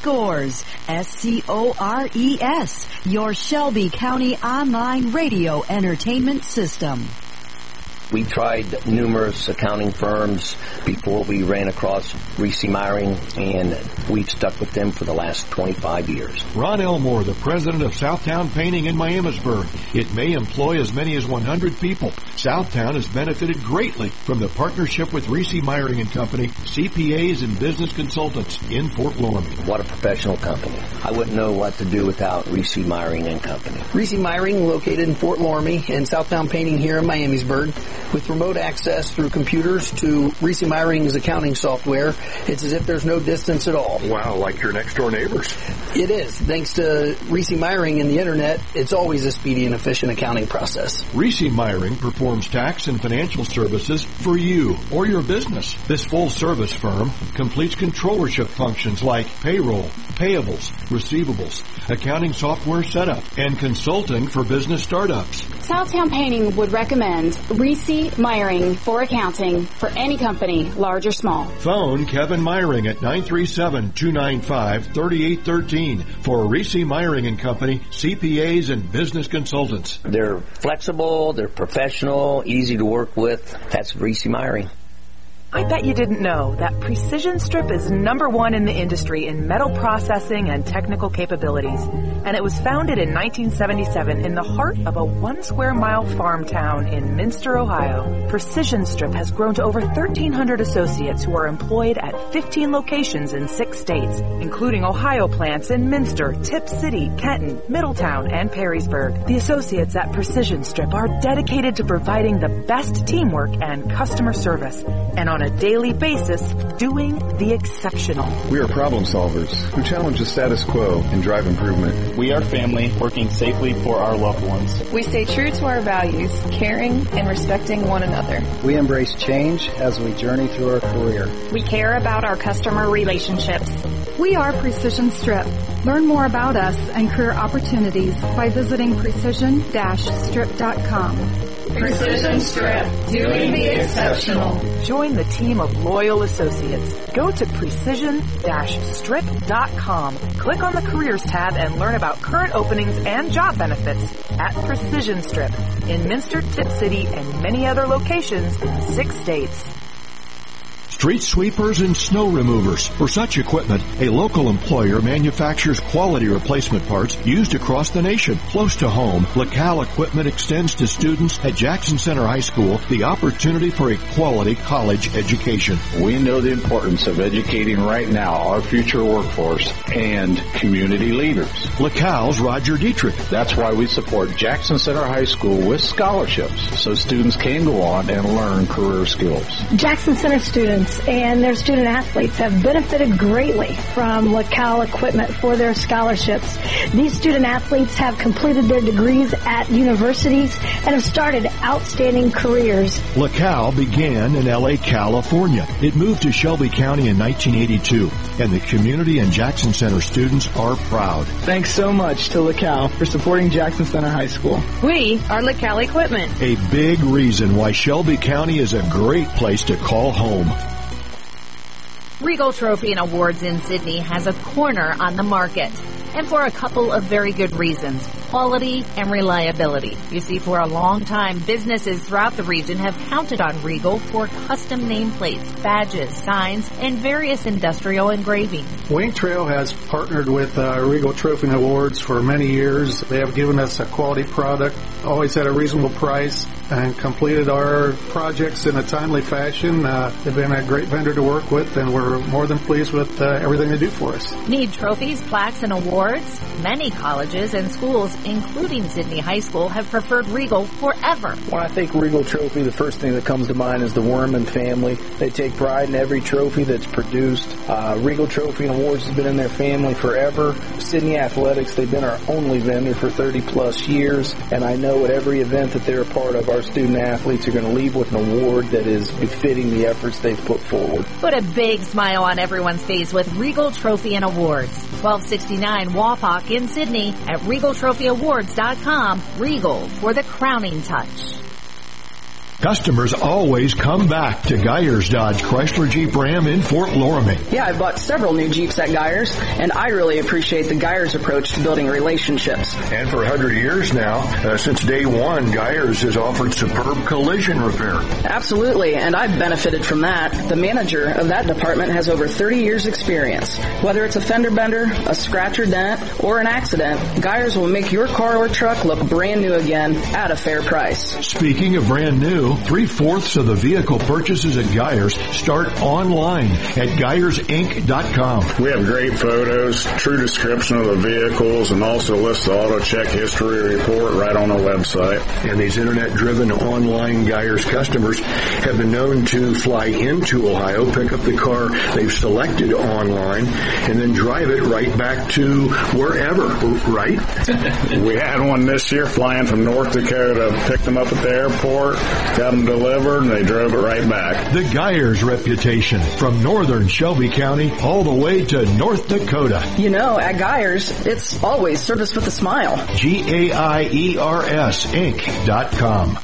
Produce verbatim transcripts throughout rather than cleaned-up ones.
Scores, S C O R E S, your Shelby County online radio entertainment system. We tried numerous accounting firms before we ran across Reese Meyering, and we've stuck with them for the last twenty-five years. Ron Elmore, the president of Southtown Painting in Miamisburg. It may employ as many as one hundred people. Southtown has benefited greatly from the partnership with Reese Meyering and Company, C P As and business consultants in Fort Loramie. What a professional company. I wouldn't know what to do without Reese Meyering and Company. Reese Meyering, located in Fort Loramie, and Southtown Painting here in Miamisburg. With remote access through computers to Reese Meyering's accounting software, it's as if there's no distance at all. Wow, like your next-door neighbors. It is. Thanks to Reese Meyering and the Internet, it's always a speedy and efficient accounting process. Reese Meyering performs tax and financial services for you or your business. This full-service firm completes controllership functions like payroll, payables, receivables, accounting software setup, and consulting for business startups. Southtown Painting would recommend Reese Meyering for accounting for any company, large or small. Phone Kevin Meyering at nine three seven, two nine five, three eight one three for Reese Meyering and Company, C P As and business consultants. They're flexible, they're professional, easy to work with. That's Reese Meyering. I bet you didn't know that Precision Strip is number one in the industry in metal processing and technical capabilities. And it was founded in nineteen seventy-seven in the heart of a one square mile farm town in Minster, Ohio. Precision Strip has grown to over thirteen hundred associates who are employed at fifteen locations in six states, including Ohio plants in Minster, Tip City, Kenton, Middletown, and Perrysburg. The associates at Precision Strip are dedicated to providing the best teamwork and customer service, and on a daily basis, doing the exceptional. We are problem solvers who challenge the status quo and drive improvement. We are family working safely for our loved ones. We stay true to our values, caring and respecting one another. We embrace change as we journey through our career. We care about our customer relationships. We are Precision Strip. Learn more about us and career opportunities by visiting precision dash strip dot com. Precision Strip, doing the exceptional. Join the team of loyal associates. Go to precision dash strip dot com. Click on the Careers tab and learn about current openings and job benefits at Precision Strip in Minster, Tip City, and many other locations in six states. Street sweepers and snow removers. For such equipment, a local employer manufactures quality replacement parts used across the nation. Close to home, LaCal Equipment extends to students at Jackson Center High School the opportunity for a quality college education. We know the importance of educating right now our future workforce and community leaders. LaCal's Roger Dietrich. That's why we support Jackson Center High School with scholarships so students can go on and learn career skills. Jackson Center students and their student athletes have benefited greatly from LaCal Equipment for their scholarships. These student athletes have completed their degrees at universities and have started outstanding careers. LaCal began in L A, California. It moved to Shelby County in nineteen eighty-two, and the community and Jackson Center students are proud. Thanks so much to LaCal for supporting Jackson Center High School. We are LaCal Equipment. A big reason why Shelby County is a great place to call home. Regal Trophy and Awards in Sidney has a corner on the market, and for a couple of very good reasons: quality and reliability. You see, for a long time, businesses throughout the region have counted on Regal for custom nameplates, badges, signs, and various industrial engraving. Wayne Trail has partnered with uh, Regal Trophy and Awards for many years. They have given us a quality product, always at a reasonable price, and completed our projects in a timely fashion. Uh, they've been a great vendor to work with, and we're more than pleased with uh, everything they do for us. Need trophies, plaques, and awards? Many colleges and schools, including Sidney High School, have preferred Regal forever. When I think Regal Trophy, the first thing that comes to mind is the Worman family. They take pride in every trophy that's produced. Uh, Regal Trophy and Awards has been in their family forever. Sidney Athletics, they've been our only vendor for thirty plus years, and I know at every event that they're a part of, our student athletes are going to leave with an award that is befitting the efforts they've put forward. Put a big smile on everyone's face with Regal Trophy and Awards. twelve sixty-nine Wapak in Sidney at regal trophy awards dot com. Regal for the crowning touch. Customers always come back to Geyers Dodge Chrysler Jeep Ram in Fort Loramie. Yeah, I've bought several new Jeeps at Geyers, and I really appreciate the Geyers approach to building relationships. And for one hundred years now, uh, since day one, Geyers has offered superb collision repair. Absolutely, and I've benefited from that. The manager of that department has over thirty years experience. Whether it's a fender bender, a scratch or dent, or an accident, Geyers will make your car or truck look brand new again at a fair price. Speaking of brand new, three-fourths of the vehicle purchases at Geyers start online at Geyers Inc dot com. We have great photos, true description of the vehicles, and also list the auto check history report right on our website. And these internet-driven online Geyers customers have been known to fly into Ohio, pick up the car they've selected online, and then drive it right back to wherever, right? We had one this year flying from North Dakota, picked them up at the airport, got them delivered, and they drove it right back. The Geyers reputation, from northern Shelby County all the way to North Dakota. You know, at Geyers, it's always service with a smile. G A I E R S Inc dot com.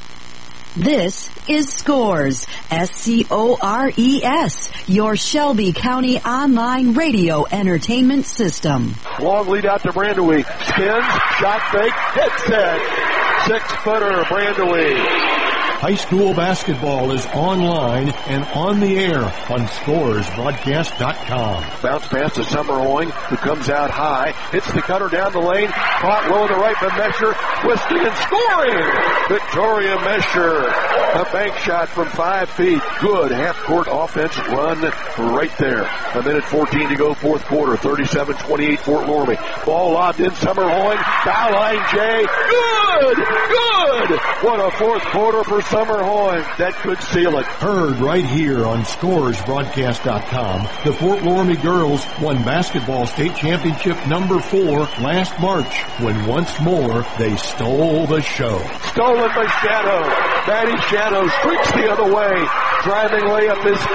This is Scores, S C O R E S, your Shelby County online radio entertainment system. Long lead out to Brandewee. Spins, shot fake, hit set. Six-footer, Brandewee. High school basketball is online and on the air on Scores Broadcast dot com. Bounce pass to Summer Hoying, who comes out high, hits the cutter down the lane, caught low in the right by Mesher, twisting and scoring! Victoria Mesher, a bank shot from five feet. Good half-court offense run right there. A minute fourteen to go, fourth quarter, thirty-seven twenty-eight Fort Loramie. Ball lobbed in, Summer Hoying, foul line Jay, good! Good! What a fourth quarter for Summer Hoying. That could seal it. Heard right here on Scores Broadcast dot com. The Fort Loramie girls won basketball state championship number four last March when once more they stole the show. Stolen by Shadow. Maddie Shadow streaks the other way. Driving layup is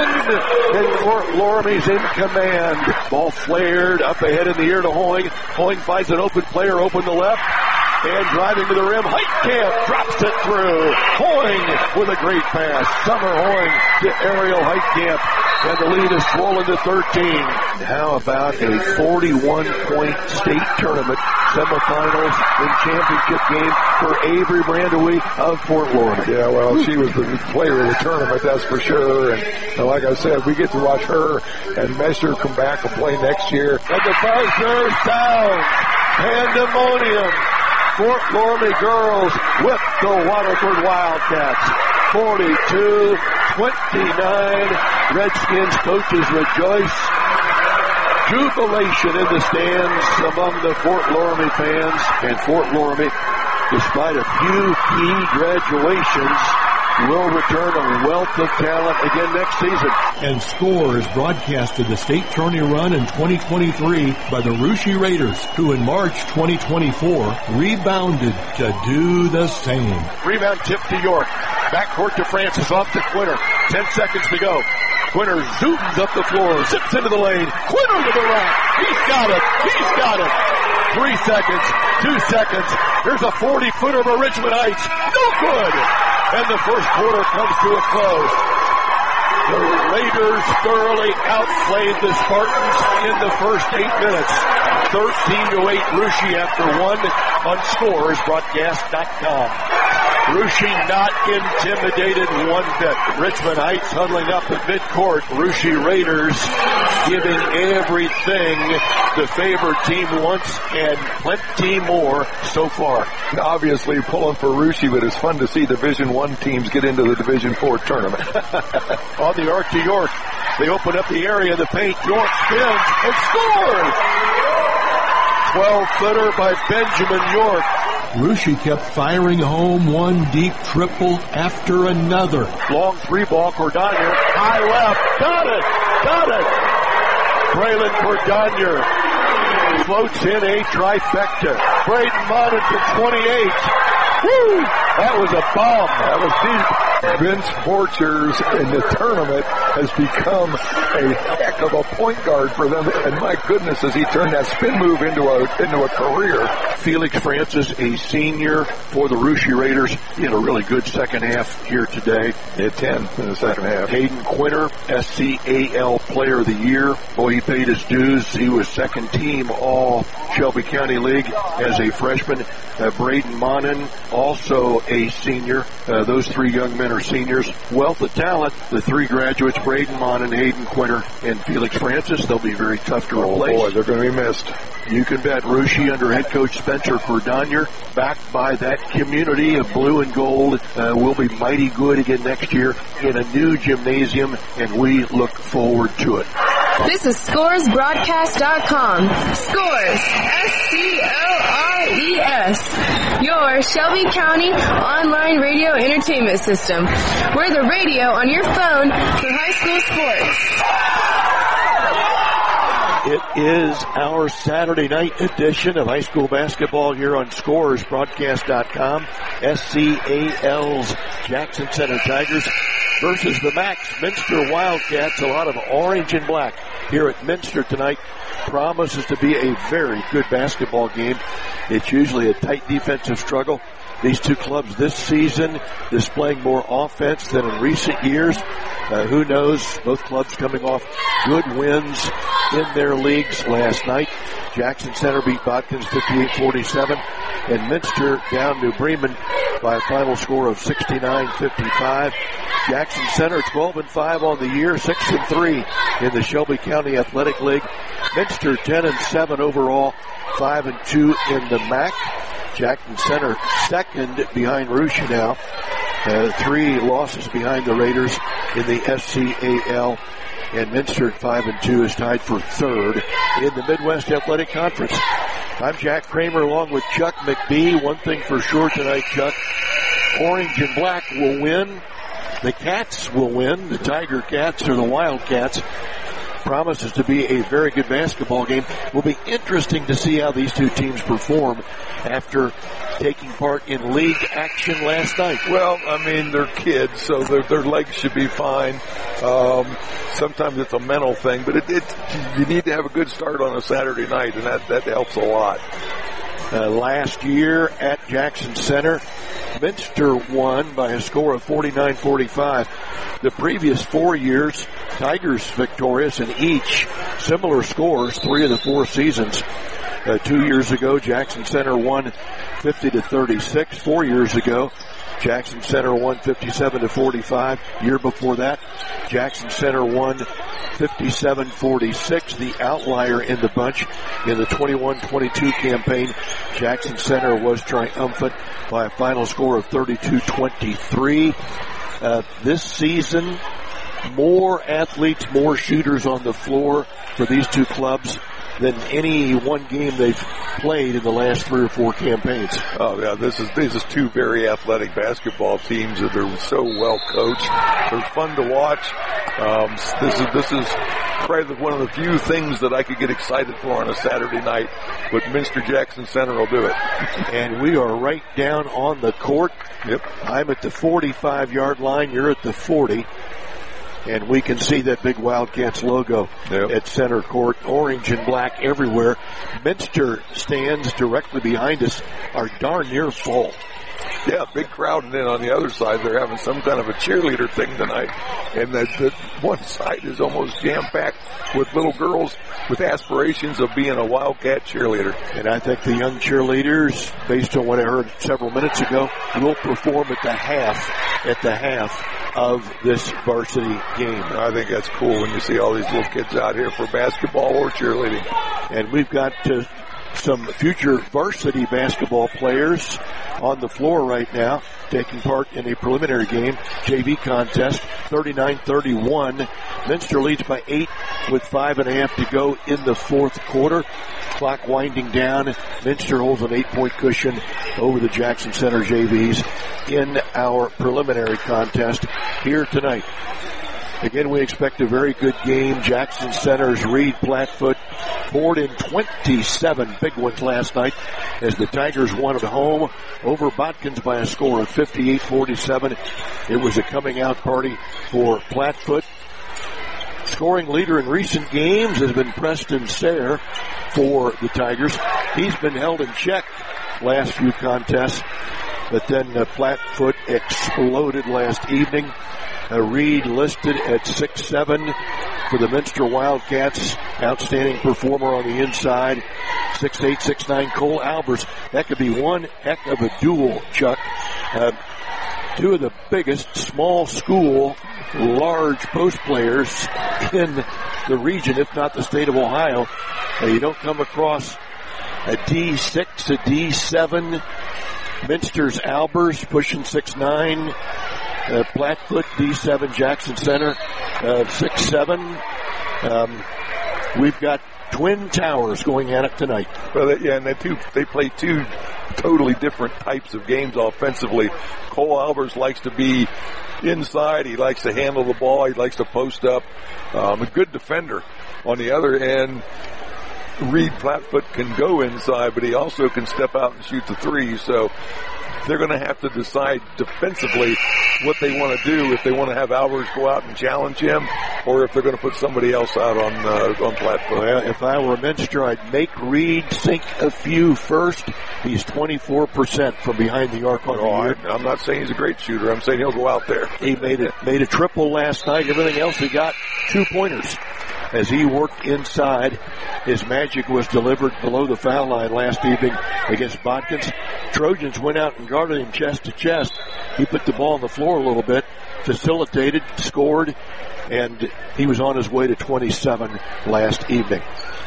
in. And Fort Loramie's in command. Ball flared up ahead in the air to Hoying. Hoying finds an open player open to left. And driving to the rim, Heitkamp drops it through. Hoying with a great pass. Summer Hoying to Ariel Heitkamp. And the lead is swollen to thirteen. How about a forty-one point state tournament semifinals and championship game for Avery Brandewee of Fort Loramie? Yeah, well, she was the player of the tournament, that's for sure. And, and like I said, we get to watch her and Mesher come back and play next year. And the buzzer sounds. Pandemonium. Fort Loramie girls whip the Waterford Wildcats. forty-two twenty-nine. Redskins coaches rejoice. Jubilation in the stands among the Fort Loramie fans. And Fort Loramie, despite a few key graduations, will return a wealth of talent again next season. And Scores broadcasted the state tourney run in twenty twenty-three by the Russia Raiders, who in March twenty twenty-four rebounded to do the same. Rebound tip to York. Backcourt to Francis, off to Quinter. Ten seconds to go. Quinter zooms up the floor, zips into the lane. Quinter to the right. He's got it. He's got it. Three seconds. Two seconds. Here's a forty-footer for Richmond Heights. No good. And the first quarter comes to a close. The Raiders thoroughly outplayed the Spartans in the first eight minutes. thirteen to eight Russia after one on Scores Broadcast dot com. Russia not intimidated one bit. Richmond Heights huddling up at midcourt. Russia Raiders giving everything the favored team wants and plenty more so far. Obviously pulling for Russia, but it's fun to see Division One teams get into the Division Four tournament. On the arc to York. They open up the area, the paint. York spins and scores! twelve-footer by Benjamin York. Russia kept firing home one deep triple after another. Long three ball, Cordonier. High left. Got it. Got it. Braylon Cordonier floats in a trifecta. Braden Monin for twenty-eight. Woo! That was a bomb. That was deep. Vince Borchers in the tournament has become a heck of a point guard for them. And my goodness, has he turned that spin move into a into a career. Felix Francis, a senior for the Russia Raiders. He had a really good second half here today. He had ten in the second half. Hayden Quinter, S C A L Player of the Year. Boy, he paid his dues. He was second team All Shelby County League as a freshman. Uh, Braden Monin, also a senior. Uh, those three young men are seniors. Wealth of talent. The three graduates, Braden Monin, Hayden Quinter, and Felix Francis. They'll be very tough to oh replace. Boy, they're going to be missed. You can bet Russia under head coach Spencer Cordonier, backed by that community of blue and gold, uh, will be mighty good again next year in a new gymnasium, and we look forward to it. This is Scores Broadcast dot com. Scores, S C O R E S. Your Shelby County online radio entertainment system. We're the radio on your phone for high school sports. It is our Saturday night edition of high school basketball here on Scores Broadcast dot com. S C A L's Jackson Center Tigers versus the Max Minster Wildcats. A lot of orange and black here at Minster tonight. Promises to be a very good basketball game. It's usually a tight defensive struggle. These two clubs this season displaying more offense than in recent years. Uh, who knows? Both clubs coming off good wins in their leagues last night. Jackson Center beat Botkins fifty-eight forty-seven, and Minster down New Bremen by a final score of sixty-nine fifty-five. Jackson Center twelve and five on the year, six and three in the Shelby County Athletic League. Minster ten and seven overall, five and two in the M A C. Jackson Center second behind Russia now. Uh, three losses behind the Raiders in the S C A L. And Minster at five and two is tied for third in the Midwest Athletic Conference. I'm Jack Kramer along with Chuck McBee. One thing for sure tonight, Chuck, orange and black will win. The Cats will win. The Tiger Cats or the Wildcats. Promises to be a very good basketball game. Will be interesting to see how these two teams perform after taking part in league action last night. Well, I mean, they're kids, so their their legs should be fine. Um, sometimes it's a mental thing, but it, it you need to have a good start on a Saturday night, and that, that helps a lot. Uh, last year at Jackson Center, Minster won by a score of forty-nine forty-five. The previous four years, Tigers victorious in each. Similar scores, three of the four seasons. Uh, two years ago, Jackson Center won fifty to thirty-six. Four years ago, Jackson Center won fifty-seven to forty-five. Year before that, Jackson Center won fifty-seven forty-six. The outlier in the bunch in the twenty-one twenty-two campaign, Jackson Center was triumphant by a final score of thirty-two twenty-three. Uh, this season, more athletes, more shooters on the floor for these two clubs than any one game they've played in the last three or four campaigns. Oh yeah, this is this is two very athletic basketball teams that are so well coached. They're fun to watch. Um, this is this is probably one of the few things that I could get excited for on a Saturday night. But Minster Jackson Center will do it. And we are right down on the court. Yep. I'm at the forty-five yard line. You're at the forty. And we can see that big Wildcats logo yep. at center court, orange and black everywhere. Minster stands directly behind us are darn near full. Yeah, big crowd, and then on the other side they're having some kind of a cheerleader thing tonight. And that, that one side is almost jam-packed with little girls with aspirations of being a Wildcat cheerleader. And I think the young cheerleaders, based on what I heard several minutes ago, will perform at the half, at the half of this varsity game. I think that's cool when you see all these little kids out here for basketball or cheerleading. And we've got uh, some future varsity basketball players on the floor right now, taking part in a preliminary game, J V contest, thirty-nine thirty-one. Minster leads by eight with five and a half to go in the fourth quarter. Clock winding down. Minster holds an eight-point cushion over the Jackson Center J Vs in our preliminary contest here tonight. Again, we expect a very good game. Jackson Center's Reed Plattfoot poured in twenty-seven big ones last night as the Tigers won at home over Botkins by a score of fifty-eight forty-seven. It was a coming out party for Plattfoot. Scoring leader in recent games has been Preston Sayre for the Tigers. He's been held in check last few contests, but then uh, Plattfoot exploded last evening. Uh, Reed listed at six seven for the Minster Wildcats. Outstanding performer on the inside. six eight, six nine Cole Albers. That could be one heck of a duel, Chuck. Uh, two of the biggest small school, large post players in the region, if not the state of Ohio. Uh, you don't come across a D six, a D seven. Minster's Albers pushing six nine. Uh, Plattfoot, D seven, Jackson Center, uh, six seven. Um, we've got twin towers going at it tonight. Well, they, yeah, and they two, they play two totally different types of games offensively. Cole Albers likes to be inside. He likes to handle the ball. He likes to post up. Um, a good defender. On the other end, Reed Plattfoot can go inside, but he also can step out and shoot the three. So they're going to have to decide defensively what they want to do, if they want to have Albers go out and challenge him, or if they're going to put somebody else out on uh, on Plattfoot. Well, if I were Minster, I'd make Reed sink a few first. He's twenty-four percent from behind the arc on oh, the year. I'm not saying he's a great shooter. I'm saying he'll go out there. He made it made a triple last night. Everything else he got two pointers. As he worked inside, his magic was delivered below the foul line last evening against Botkins. Trojans went out and guarded him chest to chest. He put the ball on the floor a little bit, facilitated, scored, and he was on his way to twenty-seven last evening.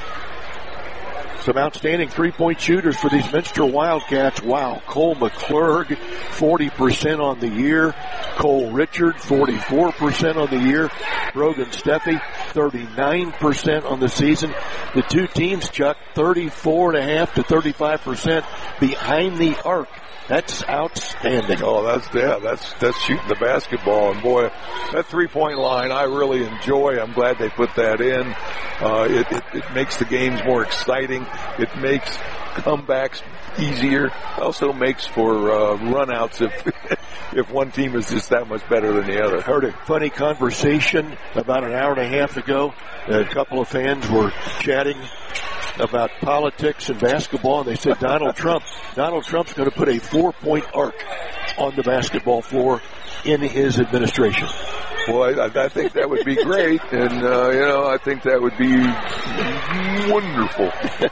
Some outstanding three-point shooters for these Minster Wildcats. Wow. Cole McClurg, forty percent on the year. Cole Richard, forty-four percent on the year. Brogan Steffi, thirty-nine percent on the season. The two teams, Chuck, thirty-four point five to thirty-five percent behind the arc. That's outstanding. Oh, that's, yeah, that's, that's shooting the basketball. And boy, that three-point line I really enjoy. I'm glad they put that in. Uh, it, it, it makes the games more exciting. It makes comebacks easier. Also makes for, uh, runouts if, if one team is just that much better than the other. Heard a funny conversation about an hour and a half ago. A couple of fans were chatting about politics and basketball, and they said Donald Trump, Donald Trump's going to put a four-point arc on the basketball floor in his administration. Well, I, I think that would be great, and, uh, you know, I think that would be wonderful.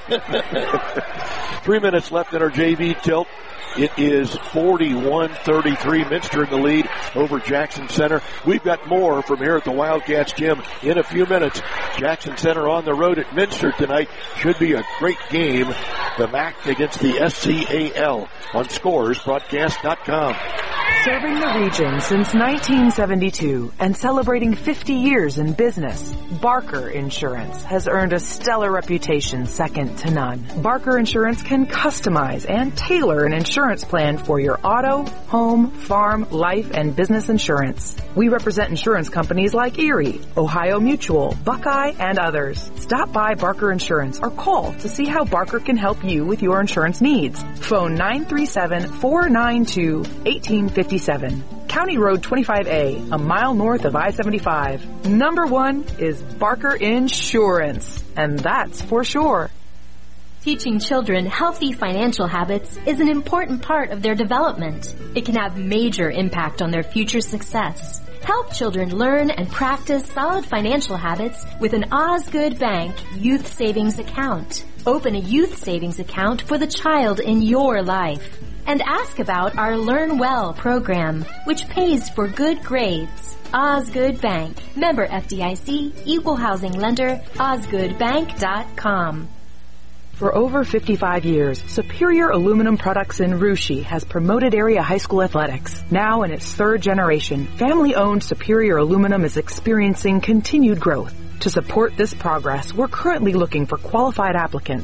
Three minutes left in our J V tilt. It is forty-one thirty-three, Minster in the lead over Jackson Center. We've got more from here at the Wildcats gym in a few minutes. Jackson Center on the road at Minster tonight. Should be a great game. The M A C against the S C A L on Scores Broadcast dot com. Serving the region since nineteen seventy-two and celebrating fifty years in business, Barker Insurance has earned a stellar reputation second to none. Barker Insurance can customize and tailor an insurance plan for your auto, home, farm, life, and business insurance. We represent insurance companies like Erie, Ohio Mutual, Buckeye, and others. Stop by Barker Insurance or call to see how Barker can help you with your insurance needs. Phone nine three seven, four nine two, one eight five seven. County Road twenty-five A, a mile north of I seventy-five. Number one is Barker Insurance, and that's for sure. Teaching children healthy financial habits is an important part of their development. It can have major impact on their future success. Help children learn and practice solid financial habits with an Osgood Bank Youth Savings Account. Open a youth savings account for the child in your life. And ask about our Learn Well program, which pays for good grades. Osgood Bank. Member F D I C. Equal housing lender. osgood bank dot com. For over fifty-five years, Superior Aluminum Products in Russia has promoted area high school athletics. Now in its third generation, family-owned Superior Aluminum is experiencing continued growth. To support this progress, we're currently looking for qualified applicants.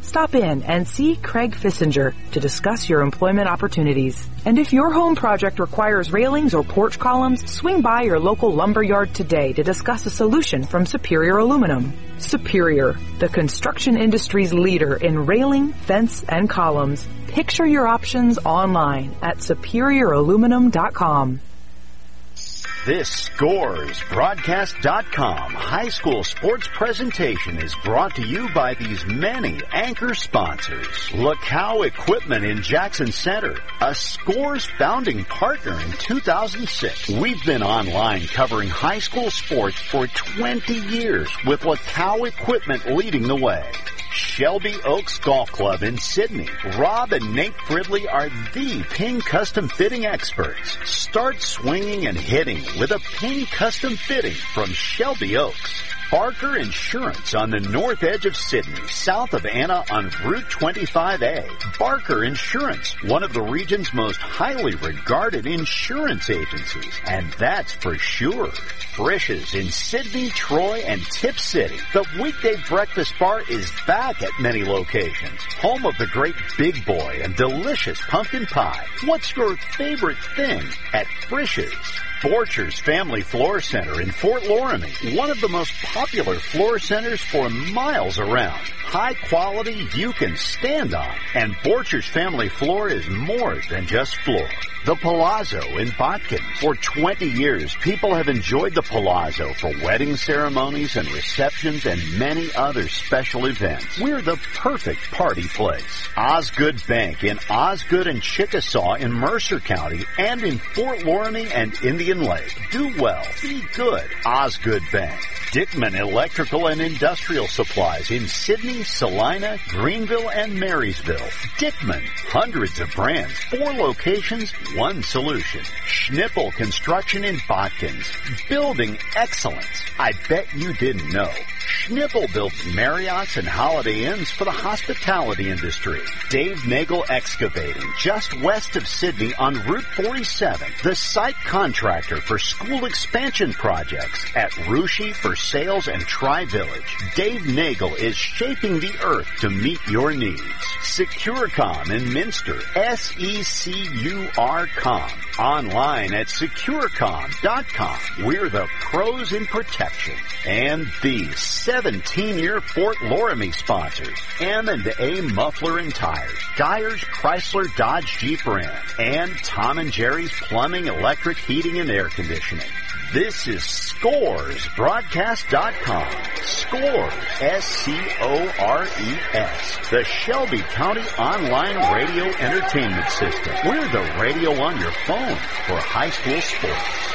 Stop in and see Craig Fissinger to discuss your employment opportunities. And if your home project requires railings or porch columns, swing by your local lumber yard today to discuss a solution from Superior Aluminum. Superior, the construction industry's leader in railing, fence, and columns. Picture your options online at superior aluminum dot com. This Scores Broadcast dot com high school sports presentation is brought to you by these many anchor sponsors. LaCow Equipment in Jackson Center, a Scores founding partner in two thousand six. We've been online covering high school sports for twenty years with LaCow Equipment leading the way. Shelby Oaks Golf Club in Sydney. Rob and Nate Fridley are the pin custom fitting experts. Start swinging and hitting with a pin custom fitting from Shelby Oaks. Barker Insurance on the north edge of Sydney, south of Anna on Route twenty-five A. Barker Insurance, one of the region's most highly regarded insurance agencies, and that's for sure. Frisch's in Sydney, Troy, and Tip City. The weekday breakfast bar is back at many locations. Home of the great Big Boy and delicious pumpkin pie. What's your favorite thing at Frisch's? Borchers Family Floor Center in Fort Loramie, one of the most popular floor centers for miles around. High quality you can stand on, and Borchers Family Floor is more than just floor. The Palazzo in Botkin. For twenty years, people have enjoyed the Palazzo for wedding ceremonies and receptions and many other special events. We're the perfect party place. Osgood Bank in Osgood and Chickasaw in Mercer County and in Fort Loramie and Indian Lake. Do well. Be good. Osgood Bank. Dickman Electrical and Industrial Supplies in Sydney, Salina, Greenville, and Marysville. Dickman. Hundreds of brands. Four locations. One solution. Schnippel Construction in Botkins. Building excellence. I bet you didn't know. Schnippel builds Marriotts and Holiday Inns for the hospitality industry. Dave Nagel Excavating, just west of Sydney on Route forty-seven. The site contractor for school expansion projects at Rushi for Sales and Tri-Village. Dave Nagel is shaping the earth to meet your needs. Securecom in Minster. S E C U R com. Online at securecom dot com. We're the pros in protection. And these seventeen-year Fort Loramie sponsors. M and A Muffler and Tires. Geyers Chrysler Dodge Jeep Ram. And Tom and Jerry's Plumbing, Electric, Heating, and Air Conditioning. This is Scores Broadcast dot com. Scores, S C O R E S. The Shelby County Online Radio Entertainment System. We're the radio on your phone for high school sports.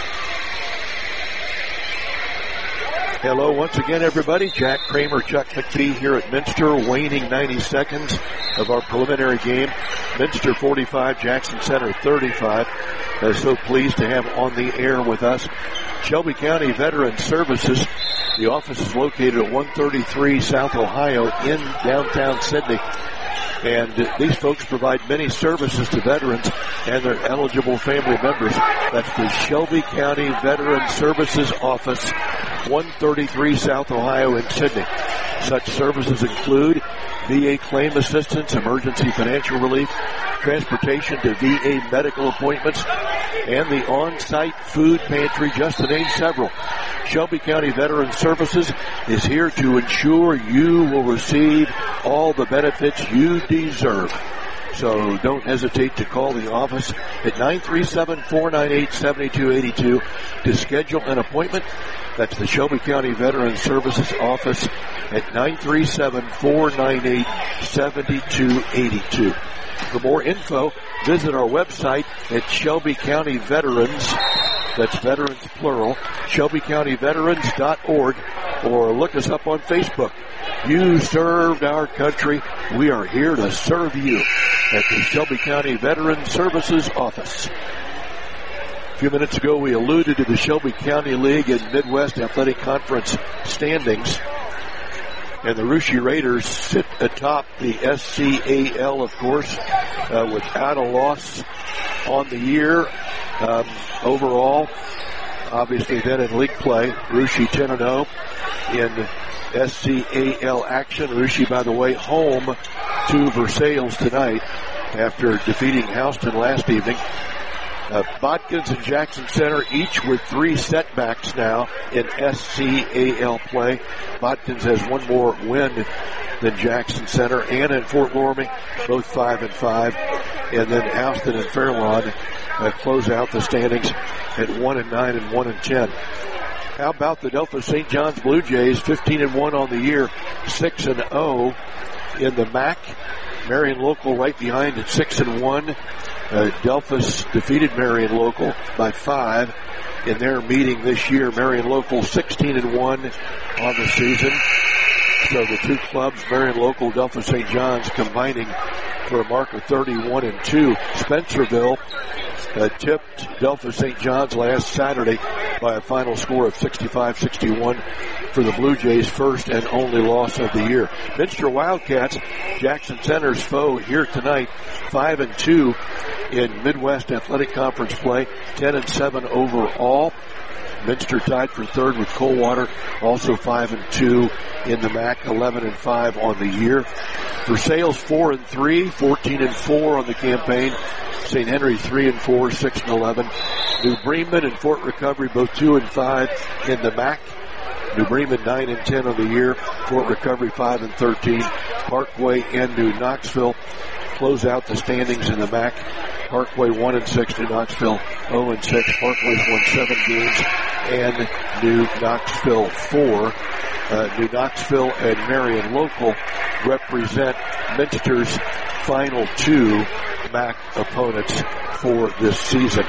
Hello once again, everybody. Jack Kramer, Chuck McPhee here at Minster, waning ninety seconds of our preliminary game. Minster forty-five, Jackson Center thirty-five. Uh, so pleased to have on the air with us Shelby County Veteran Services. The office is located at one thirty-three South Ohio in downtown Sydney. And uh, these folks provide many services to veterans and their eligible family members. That's the Shelby County Veteran Services Office, one thirty-three South Ohio in Sydney. Such services include V A claim assistance, emergency financial relief, transportation to V A medical appointments, and the on-site food pantry, just to name several. Shelby County Veteran Services is here to ensure you will receive all the benefits you deserve. So don't hesitate to call the office at nine three seven, four nine eight, seven two eight two to schedule an appointment. That's the Shelby County Veteran Services office at nine three seven, four nine eight, seven two eight two. For more info, visit our website at Shelby County Veterans, that's veterans plural, shelby county veterans dot org, or look us up on Facebook. You served our country. We are here to serve you at the Shelby County Veteran Services Office. A few minutes ago, we alluded to the Shelby County League and Midwest Athletic Conference standings. And the Rushi Raiders sit atop the S C A L, of course, uh, without a loss on the year. Um, overall, obviously then in league play, Rushi ten and oh in S C A L action. Russia, by the way, home to Versailles tonight after defeating Houston last evening. Uh, Botkins and Jackson Center each with three setbacks now in S C A L play. Botkins has one more win than Jackson Center. Anna and Fort Loramie, both five and five. And then Houston and Fairlawn uh, close out the standings at one and nine and one and ten. How about the Delphos Saint John's Blue Jays, fifteen and one on the year, six and oh in the M A C. Marion Local right behind at six and one. Uh, Delphos defeated Marion Local by five in their meeting this year. Marion Local sixteen and one on the season. So the two clubs, Marion Local, Delphos Saint John's, combining for a mark of thirty-one and two. Spencerville uh, tipped Delphos Saint John's last Saturday by a final score of sixty-five sixty-one for the Blue Jays' first and only loss of the year. Minster Wildcats, Jackson Center's foe here tonight, five and two in Midwest Athletic Conference play, ten and seven overall. Minster tied for third with Coldwater, also five and two in the M A C, eleven and five on the year. Versailles four and three, fourteen and four on the campaign. Saint Henry three and four, six and eleven. New Bremen and Fort Recovery both two and five in the M A C. New Bremen nine and ten on the year. Fort Recovery five and thirteen. Parkway and New Knoxville close out the standings in the M A C. Parkway one and six, New Knoxville zero and six. Parkway's won seven games, and New Knoxville four. Uh, New Knoxville and Marion Local represent Minster's final two M A C opponents for this season.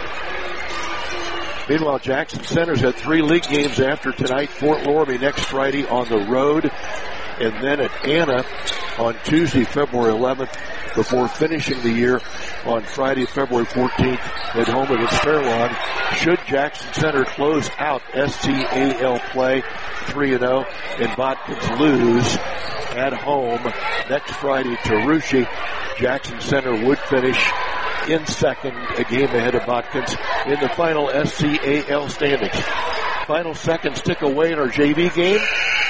Meanwhile, Jackson Center's had three league games after tonight. Fort Loramie next Friday on the road, and then at Anna on Tuesday, February eleventh, before finishing the year on Friday, February fourteenth, at home against Fairlawn. Should Jackson Center close out S C A L play three and oh, and Botkins lose at home next Friday to Russia, Jackson Center would finish in second, a game ahead of Botkins in the final S C A L standings. Final seconds tick away in our J V game.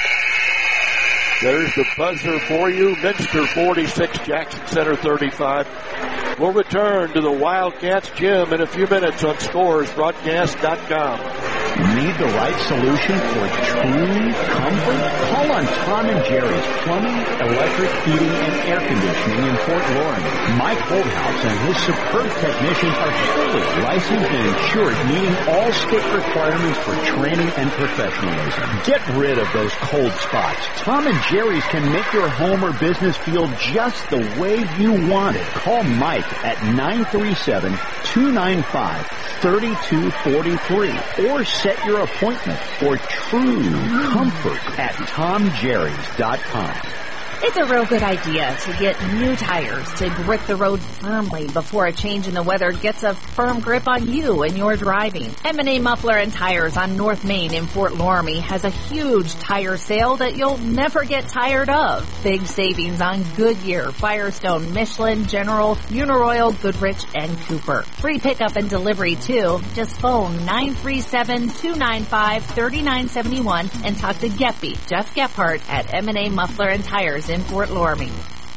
There's the buzzer for you. Minster forty-six, Jackson Center thirty-five. We'll return to the Wildcats gym in a few minutes on Scores Broadcast dot com. Need the right solution for true comfort? Call on Tom and Jerry's Plumbing, Electric, Heating, and Air Conditioning in Fort Loramie. Mike Holdhouse and his superb technicians are fully licensed and insured, meeting all state requirements for training and professionalism. Get rid of those cold spots. Tom and Jerry's can make your home or business feel just the way you want it. Call Mike at nine three seven, two nine five, three two four three or set your appointment for true comfort at tom jerrys dot com. It's a real good idea to get new tires to grip the road firmly before a change in the weather gets a firm grip on you and your driving. M and A Muffler and Tires on North Main in Fort Loramie has a huge tire sale that you'll never get tired of. Big savings on Goodyear, Firestone, Michelin, General, Uniroyal, Goodrich, and Cooper. Free pickup and delivery too. Just phone nine three seven, two nine five, three nine seven one and talk to Geppy, Jeff Gephardt at M and A Muffler and Tires in Fort Loramie.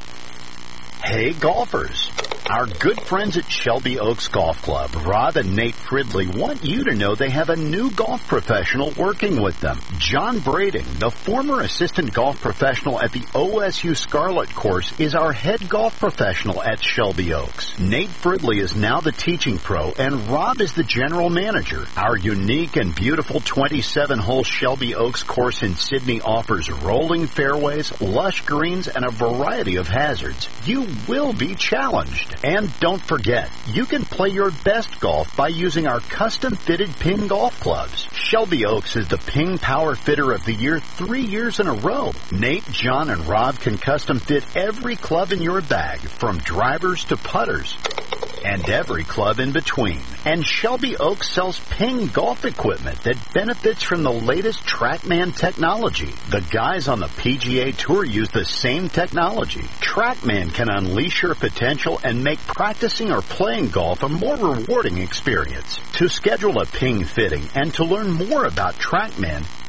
Hey golfers, our good friends at Shelby Oaks Golf Club, Rob and Nate Fridley, want you to know they have a new golf professional working with them. John Brading, the former assistant golf professional at the O S U Scarlet course, is our head golf professional at Shelby Oaks. Nate Fridley is now the teaching pro, and Rob is the general manager. Our unique and beautiful twenty-seven hole Shelby Oaks course in Sydney offers rolling fairways, lush greens, and a variety of hazards. You will be challenged. And don't forget, you can play your best golf by using our custom-fitted Ping golf clubs. Shelby Oaks is the Ping Power Fitter of the Year three years in a row. Nate, John, and Rob can custom fit every club in your bag, from drivers to putters, and every club in between. And Shelby Oaks sells Ping golf equipment that benefits from the latest TrackMan technology. The guys on the P G A Tour use the same technology. TrackMan can unleash your potential and make practicing or playing golf a more rewarding experience. To schedule a Ping fitting and to learn more about TrackMan,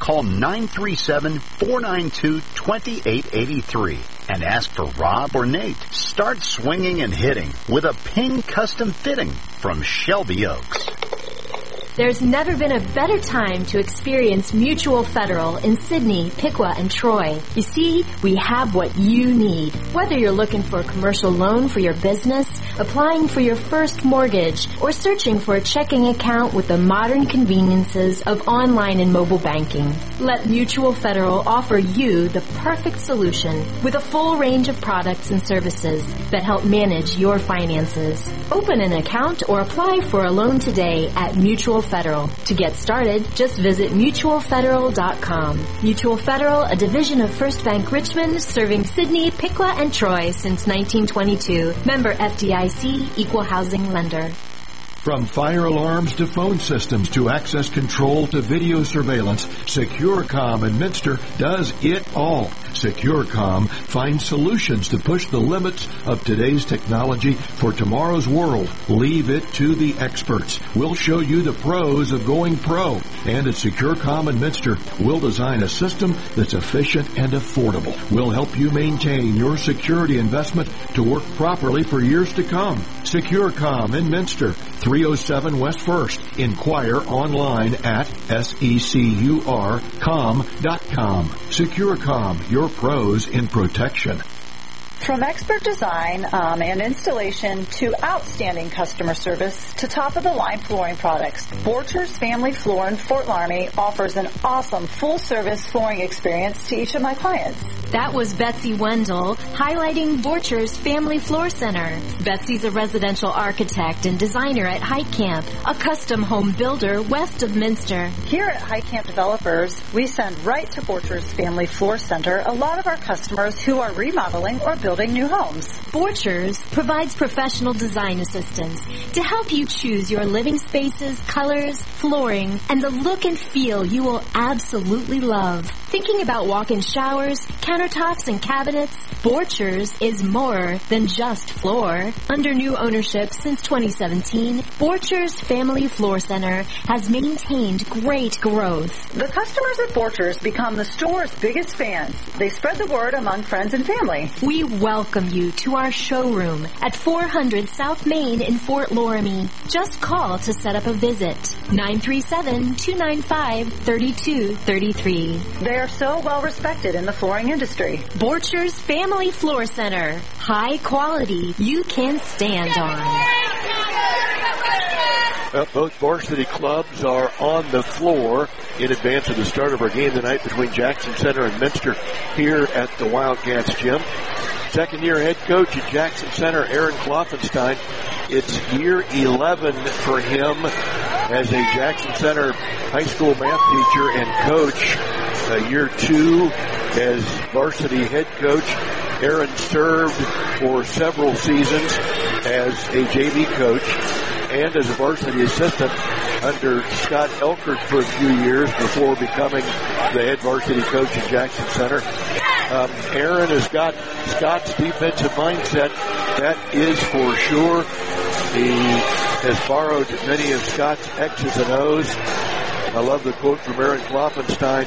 call nine three seven, four nine two, two eight eight three and ask for Rob or Nate. Start swinging and hitting with a Ping Custom Fitting from Shelby Oaks. There's never been a better time to experience Mutual Federal in Sydney, Piqua, and Troy. You see, we have what you need. Whether you're looking for a commercial loan for your business, applying for your first mortgage, or searching for a checking account with the modern conveniences of online and mobile banking, let Mutual Federal offer you the perfect solution with a full range of products and services that help manage your finances. Open an account or apply for a loan today at Mutual Federal. To get started, just visit mutual federal dot com. Mutual Federal, a division of First Bank Richmond, serving Sydney, Piqua, and Troy since nineteen twenty-two. Member F D I C, Equal Housing Lender. From fire alarms to phone systems to access control to video surveillance, SecureCom in Minster does it all. SecureCom finds solutions to push the limits of today's technology for tomorrow's world. Leave it to the experts. We'll show you the pros of going pro. And at SecureCom in Minster, we'll design a system that's efficient and affordable. We'll help you maintain your security investment to work properly for years to come. SecureCom in Minster, three oh seven West First. Inquire online at secur com dot com. SecureCom, your pros in protection. From expert design um, and installation to outstanding customer service to top-of-the-line flooring products, Borchers Family Floor in Fort Laramie offers an awesome full-service flooring experience to each of my clients. That was Betsy Wendell highlighting Borchers Family Floor Center. Betsy's a residential architect and designer at Heitkamp, a custom home builder west of Minster. Here at Heitkamp Developers, we send right to Borchers Family Floor Center a lot of our customers who are remodeling or building new homes. Borchers provides professional design assistance to help you choose your living spaces, colors, flooring, and the look and feel you will absolutely love. Thinking about walk-in showers, countertops, and cabinets? Borchers is more than just floor. Under new ownership since twenty seventeen, Borchers Family Floor Center has maintained great growth. The customers at Borchers become the store's biggest fans. They spread the word among friends and family. We welcome you to our showroom at four hundred South Main in Fort Laramie. Just call to set up a visit. nine three seven, two nine five, three two three three. They are so well respected in the flooring industry. Borchers Family Floor Center. High quality you can stand on. Well, both varsity clubs are on the floor in advance of the start of our game tonight between Jackson Center and Minster here at the Wildcats gym. Second-year head coach at Jackson Center, Aaron Klopfenstein. It's year eleven for him as a Jackson Center high school math teacher and coach. Uh, year two as varsity head coach. Aaron served for several seasons as a J V coach and as a varsity assistant under Scott Elkert for a few years before becoming the head varsity coach at Jackson Center. Um, Aaron has got Scott's defensive mindset, that is for sure. He has borrowed many of Scott's X's and O's. I love the quote from Aaron Klopfenstein.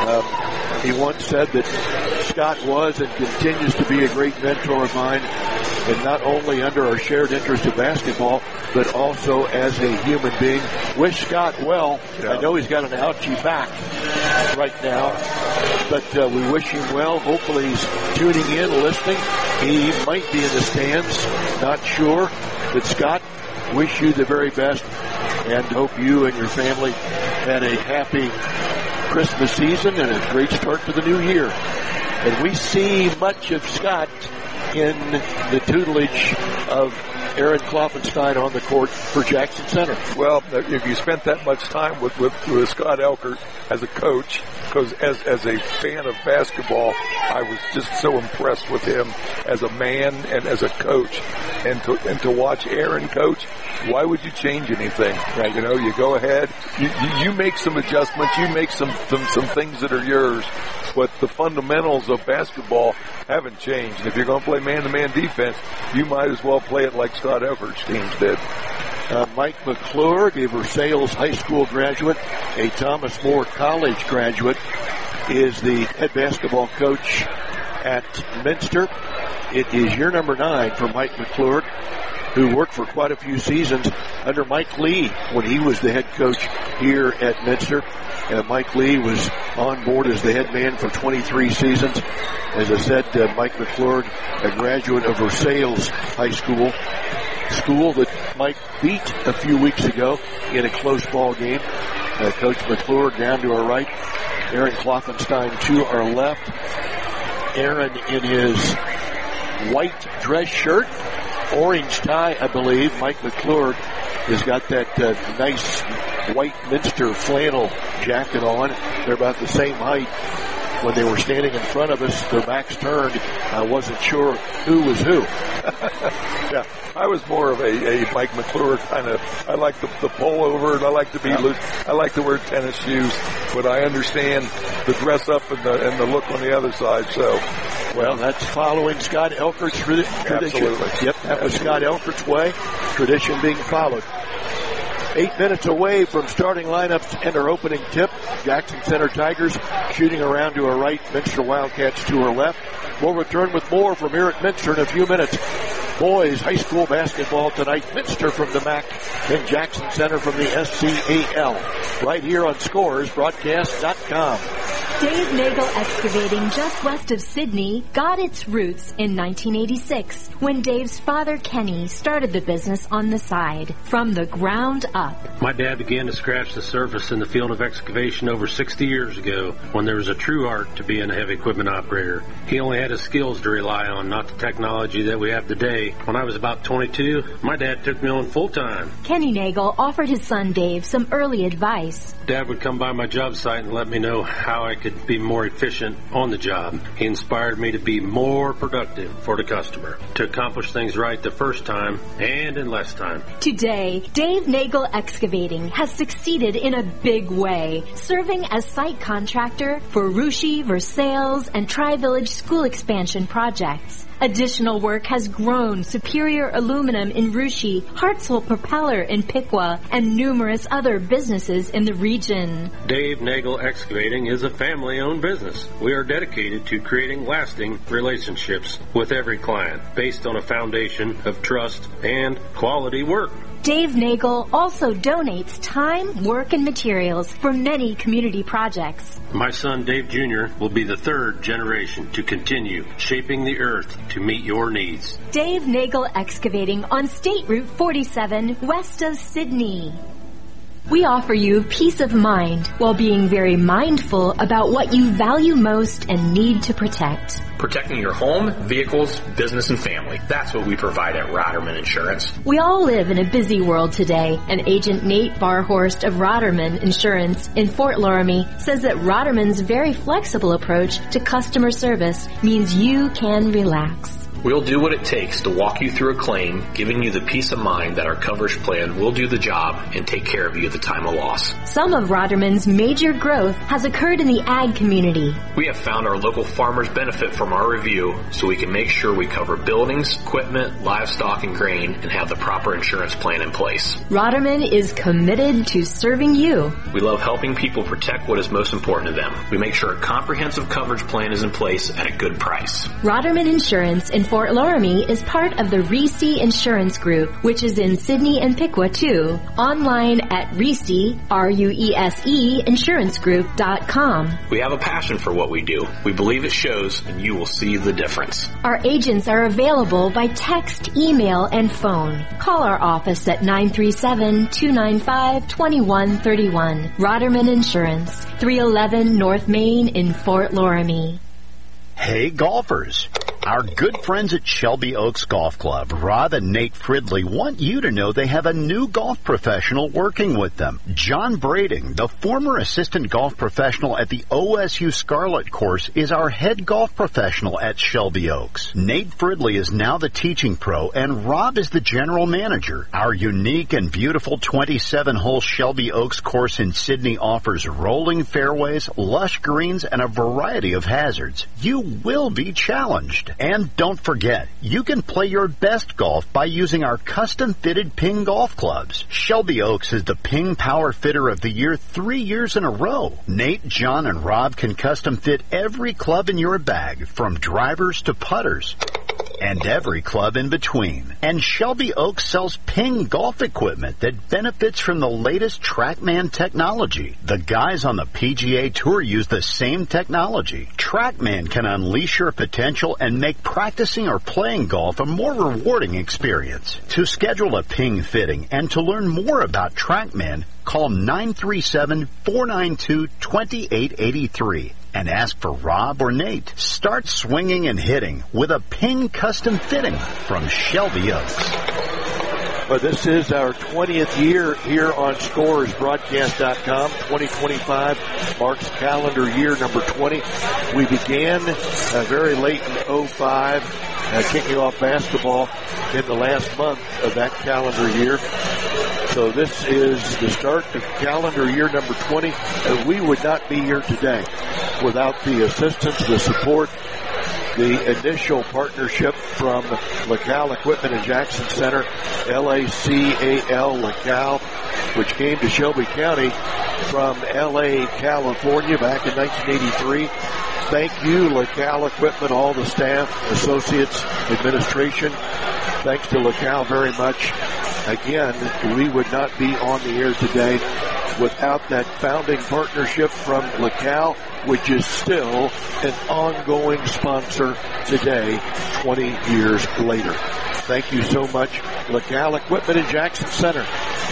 Um, he once said that Scott was and continues to be a great mentor of mine, and not only under our shared interest in basketball, but also as a human being. Wish Scott well. Yeah. I know he's got an ouchie back right now, but uh, we wish him well. Hopefully he's tuning in, listening. He might be in the stands, not sure. But Scott, wish you the very best and hope you and your family had a happy Christmas season and a great start to the new year. And we see much of Scott in the tutelage of Aaron Klopfenstein on the court for Jackson Center. Well, if you spent that much time with, with, with Scott Elkert as a coach, because as, as a fan of basketball, I was just so impressed with him as a man and as a coach. And to, and to watch Aaron coach, why would you change anything? Right. You know, you go ahead, you, you, you make some adjustments, you make some, some, some things that are yours, but the fundamentals of basketball haven't changed. And if you're going to play man-to-man defense, you might as well play it like Scott Elkert's teams did. Uh, Mike McClure, a Versailles High School graduate, a Thomas More College graduate, is the head basketball coach at Minster. It is year number nine for Mike McClure, who worked for quite a few seasons under Mike Lee when he was the head coach here at Minster. Uh, Mike Lee was on board as the head man for twenty-three seasons. As I said, uh, Mike McClure, a graduate of Versailles High School, school that Mike beat a few weeks ago in a close ball game. Uh, Coach McClure down to our right, Aaron Kloffenstein to our left. Aaron in his white dress shirt, orange tie, I believe. Mike McClure has got that uh, nice white Minster flannel jacket on. They're about the same height. When they were standing in front of us, their backs turned. I wasn't sure who was who. Yeah, I was more of a, a Mike McClure kind of. I like the, the pullover, and I like to be. Yeah. I like to wear tennis shoes, but I understand the dress up and the and the look on the other side. So, well, that's following Scott Elkert's tradition. Absolutely. Yep, that was Scott Elkert's way. Tradition being followed. Eight minutes away from starting lineups and our opening tip. Jackson Center Tigers shooting around to our right. Minster Wildcats to our left. We'll return with more from here at Minster in a few minutes. Boys high school basketball tonight. Minster from the M A C and Jackson Center from the S C A L. Right here on Scores Broadcast dot com. Dave Nagel Excavating, just west of Sydney, got its roots in nineteen eighty-six when Dave's father, Kenny, started the business on the side, from the ground up. My dad began to scratch the surface in the field of excavation over sixty years ago when there was a true art to being a heavy equipment operator. He only had his skills to rely on, not the technology that we have today. When I was about twenty-two, my dad took me on full-time. Kenny Nagel offered his son Dave some early advice. Dad would come by my job site and let me know how I could be more efficient on the job. He inspired me to be more productive for the customer, to accomplish things right the first time and in less time. Today, Dave Nagel Excavating has succeeded in a big way, serving as site contractor for Russia, Versailles, and Tri-Village school expansion projects. Additional work has grown Superior Aluminum in Russia, Hartzell Propeller in Piqua, and numerous other businesses in the region. Dave Nagel Excavating is a family-owned business. We are dedicated to creating lasting relationships with every client based on a foundation of trust and quality work. Dave Nagel also donates time, work, and materials for many community projects. My son, Dave Junior, will be the third generation to continue shaping the earth to meet your needs. Dave Nagel Excavating on State Route forty-seven, west of Sydney. We offer you peace of mind while being very mindful about what you value most and need to protect. Protecting your home, vehicles, business, and family. That's what we provide at Roderman Insurance. We all live in a busy world today, and Agent Nate Barhorst of Roderman Insurance in Fort Loramie says that Roderman's very flexible approach to customer service means you can relax. We'll do what it takes to walk you through a claim, giving you the peace of mind that our coverage plan will do the job and take care of you at the time of loss. Some of Roderman's major growth has occurred in the ag community. We have found our local farmers benefit from our review, so we can make sure we cover buildings, equipment, livestock, and grain, and have the proper insurance plan in place. Roderman is committed to serving you. We love helping people protect what is most important to them. We make sure a comprehensive coverage plan is in place at a good price. Roderman Insurance in Fort Loramie is part of the Reese Insurance Group, which is in Sydney and Piqua too. Online at Reese, R U E S E, insurance group dot com. We have a passion for what we do. We believe it shows, and you will see the difference. Our agents are available by text, email, and phone. Call our office at nine three seven, two nine five, two one three one. Roderman Insurance, three eleven North Main in Fort Loramie. Hey, golfers. Our good friends at Shelby Oaks Golf Club, Rob and Nate Fridley, want you to know they have a new golf professional working with them. John Brading, the former assistant golf professional at the O S U Scarlet course, is our head golf professional at Shelby Oaks. Nate Fridley is now the teaching pro, and Rob is the general manager. Our unique and beautiful twenty-seven hole Shelby Oaks course in Sydney offers rolling fairways, lush greens, and a variety of hazards. You will be challenged. loved. And don't forget, you can play your best golf by using our custom-fitted Ping golf clubs. Shelby Oaks is the Ping Power Fitter of the Year three years in a row. Nate, John, and Rob can custom fit every club in your bag, from drivers to putters, and every club in between. And Shelby Oaks sells Ping golf equipment that benefits from the latest TrackMan technology. The guys on the P G A Tour use the same technology. TrackMan can unleash your potential and make practicing or playing golf a more rewarding experience. To schedule a Ping fitting and to learn more about TrackMan, call nine three seven, four nine two, two eight eight three and ask for Rob or Nate. Start swinging and hitting with a Ping custom fitting from Shelby Oaks. But this is our twentieth year here on Scores Broadcast dot com. twenty twenty-five marks calendar year number twenty. We began uh, very late in oh five, uh, kicking off basketball in the last month of that calendar year. So this is the start of calendar year number twenty, and we would not be here today without the assistance, the support, the initial partnership from LaCal Equipment and Jackson Center, L A C A L, LaCal, which came to Shelby County from L A, California back in nineteen eighty-three. Thank you, LaCal Equipment, all the staff, associates, administration. Thanks to LaCal very much. Again, we would not be on the air today without that founding partnership from LaCal, which is still an ongoing sponsor today, twenty years later. Thank you so much, LaCal Equipment in Jackson Center.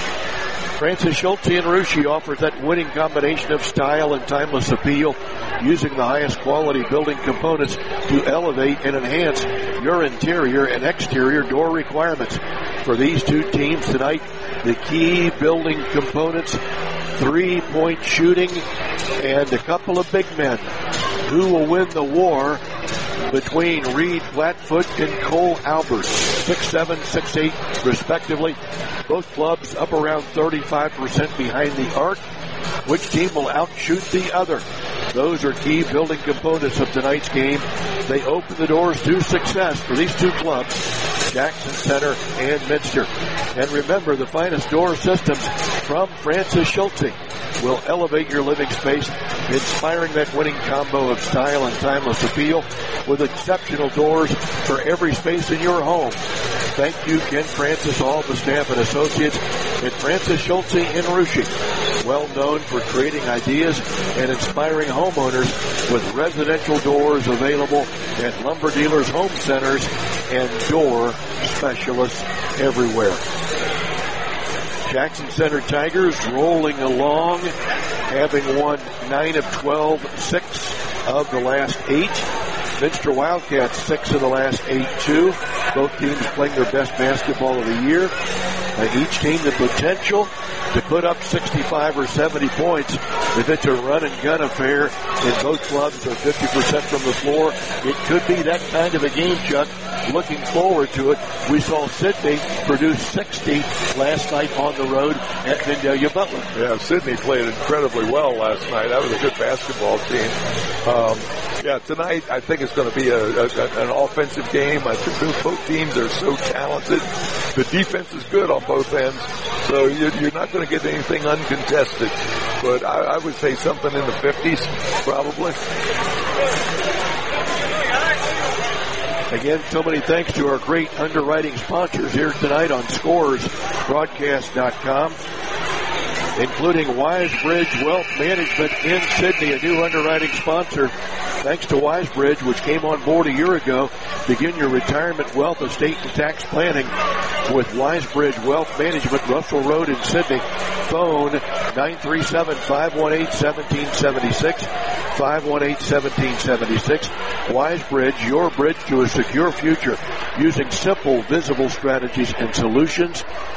Francis Schulte and Ruschi offers that winning combination of style and timeless appeal, using the highest quality building components to elevate and enhance your interior and exterior door requirements. For these two teams tonight, the key building components, three-point shooting, and a couple of big men. Who will win the war between Reed Flatfoot and Cole Albers, six seven, six eight respectively. Both clubs up around thirty-five percent behind the arc. Which team will outshoot the other? Those are key building components of tonight's game. They open the doors to success for these two clubs, Jackson Center and Minster. And remember, the finest door systems from Francis Schulte will elevate your living space, inspiring that winning combo of style and timeless appeal with exceptional doors for every space in your home. Thank you, Ken Francis, all the staff and associates at Francis Schulte and Ruschi, well known for creating ideas and inspiring homeowners with residential doors available at lumber dealers, home centers, and door specialists everywhere. Jackson Center Tigers rolling along, having won nine of twelve, six of the last eight. Minster Wildcats, six of the last eight, too. Both teams playing their best basketball of the year. Uh, each team the potential to put up sixty-five or seventy points if it's a run and gun affair and both clubs are fifty percent from the floor. It could be that kind of a game, Chuck. Looking forward to it. We saw Sidney produce sixty last night on the road at Vandalia Butler. Yeah, Sidney played incredibly well last night. That was a good basketball team. Um, yeah, tonight I think it's going to be a, a, an offensive game. I think both teams are so talented. The defense is good on both ends, so you're, you're not going to get anything uncontested. But I, I would say something in the fifties, probably. Again, so many thanks to our great underwriting sponsors here tonight on Scores Broadcast dot com, including Wisebridge Wealth Management in Sydney, a new underwriting sponsor. Thanks to Wisebridge, which came on board a year ago. Begin your retirement, wealth, estate, and tax planning with Wisebridge Wealth Management, Russell Road in Sydney. Phone nine three seven, five one eight, one seven seven six, five one eight, one seven seven six. Wisebridge, your bridge to a secure future, using simple, visible strategies and solutions.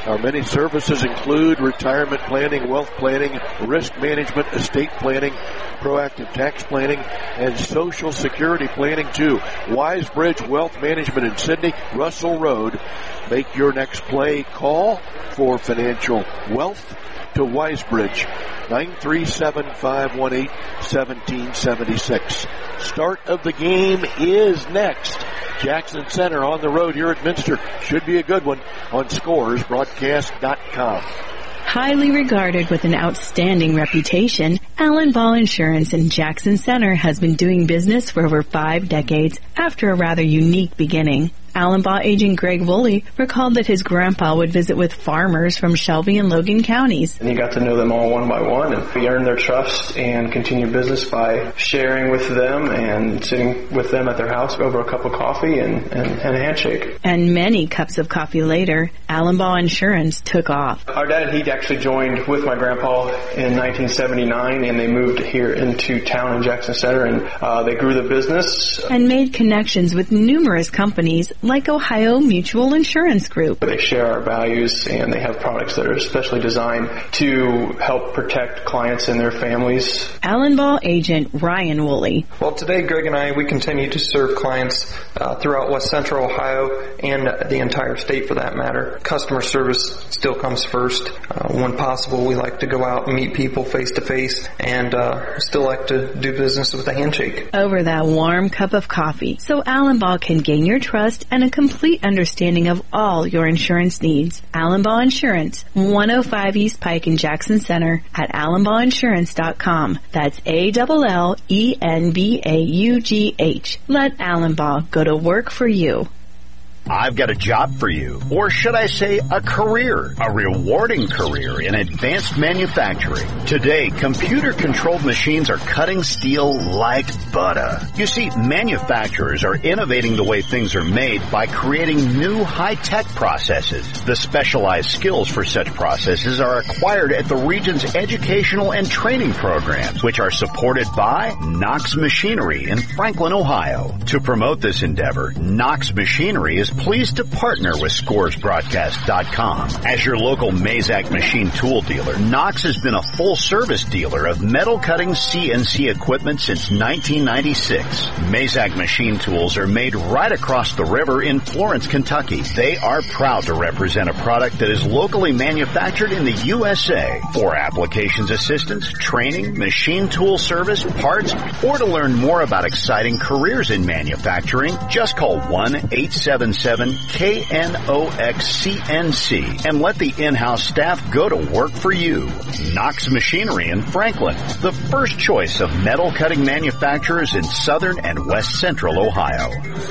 Our many services include retirement planning, wealth planning, risk management, estate planning, proactive tax planning, and social security planning too. Wisebridge Wealth Management in Sydney, Russell Road. Make your next play. Call for financial wealth to Wisebridge, nine three seven, five one eight, one seven seven six. Start of the game is next. Jackson Center on the road here at Minster. Should be a good one on scores broadcast dot com. Highly regarded with an outstanding reputation, Allen Ball Insurance in Jackson Center has been doing business for over five decades after a rather unique beginning. Allen Ball agent Greg Woolley recalled that his grandpa would visit with farmers from Shelby and Logan counties. And he got to know them all one by one, and he earned their trust and continued business by sharing with them and sitting with them at their house over a cup of coffee and, and, and a handshake. And many cups of coffee later, Allen Ball Insurance took off. Our dad, he actually joined with my grandpa in nineteen seventy-nine, and they moved here into town in Jackson Center, and uh, they grew the business. And made connections with numerous companies like Ohio Mutual Insurance Group. They share our values, and they have products that are especially designed to help protect clients and their families. Allen Ball agent Ryan Woolley. Well, today Greg and I, we continue to serve clients uh, throughout West Central Ohio and the entire state for that matter. Customer service still comes first. Uh, when possible, we like to go out and meet people face to face, and uh, still like to do business with a handshake. Over that warm cup of coffee, so Allen Ball can gain your trust and a complete understanding of all your insurance needs. Allen Ball Insurance, one oh five East Pike in Jackson Center at allen ball insurance dot com. That's A L L E N B A U G H. Let Allen Ball go to work for you. I've got a job for you, or should I say a career, a rewarding career in advanced manufacturing. Today, computer-controlled machines are cutting steel like butter. You see, manufacturers are innovating the way things are made by creating new high-tech processes. The specialized skills for such processes are acquired at the region's educational and training programs, which are supported by Knox Machinery in Franklin, Ohio. To promote this endeavor, Knox Machinery is pleased to partner with scores broadcast dot com. As your local Mazak machine tool dealer, Knox has been a full-service dealer of metal cutting C N C equipment since nineteen ninety-six. Mazak machine tools are made right across the river in Florence, Kentucky. They are proud to represent a product that is locally manufactured in the U S A. For applications assistance, training, machine tool service, parts, or to learn more about exciting careers in manufacturing, just call one eight seven seven K N O X C N C and let the in-house staff go to work for you. Knox Machinery in Franklin, the first choice of metal cutting manufacturers in southern and west central Ohio.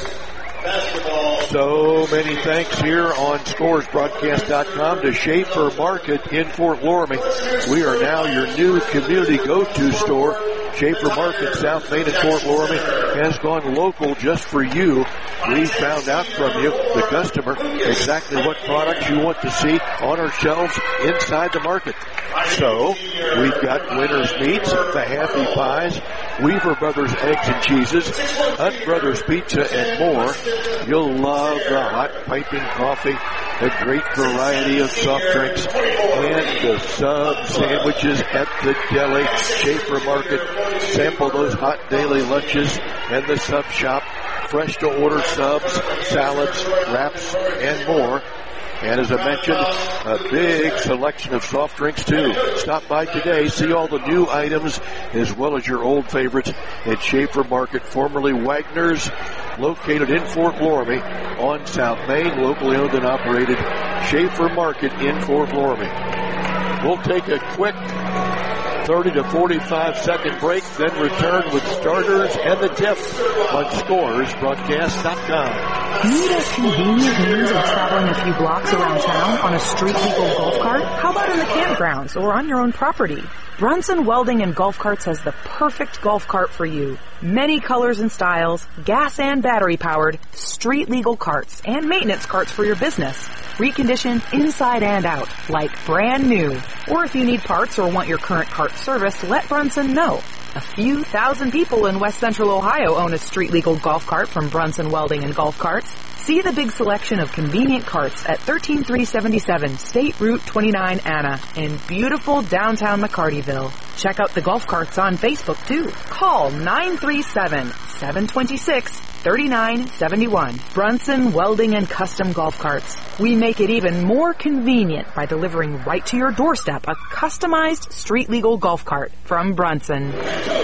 So many thanks here on scores broadcast dot com to Schaefer Market in Fort Loramie. We are now your new community go-to store. Schaefer Market, South Main in Fort Loramie, has gone local just for you. We found out from you, the customer, exactly what products you want to see on our shelves inside the market. So, we've got Winter's Meats, the Happy Pies, Weaver Brothers Eggs and Cheeses, Hunt Brothers Pizza, and more. You'll love the hot piping coffee, a great variety of soft drinks, and the sub sandwiches at the deli. Schaefer Market, sample those hot daily lunches and the sub shop. Fresh to order subs, salads, wraps, and more. And as I mentioned, a big selection of soft drinks too. Stop by today, see all the new items as well as your old favorites at Schaefer Market, formerly Wagner's, located in Fort Loramie on South Main, locally owned and operated. Schaefer Market in Fort Loramie. We'll take a quick thirty to forty-five second break, then return with starters and the tip on scores broadcast dot com. Need a convenient means of traveling a few blocks around town on a street legal golf cart? How about in the campgrounds or on your own property? Brunson Welding and Golf Carts has the perfect golf cart for you. Many colors and styles, gas and battery powered, street legal carts, and maintenance carts for your business. Reconditioned inside and out, like brand new. Or if you need parts or want your current cart serviced, let Brunson know. A few thousand people in West Central Ohio own a street-legal golf cart from Brunson Welding and Golf Carts. See the big selection of convenient carts at one three three seven seven State Route twenty-nine Anna in beautiful downtown McCartyville. Check out the golf carts on Facebook, too. Call nine three seven, seven two six, three nine seven one. Brunson Welding and Custom Golf Carts. We make it even more convenient by delivering right to your doorstep a customized street-legal golf cart from Brunson.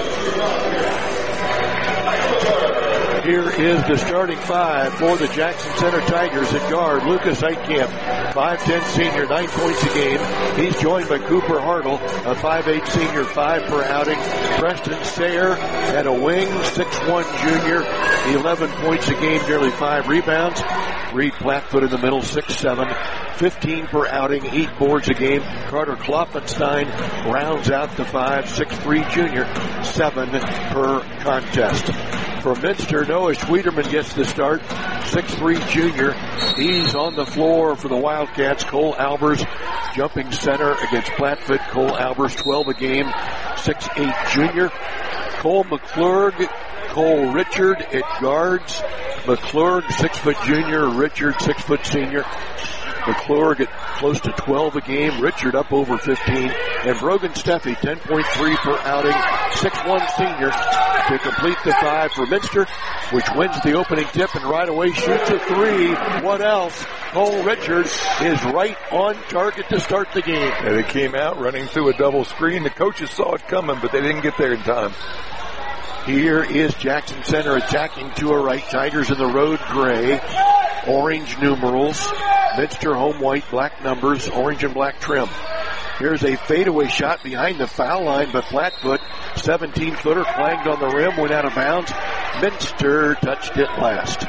Here is the starting five for the Jackson Center Tigers at guard. Lucas Heitkamp, five ten senior, nine points a game. He's joined by Cooper Hartle, a five eight senior, five per outing. Preston Sayer at a wing, six one junior, eleven points a game, nearly five rebounds. Reed Plattfoot in the middle, six seven, fifteen per outing, eight boards a game. Carter Klopfenstein rounds out the five, six three junior, seven per contest. For Minster, Noah Schwederman gets the start, six three junior. He's on the floor for the Wildcats. Cole Albers jumping center against Plattfoot. Cole Albers, twelve a game, six eight junior. Cole McClurg, Cole Richard at guards. McClurg, six foot junior. Richard, six foot senior. McClurg at close to twelve a game. Richard up over fifteen. And Brogan Steffi, ten point three per outing. six one senior to complete the five for Minster, which wins the opening tip and right away shoots a three. What else? Cole Richard is right on target to start the game. And they came out running through a double screen. The coaches saw it coming, but they didn't get there in time. Here is Jackson Center attacking to a right. Tigers in the road gray. Orange numerals. Minster home white, black numbers, orange and black trim. Here's a fadeaway shot behind the foul line, but Plattfoot, seventeen-footer, clanged on the rim, went out of bounds. Minster touched it last.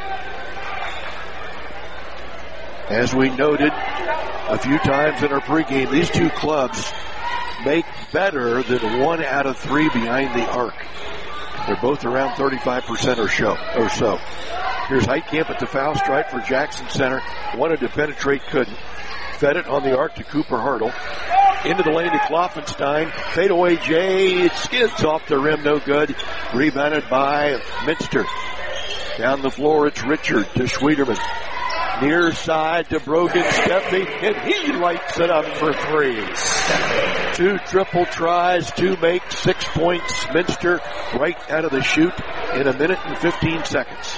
As we noted a few times in our pregame, these two clubs make better than one out of three behind the arc. They're both around thirty-five percent or so. Or so. Here's Heitkamp at the foul stripe for Jackson Center. Wanted to penetrate, couldn't. Fed it on the arc to Cooper Hartle. Into the lane to Klopfenstein. Fadeaway J. It skids off the rim, no good. Rebounded by Minster. Down the floor, it's Richard to Schwederman. Near side to Brogan Steffi, and he lights it up for three. Two triple tries, two make, six points. Minster right out of the chute in a minute and fifteen seconds.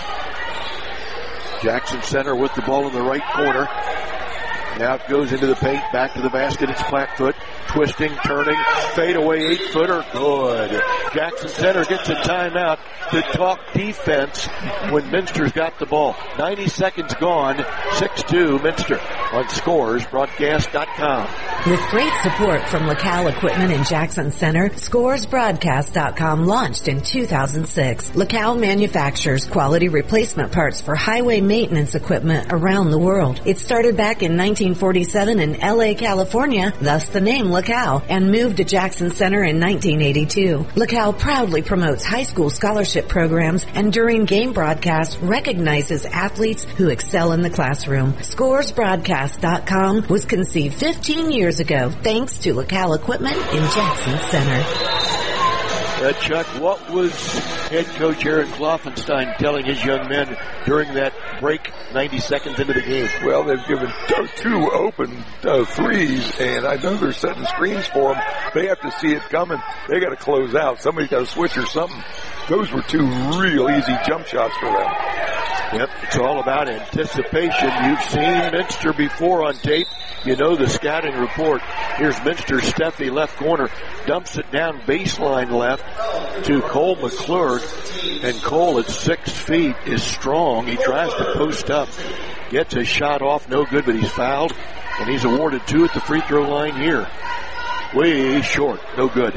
Jackson Center with the ball in the right corner. Now it goes into the paint, back to the basket. It's Plattfoot, twisting, turning, fadeaway eight-footer, good. Jackson Center gets a timeout to talk defense when Minster's got the ball. ninety seconds gone, six two Minster on scores broadcast dot com. With great support from LaCal Equipment in Jackson Center, scores broadcast dot com launched in two thousand six. LaCal manufactures quality replacement parts for highway maintenance equipment around the world. It started back in nineteen forty-seven in L A, California, thus the name LaCal, and moved to Jackson Center in nineteen eighty-two. LaCal proudly promotes high school scholarship programs and during game broadcasts recognizes athletes who excel in the classroom. scores broadcast dot com was conceived fifteen years ago thanks to LaCal Equipment in Jackson Center. Uh, Chuck, what was head coach Aaron Klopfenstein telling his young men during that break ninety seconds into the game? Well, they've given two open uh, threes, and I know they're setting screens for them. They have to see it coming. They got to close out. Somebody's got to switch or something. Those were two real easy jump shots for them. Yep, it's all about anticipation. You've seen Minster before on tape. You know the scouting report. Here's Minster, Steffi, left corner, dumps it down baseline left to Cole McClurg. And Cole at six feet is strong. He tries to post up, gets a shot off, no good, but he's fouled. And he's awarded two at the free throw line here. Way short, no good.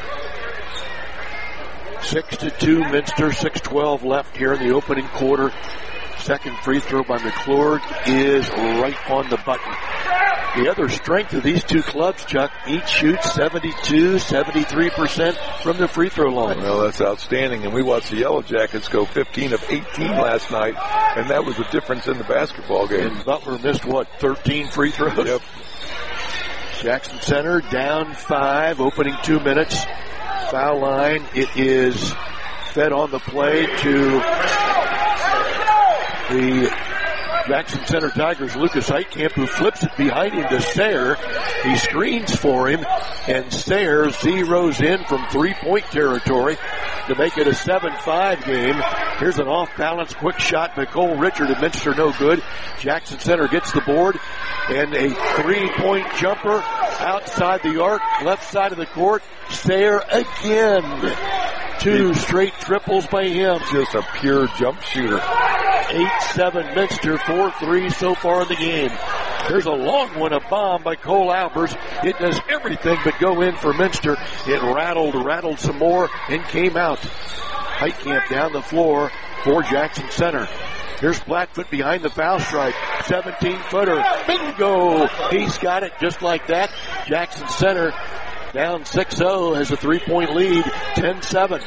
Six to two, Minster, six twelve left here in the opening quarter. Second free throw by McClurg is right on the button. The other strength of these two clubs, Chuck, each shoots seventy-two, seventy-three percent from the free throw line. Well, that's outstanding. And we watched the Yellow Jackets go fifteen of eighteen last night, and that was the difference in the basketball game. And Butler missed, what, thirteen free throws? Yep. Jackson Center down five, opening two minutes. foul line. It is fed on the play to the Jackson Center Tigers, Lucas Heitkamp, who flips it behind him to Sayre. He screens for him, and Sayre zeroes in from three-point territory to make it a seven five game. Here's an off-balance quick shot by Cole Richard at Minster, no good. Jackson Center gets the board, and a three-point jumper outside the arc, left side of the court. Sayre again. Two straight triples by him. Just a pure jump shooter. eight seven Minster, four three so far in the game. There's a long one, a bomb by Cole Albers. It does everything but go in for Minster. It rattled, rattled some more, and came out. Heitkamp down the floor for Jackson Center. Here's Blackfoot behind the foul stripe. seventeen-footer. Bingo! He's got it just like that. Jackson Center down six oh, has a three-point lead, ten seven.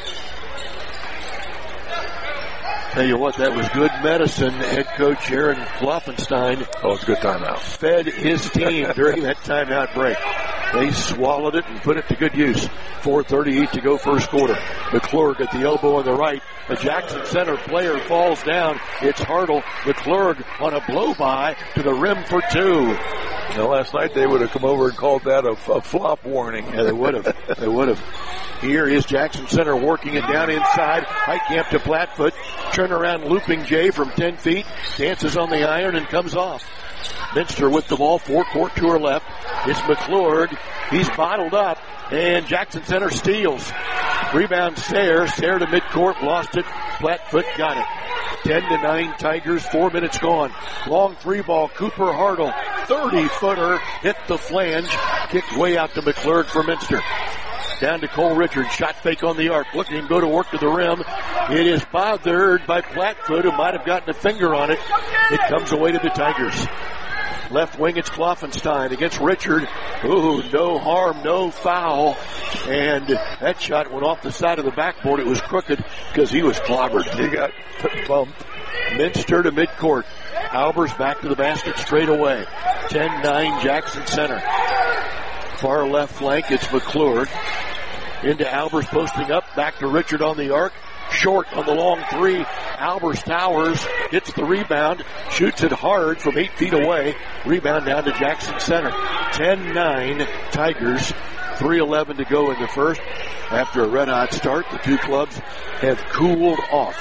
Tell you what, that was good medicine. Head coach Aaron Kloffenstein. Oh, it's a good timeout. Fed his team during that timeout break. They swallowed it and put it to good use. four thirty-eight to go first quarter. McClurg at the elbow on the right. The Jackson Center player falls down. It's Hartle. McClurg on a blow-by to the rim for two. Now, last night they would have come over and called that a, a flop warning. Yeah, they would have. They would have. Here is Jackson Center working it down inside. Heitkamp to Blackfoot. Turnaround looping Jay from ten feet. Dances on the iron and comes off. Minster with the ball. Four court to her left. It's McClurg. He's bottled up. And Jackson Center steals. Rebound Sayre. Sayre to midcourt. Lost it. Blackfoot got it. ten to nine Tigers. Four minutes gone. Long three ball. Cooper Hartle. thirty-footer. Hit the flange. Kicked way out to McClurg for Minster. Down to Cole Richard. Shot fake on the arc. Look at him go to work to the rim. It is bothered by Blackfoot, who might have gotten a finger on it. It comes away to the Tigers. Left wing, it's Kloffenstein against Richard. Ooh, no harm, no foul. And that shot went off the side of the backboard. It was crooked because he was clobbered. He got bumped. Minster to midcourt. Albers back to the basket straight away. ten nine Jackson Center. Far left flank, it's McClurg. Into Albers posting up, back to Richard on the arc. Short on the long three. Albers Towers gets the rebound, shoots it hard from eight feet away. Rebound down to Jackson Center. ten nine Tigers. three eleven to go in the first. After a red-hot start, the two clubs have cooled off.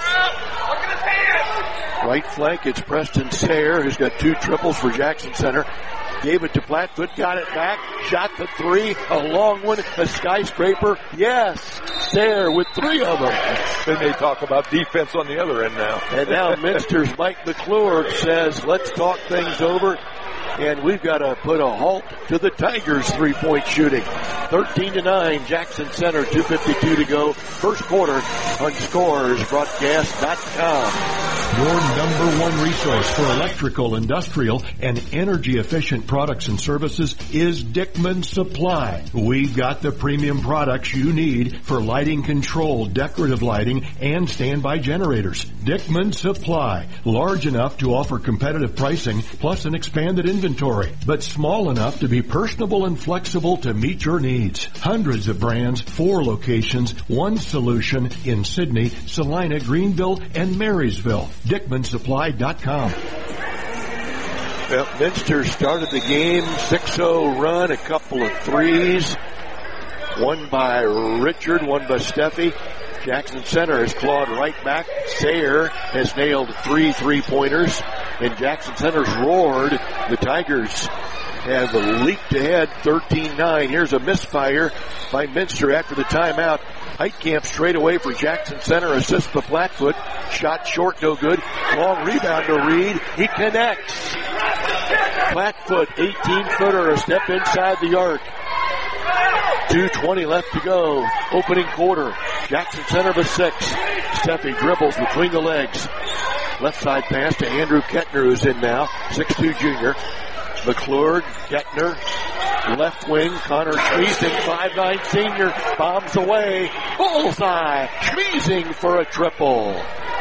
Right flank, it's Preston Sayre, who's got two triples for Jackson Center. Gave it to Blackfoot, got it back, shot the three, a long one, a skyscraper. Yes, Sayre with three of them. Then they talk about defense on the other end now. And now Minster's Mike McClurg says, let's talk things over. And we've got to put a halt to the Tigers' three-point shooting. thirteen to nine, Jackson Center, two fifty-two to go. First quarter on Scores Broadcast dot com. Your number one resource for electrical, industrial, and energy-efficient products and services is Dickman Supply. We've got the premium products you need for lighting control, decorative lighting, and standby generators. Dickman Supply, large enough to offer competitive pricing plus an expanded inventory, but small enough to be personable and flexible to meet your needs. Hundreds of brands, four locations, one solution in Sydney, Salina, Greenville, and Marysville. Dickman Supply dot com. Well, Minster started the game, six oh run, a couple of threes. One by Richard, one by Steffi. Jackson Center has clawed right back. Sayre has nailed three three-pointers. And Jackson Center's roared. The Tigers have leaped ahead thirteen nine. Here's a misfire by Minster after the timeout. Heitkamp straight away for Jackson Center. Assist to Blackfoot. Shot short, no good. Long rebound to Reed. He connects. Blackfoot, eighteen-footer, a step inside the arc. two twenty left to go. Opening quarter. Jackson Center with six. Steffi dribbles between the legs. Left side pass to Andrew Kettner, who's in now. six two junior. McClurg, Kettner, left wing, Connor Schmiesing, five nine senior, bombs away, bullseye, Schmiesing for a triple.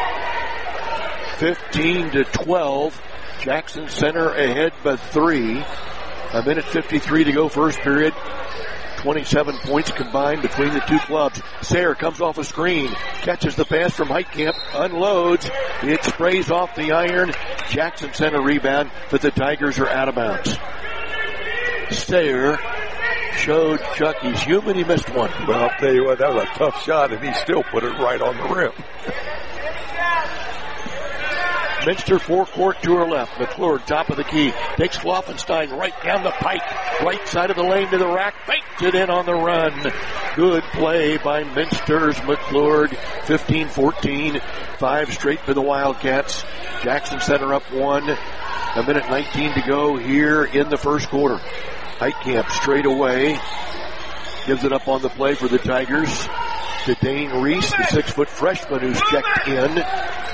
fifteen to twelve, Jackson Center ahead by three. A minute fifty-three to go first period. twenty-seven points combined between the two clubs. Sayre comes off a screen, catches the pass from Heitkamp, unloads. It sprays off the iron. Jackson Center rebound, but the Tigers are out of bounds. Sayre showed Chuck he's human. He missed one. Well, I'll tell you what, that was a tough shot, and he still put it right on the rim. Minster forecourt to her left. McClure, top of the key. Takes Kloffenstein right down the pike. Right side of the lane to the rack. Baked it in on the run. Good play by Minster's McClure. fifteen fourteen. Five straight for the Wildcats. Jackson Center up one. A minute nineteen to go here in the first quarter. Heitkamp straight away. Gives it up on the play for the Tigers to Dane Reese, the six-foot freshman who's checked in.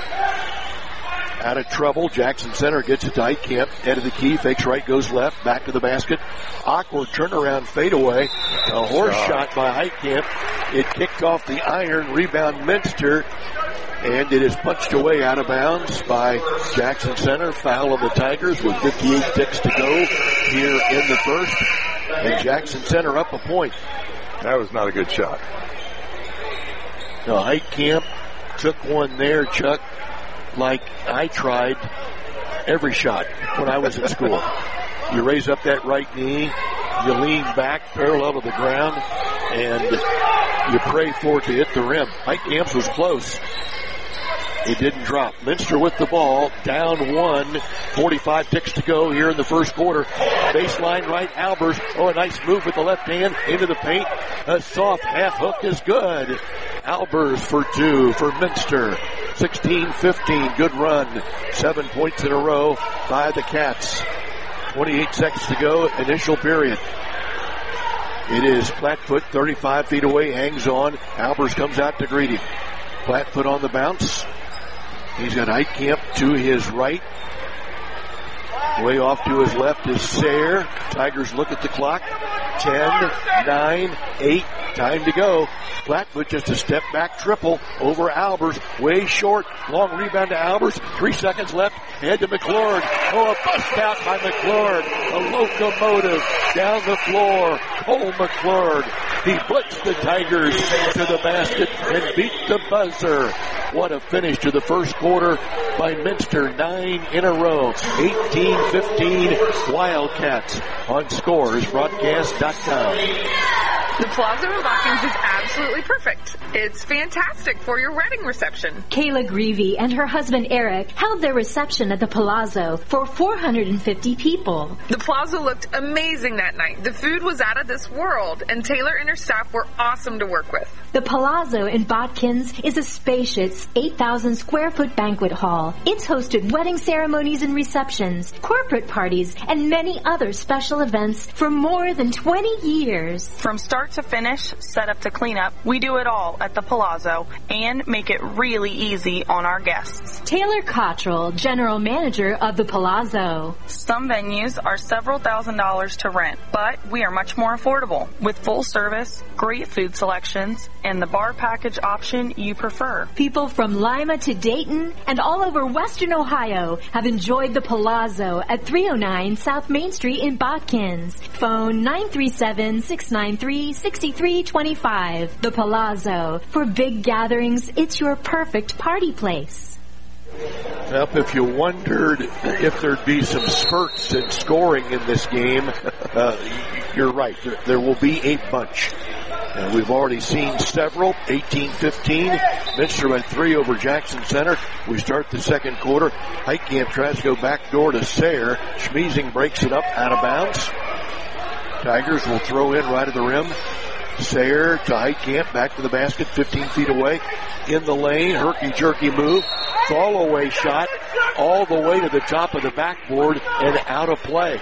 Out of trouble. Jackson Center gets it to Heitkamp. Head of the key. Fakes right, goes left. Back to the basket. Awkward turnaround fadeaway. A horse shot by Heitkamp. It kicked off the iron. Rebound Minster. And it is punched away out of bounds by Jackson Center. Foul on the Tigers with fifty-eight ticks to go here in the first. And Jackson Center up a point. That was not a good shot. No, Heitkamp took one there, Chuck, like I tried every shot when I was in school. You raise up that right knee, you lean back parallel to the ground, and you pray for it to hit the rim. Heitkamp was close. It didn't drop. Minster with the ball, down one. forty-five ticks to go here in the first quarter. Baseline right, Albers. Oh, a nice move with the left hand into the paint. A soft half hook is good. Albers for two for Minster. sixteen fifteen, good run. Seven points in a row by the Cats. twenty-eight seconds to go, initial period. It is Plattfoot, thirty-five feet away, hangs on. Albers comes out to greet him. Plattfoot on the bounce. He's got Heitkamp to his right. Way off to his left is Sayre. Tigers look at the clock. ten, nine, eight, time to go. Plattfoot just a step back triple over Albers. Way short. Long rebound to Albers. Three seconds left. Head to McClure. Oh, a bust out by McClure. A locomotive down the floor. Cole McClure. He blitzed the Tigers to the basket and beat the buzzer. What a finish to the first quarter by Minster. Nine in a row. eighteen fifteen Wildcats on scores broadcast dot com. The Palazzo in Watkins is absolutely perfect. It's fantastic for your wedding reception. Kayla Greavy and her husband Eric held their reception at the Palazzo for four hundred fifty people. The Palazzo looked amazing that night. The food was out of this world, and Taylor and her staff were awesome to work with. The Palazzo in Botkins is a spacious eight thousand square foot banquet hall. It's hosted wedding ceremonies and receptions, corporate parties, and many other special events for more than twenty years. From start to finish, set up to clean up, we do it all at the Palazzo and make it really easy on our guests. Taylor Cottrell, General Manager of the Palazzo. Some venues are several thousand dollars to rent, but we are much more affordable with full service, great food selections, and the bar package option you prefer. People from Lima to Dayton and all over Western Ohio have enjoyed the Palazzo at three oh nine South Main Street in Botkins. Phone nine three seven, six nine three, six three two five. The Palazzo. For big gatherings, it's your perfect party place. Well, if you wondered if there'd be some spurts in scoring in this game, uh, you're right. There, there will be a bunch. And we've already seen several. eighteen fifteen. Minster went three over Jackson Center. We start the second quarter. Heitkamp tries to go back door to Sayre. Schmeezing breaks it up out of bounds. Tigers will throw in right at the rim. Sayre to Heitkamp, back to the basket, fifteen feet away. In the lane, herky-jerky move. Fall away shot all the way to the top of the backboard and out of play.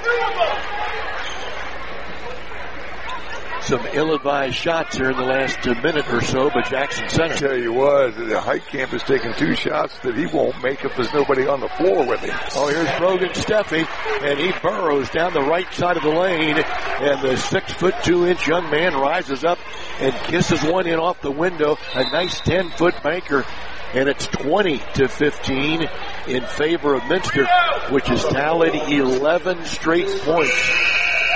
Some ill-advised shots here in the last minute or so, but Jackson Center. I tell you what, the Heitkamp is taking two shots that he won't make if there's nobody on the floor with him. Oh, here's Brogan Steffi, and he burrows down the right side of the lane, and the six foot two inch young man rises up and kisses one in off the window. A nice ten foot banker. And it's twenty to fifteen in favor of Minster, which has tallied eleven straight points.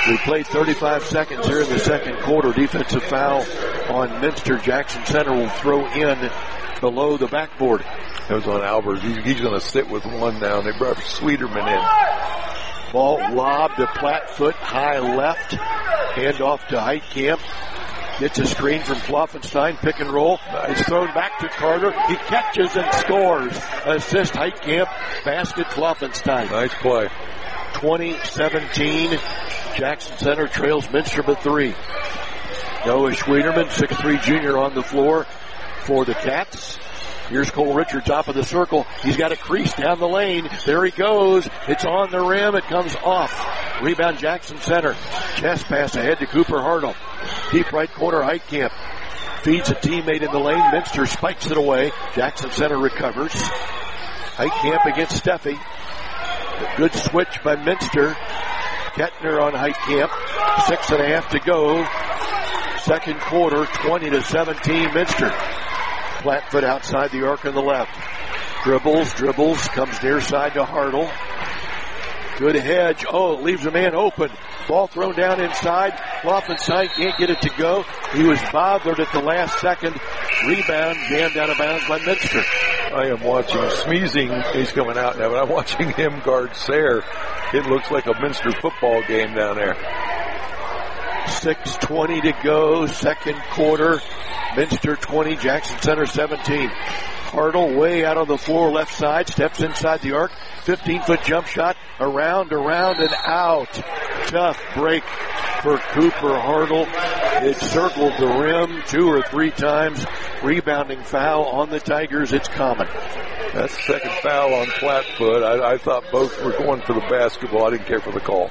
We played thirty-five seconds here in the second quarter. Defensive foul on Minster. Jackson Center will throw in below the backboard. It was on Albers. He's, he's going to sit with one now. They brought Sweeterman in. Ball lobbed to Plattfoot, high left. Hand off to Heitkamp. Gets a screen from Kloffenstein. Pick and roll. It's thrown back to Carter. He catches and scores. Assist Heitkamp. Basket Kloffenstein. Nice play. twenty seventeen. Jackson Center trails Minster by three. Noah Schwederman, six three junior on the floor for the Cats. Here's Cole Richard, top of the circle. He's got a crease down the lane. There he goes. It's on the rim. It comes off. Rebound Jackson Center. Chest pass ahead to Cooper Hartle. Deep right corner, Heitkamp. Feeds a teammate in the lane. Minster spikes it away. Jackson Center recovers. Heitkamp against Steffi. Good switch by Minster. Kettner on Heitkamp. Six and a half to go. Second quarter, twenty to seventeen, Minster. Plattfoot outside the arc on the left. Dribbles, dribbles, comes near side to Hartle. Good hedge. Oh, it leaves a man open. Ball thrown down inside. Kloffenstein can't get it to go. He was bothered at the last second. Rebound jammed out of bounds by Minster. I am watching Smeezing. He's coming out now, but I'm watching him guard Sayre. It looks like a Minster football game down there. six twenty to go, second quarter. Minster twenty, Jackson Center seventeen. Hartle way out on the floor, left side, steps inside the arc. fifteen-foot jump shot, around, around, and out. Tough break for Cooper Hartle. It circled the rim two or three times. Rebounding foul on the Tigers. It's common. That's the second foul on Plattfoot. I, I thought both were going for the basketball. I didn't care for the call.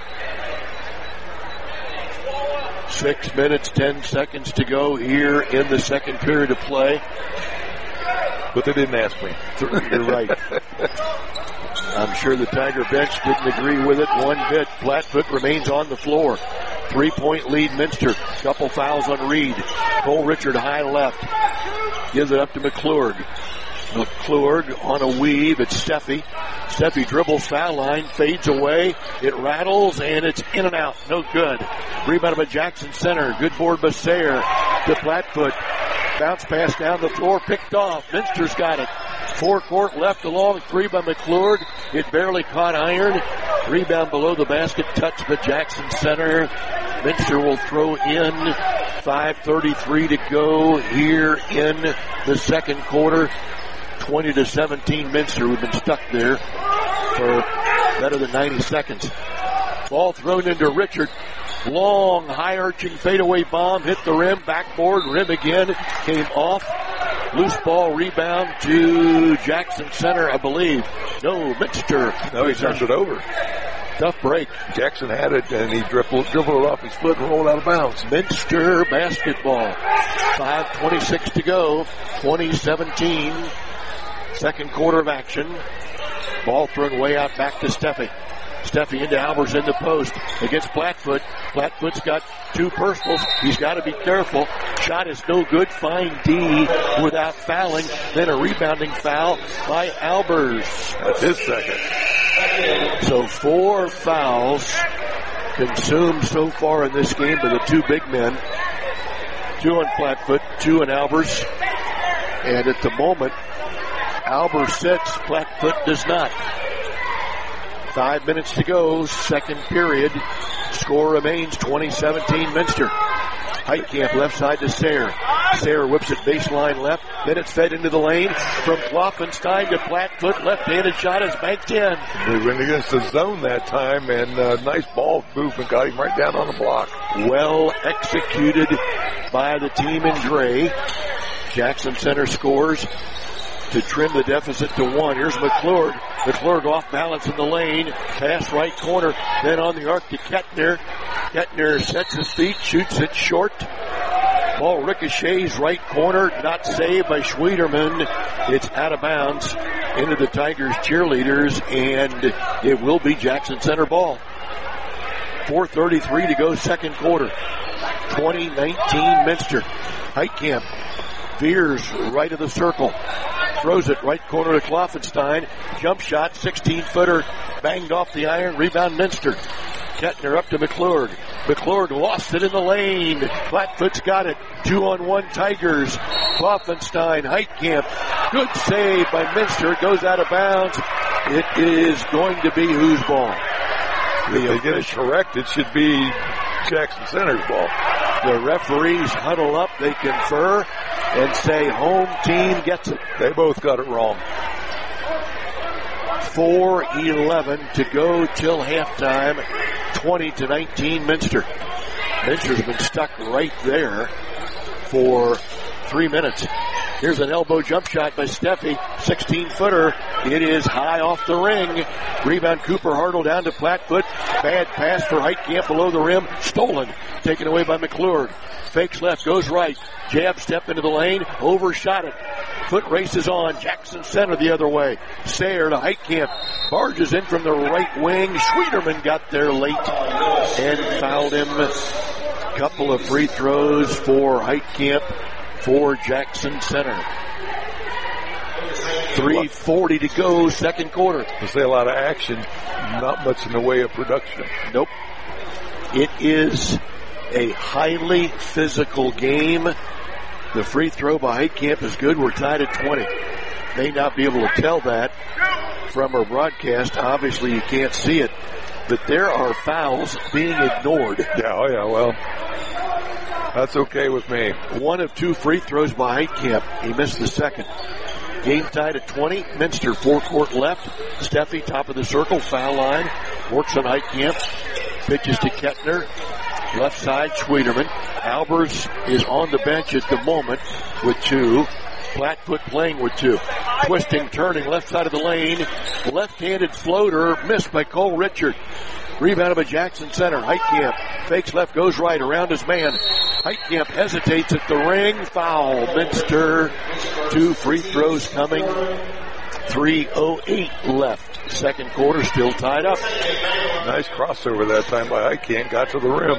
Six minutes, ten seconds to go here in the second period of play. But they didn't ask me. You're right. I'm sure the Tiger bench didn't agree with it one bit. Plattfoot remains on the floor. Three-point lead, Minster. Couple fouls on Reed. Cole Richard high left. Gives it up to McClurg. McClurg on a weave. It's Steffi. Steffi dribbles foul line, fades away. It rattles, and it's in and out. No good. Rebound by Jackson Center. Good board by Sayre to Plattfoot. Bounce pass down the floor, picked off. Minster's got it. Forecourt left along, three by McClurg. It barely caught iron. Rebound below the basket, touched by Jackson Center. Minster will throw in. five thirty-three to go here in the second quarter. twenty to seventeen Minster. We've been stuck there for better than ninety seconds. Ball thrown into Richard. Long, high-arching fadeaway bomb. Hit the rim. Backboard. Rim again. Came off. Loose ball rebound to Jackson Center, I believe. No, Minster. No, he turned it over. Tough break. Jackson had it, and he dribbled, dribbled it off his foot and rolled out of bounds. Minster basketball. five twenty-six to go. twenty seventeen. Second quarter of action. Ball thrown way out back to Steffi. Steffi into Albers in the post against Plattfoot. Plattfoot's got two personals. He's got to be careful. Shot is no good. Fine D without fouling. Then a rebounding foul by Albers. That's his second. So four fouls consumed so far in this game by the two big men. Two on Plattfoot, two on Albers. And at the moment, Albers sits, Plattfoot does not. Five minutes to go, second period. Score remains twenty seventeen Minster. Heitkamp left side to Sayre. Sayre whips it baseline left. Then it's fed into the lane from Kloffenstein to Plattfoot. Left-handed shot is banked in. They went against the zone that time, and uh, nice ball movement got him right down on the block. Well executed by the team in gray. Jackson Center scores to trim the deficit to one. Here's McClurg. McClurg off balance in the lane. Pass right corner. Then on the arc to Kettner. Kettner sets his feet, shoots it short. Ball ricochets right corner. Not saved by Schwederman. It's out of bounds into the Tigers cheerleaders, and it will be Jackson Center ball. four thirty-three to go, second quarter. twenty nineteen Minster. Heitkamp veers right of the circle. Throws it right corner to Kloffenstein. Jump shot, sixteen-footer, banged off the iron. Rebound Minster. Kettner up to McClure. McClure lost it in the lane. Flatfoot's got it. Two on one Tigers. Kloffenstein, Heitkamp. Good save by Minster. It goes out of bounds. It is going to be whose ball? If they get it correct, it should be Jackson Center's ball. The referees huddle up. They confer and say home team gets it. They both got it wrong. four eleven to go till halftime. twenty to nineteen Minster. Minster's been stuck right there for three minutes. Here's an elbow jump shot by Steffi. sixteen-footer. It is high off the ring. Rebound Cooper Hartle down to Flatfoot. Bad pass for Heitkamp below the rim. Stolen. Taken away by McClure. Fakes left. Goes right. Jab step into the lane. Overshot it. Foot races on. Jackson Center the other way. Sayre to Heitkamp. Barges in from the right wing. Schwieterman got there late and fouled him. Couple of free throws for Heitkamp for Jackson Center. three forty to go, second quarter. To say a lot of action, not much in the way of production. Nope. It is a highly physical game. The free throw by Heitkamp is good. We're tied at twenty. May not be able to tell that from our broadcast. Obviously, you can't see it. But there are fouls being ignored. Yeah, oh yeah, well, that's okay with me. One of two free throws by Heitkamp. He missed the second. Game tied at twenty. Minster, forecourt left. Steffi, top of the circle, foul line. Works on Heitkamp. Pitches to Kettner. Left side, Schwieterman. Albers is on the bench at the moment with two. Flatfoot playing with two. Twisting, turning, left side of the lane. Left-handed floater, missed by Cole Richard. Rebounded by Jackson Center. Heitkamp fakes left, goes right, around his man. Heitkamp hesitates at the ring. Foul. Minster. Two free throws coming. three oh eight left. Second quarter still tied up. Nice crossover that time by Heitkamp. Got to the rim.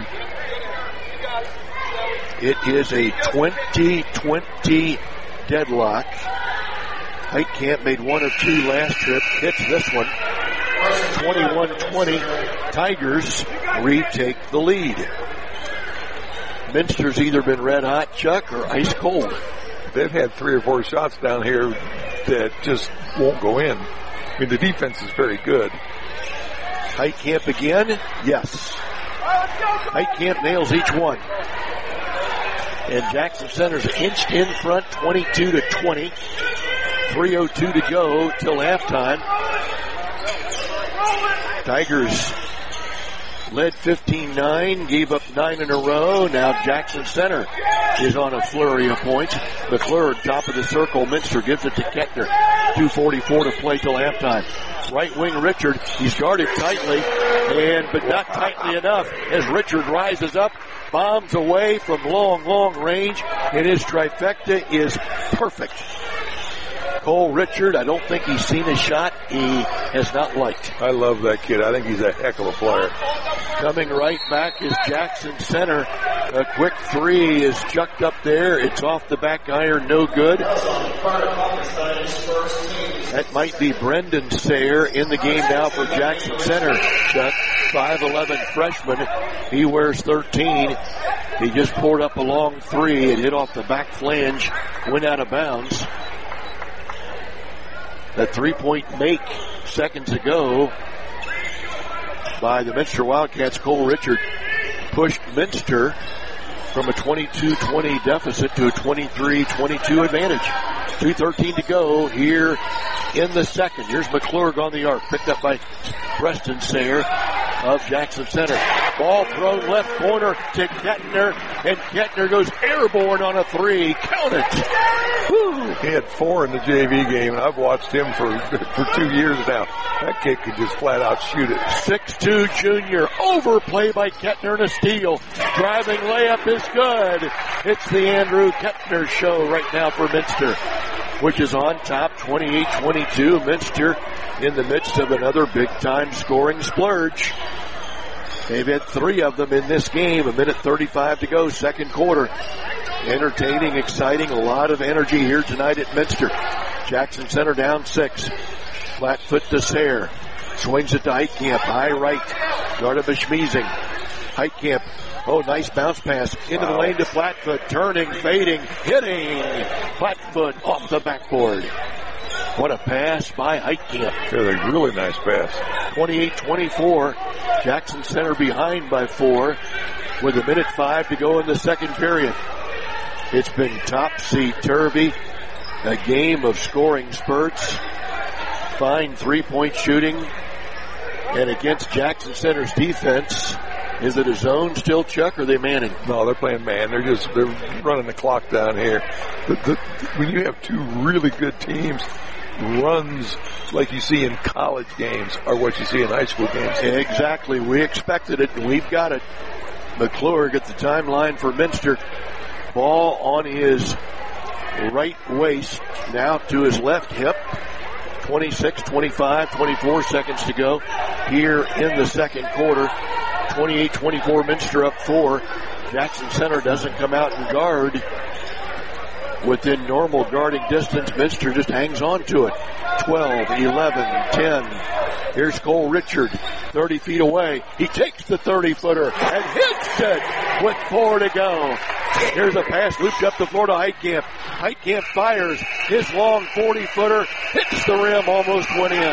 It is a twenty twenty deadlock. Heitkamp made one of two last trip. Hits this one. twenty-one twenty. Tigers retake the lead. Minster's either been red hot, Chuck, or ice cold. They've had three or four shots down here that just won't go in. I mean, the defense is very good. Heitkamp again? Yes. Heitkamp nails each one. And Jackson Center's inched in front, twenty-two to twenty. three oh two to go till halftime. Tigers led fifteen nine, gave up nine in a row. Now Jackson Center is on a flurry of points. McClure, top of the circle. Minster gives it to Kettner. two forty-four to play till halftime. Right wing Richard, he's guarded tightly, and but not tightly enough as Richard rises up, bombs away from long, long range, and his trifecta is perfect. Cole Richard, I don't think he's seen a shot he has not liked. I love that kid. I think he's a heck of a player. Coming right back is Jackson Center. A quick three is chucked up there. It's off the back iron, no good. That might be Brendan Sayre in the game now for Jackson Center. Chuck, five eleven freshman. He wears thirteen. He just poured up a long three. It hit off the back flange, went out of bounds. That three-point make seconds ago by the Minster Wildcats. Cole Richard pushed Minster from a twenty-two twenty deficit to a twenty-three twenty-two advantage. two thirteen to go here in the second. Here's McClure on the arc, picked up by Preston Sayre of Jackson Center. Ball thrown left corner to Kettner, and Kettner goes airborne on a three. Count it. Woo. He had four in the J V game, and I've watched him for for two years now. That kid could just flat out shoot it. six two junior. Overplay by Kettner and a steal. Driving layup is good. It's the Andrew Kettner show right now for Minster, which is on top twenty-eight twenty-two. Minster in the midst of another big-time scoring splurge. They've had three of them in this game. A minute thirty-five to go, second quarter. Entertaining, exciting, a lot of energy here tonight at Minster. Jackson Center down six. Flatfoot to Sayre. Swings it to Heitkamp. High right. Guarded by Schmiesing. Heitkamp. Oh, nice bounce pass into wow. the lane to Flatfoot. Turning, fading, hitting. Flatfoot off the backboard. What a pass by Heitkamp. Yeah, a really nice pass. twenty-eight twenty-four. Jackson Center behind by four with a minute five to go in the second period. It's been topsy-turvy. A game of scoring spurts. Fine three-point shooting. And against Jackson Center's defense, is it a zone still, Chuck, or are they manning? No, they're playing man. They're just, they're running the clock down here. The, the, when you have two really good teams, runs like you see in college games are what you see in high school games. Exactly. We expected it, and we've got it. McClure gets the timeline for Minster. Ball on his right waist, now to his left hip. twenty-six, twenty-five, twenty-four seconds to go here in the second quarter. twenty-eight twenty-four, Minster up four. Jackson Center doesn't come out and guard. Within normal guarding distance, Minster just hangs on to it. twelve, eleven, ten. Here's Cole Richard, thirty feet away. He takes the thirty-footer and hits it with four to go. Here's a pass looped up the floor to Heitkamp. Heitkamp fires his long forty-footer, hits the rim, almost went in.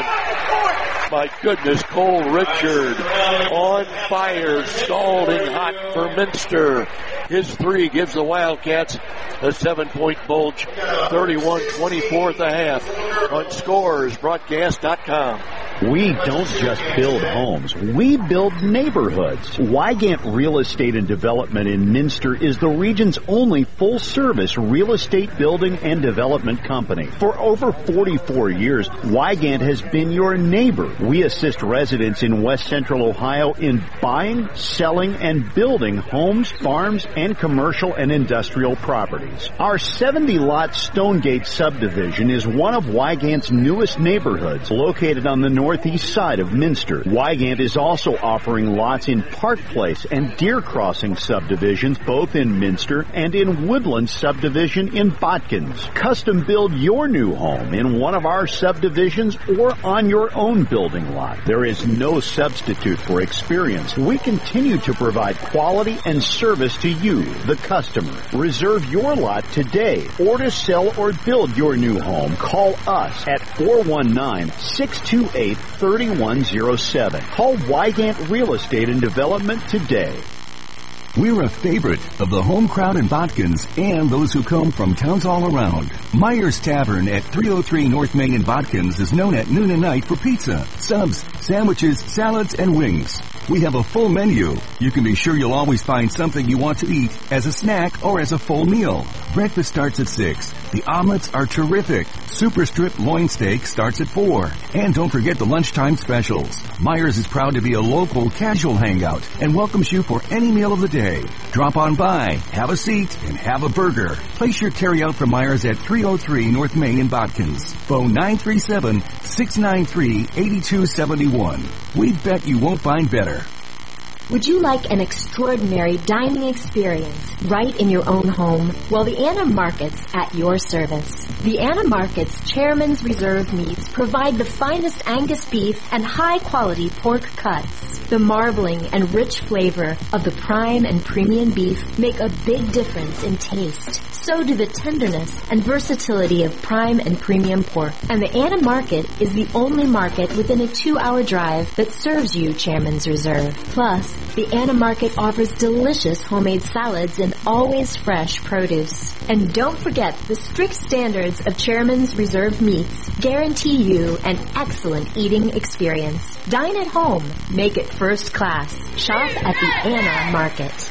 My goodness, Cole Richard on fire, scalding hot for Minster. His three gives the Wildcats a seven-point bulge, thirty-one twenty-four at the half on scores broadcast dot com. We don't just build homes, we build neighborhoods. Wygant Real Estate and Development in Minster is the region's only full-service real estate building and development company. For over forty-four years, Wygant has been your neighbor. We assist residents in West Central Ohio in buying, selling, and building homes, farms, and commercial and industrial properties. Our seventy-lot Stonegate subdivision is one of Wygant's newest neighborhoods, located on the northeast side of Minster. Wygant is also offering lots in Park Place and Deer Crossing subdivisions, both in Minster, and in Woodland subdivision in Botkins. Custom build your new home in one of our subdivisions or on your own building lot. There is no substitute for experience. We continue to provide quality and service to you, the customer. Reserve your lot today, or to sell or build your new home, call us at four one nine, six two eight, three one zero seven. Call Wygant Real Estate and Development today. We're a favorite of the home crowd in Botkins and those who come from towns all around. Myers Tavern at three oh three North Main in Botkins is known at noon and night for pizza, subs, sandwiches, salads, and wings. We have a full menu. You can be sure you'll always find something you want to eat as a snack or as a full meal. Breakfast starts at six. The omelets are terrific. Super Strip loin steak starts at four. And don't forget the lunchtime specials. Myers is proud to be a local casual hangout and welcomes you for any meal of the day. Drop on by, have a seat, and have a burger. Place your carryout from Myers at three oh three North Main in Botkins. Phone nine three seven, six nine three, eight two seven one. We bet you won't find better. Would you like an extraordinary dining experience right in your own home? Well, the Anna Markets at your service. The Anna Markets Chairman's Reserve meats provide the finest Angus beef and high-quality pork cuts. The marbling and rich flavor of the prime and premium beef make a big difference in taste. So do the tenderness and versatility of prime and premium pork. And the Anna Market is the only market within a two-hour drive that serves you Chairman's Reserve. Plus, the Anna Market offers delicious homemade salads and always fresh produce. And don't forget, the strict standards of Chairman's Reserve meats guarantee you an excellent eating experience. Dine at home. Make it first class. Shop at the Anna Market.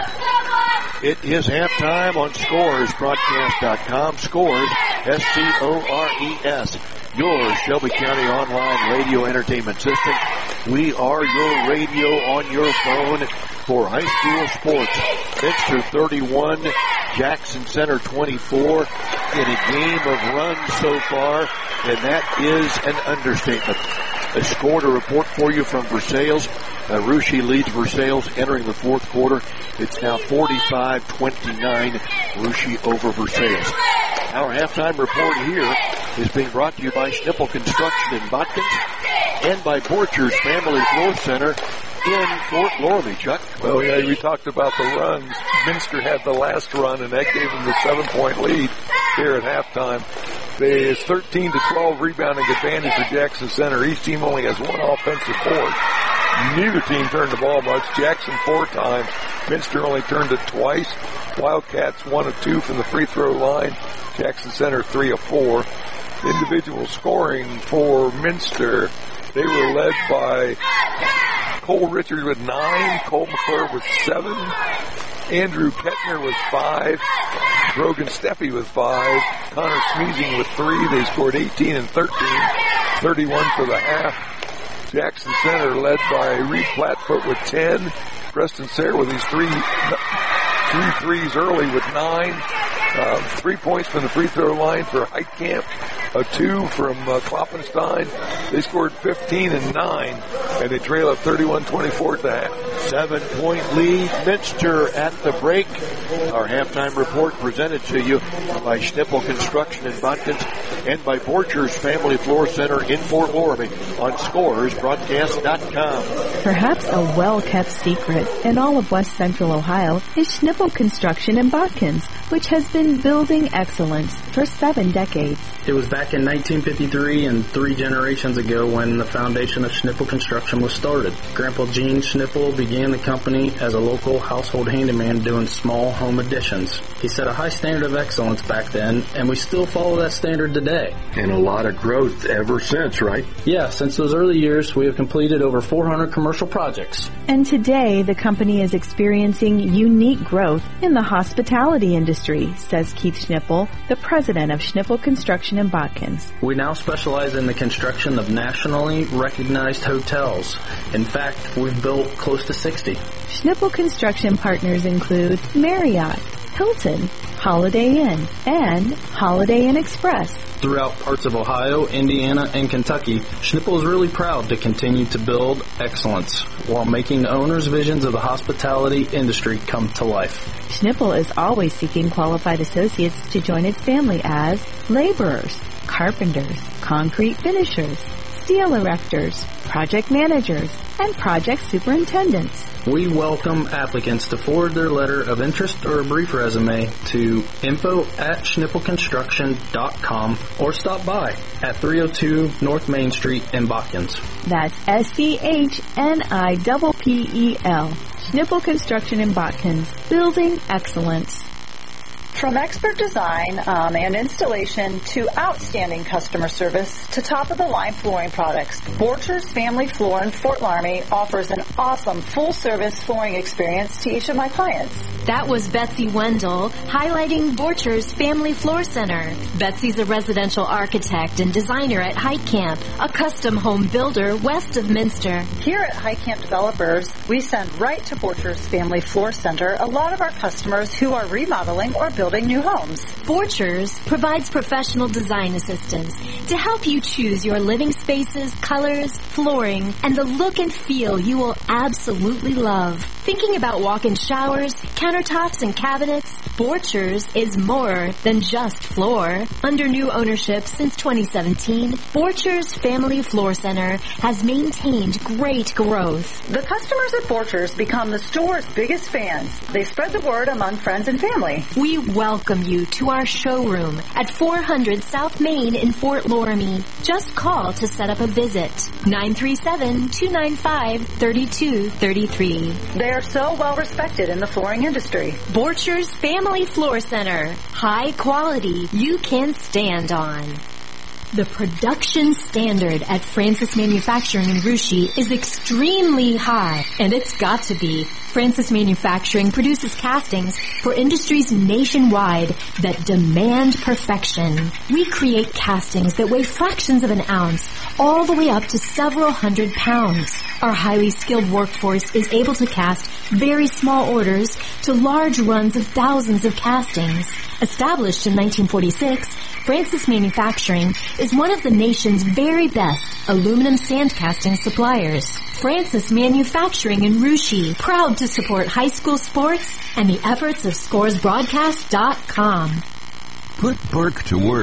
It is halftime on scores broadcast dot com. Scores, S C O R E S. Your Shelby County online radio entertainment system. We are your radio on your phone for high school sports. Minster thirty-one, Jackson Center twenty-four in a game of runs so far, and that is an understatement. A score to report for you from Versailles. Uh, Russia leads Versailles entering the fourth quarter. It's now forty-five twenty-nine, Russia over Versailles. Our halftime report here is being brought to you by Schnipple Construction in Botkins and by Borchers Family Floor Center in Fort Loramie, Chuck. Well, yeah, we talked about the runs. Minster had the last run, and that gave them the seven-point lead here at halftime. There's thirteen to twelve rebounding advantage to Jackson Center. Each team only has one offensive board. Neither team turned the ball much. Jackson four times. Minster only turned it twice. Wildcats one of two from the free throw line. Jackson Center three of four. Individual scoring for Minster. They were led by Cole Richards with nine. Cole McClure with seven. Andrew Kettner with five. Brogan Steffi with five. Connor Smeezing with three. They scored eighteen and thirteen. thirty-one for the half. Jackson Center led by Reed Plattfoot with ten. Preston Sayre with his three, three threes early with nine. Uh, three points from the free throw line for Heitkamp. A two from uh, Kloppenstein. They scored fifteen and nine, and they trail at thirty-one twenty-four at the half. Seven-point lead, Minster at the break. Our halftime report presented to you by Schnippel Construction in Botkins and by Borchers Family Floor Center in Fort Loramie on scores broadcast dot com. Perhaps a well-kept secret in all of West Central Ohio is Schnippel Construction in Botkins, which has been building excellence for seven decades. It was back in nineteen fifty-three and three generations ago when the foundation of Schnippel Construction was started. Grandpa Gene Schnippel began the company as a local household handyman doing small home additions. He set a high standard of excellence back then, and we still follow that standard today. And a lot of growth ever since, right? Yeah, since those early years, we have completed over four hundred commercial projects. And today, the company is experiencing unique growth in the hospitality industry, says Keith Schnippel, the president of Schnippel Construction in Botkins. We now specialize in the construction of nationally recognized hotels. In fact, we've built close to sixty. Schnippel Construction partners include Marriott, Hilton, Holiday Inn, and Holiday Inn Express. Throughout parts of Ohio, Indiana, and Kentucky, Schnippel is really proud to continue to build excellence while making the owners' visions of the hospitality industry come to life. Schnippel is always seeking qualified associates to join its family as laborers, carpenters, concrete finishers, steel erectors, project managers, and project superintendents. We welcome applicants to forward their letter of interest or a brief resume to info at schnippel construction dot com or stop by at three oh two North Main Street in Botkins. That's S C H N I P P E L. Schnippel Construction in Botkins. Building excellence. From expert design um, and installation to outstanding customer service to top-of-the-line flooring products, Borchers Family Floor in Fort Loramie offers an awesome full-service flooring experience to each of my clients. That was Betsy Wendell highlighting Borchers Family Floor Center. Betsy's a residential architect and designer at Heitkamp, a custom home builder west of Minster. Here at Heitkamp Developers, we send right to Borchers Family Floor Center a lot of our customers who are remodeling or building Building new homes. Borchers provides professional design assistance to help you choose your living spaces, colors, flooring, and the look and feel you will absolutely love. Thinking about walk-in showers, countertops, and cabinets? Borchers is more than just floor. Under new ownership since twenty seventeen, Borchers Family Floor Center has maintained great growth. The customers at Borchers become the store's biggest fans. They spread the word among friends and family. We welcome you to our showroom at four hundred South Main in Fort Loramie. Just call to set up a visit. nine three seven, two nine five, three two three three. They are so well respected in the flooring industry. Borchers Family Floor Center. High quality you can stand on. The production standard at Francis Manufacturing in Russia is extremely high, and it's got to be. Francis Manufacturing produces castings for industries nationwide that demand perfection. We create castings that weigh fractions of an ounce, all the way up to several hundred pounds. Our highly skilled workforce is able to cast very small orders to large runs of thousands of castings. Established in nineteen forty-six, Francis Manufacturing is one of the nation's very best aluminum sand casting suppliers. Francis Manufacturing in Russia, proud to support high school sports and the efforts of scores broadcast dot com. Put Burke to work.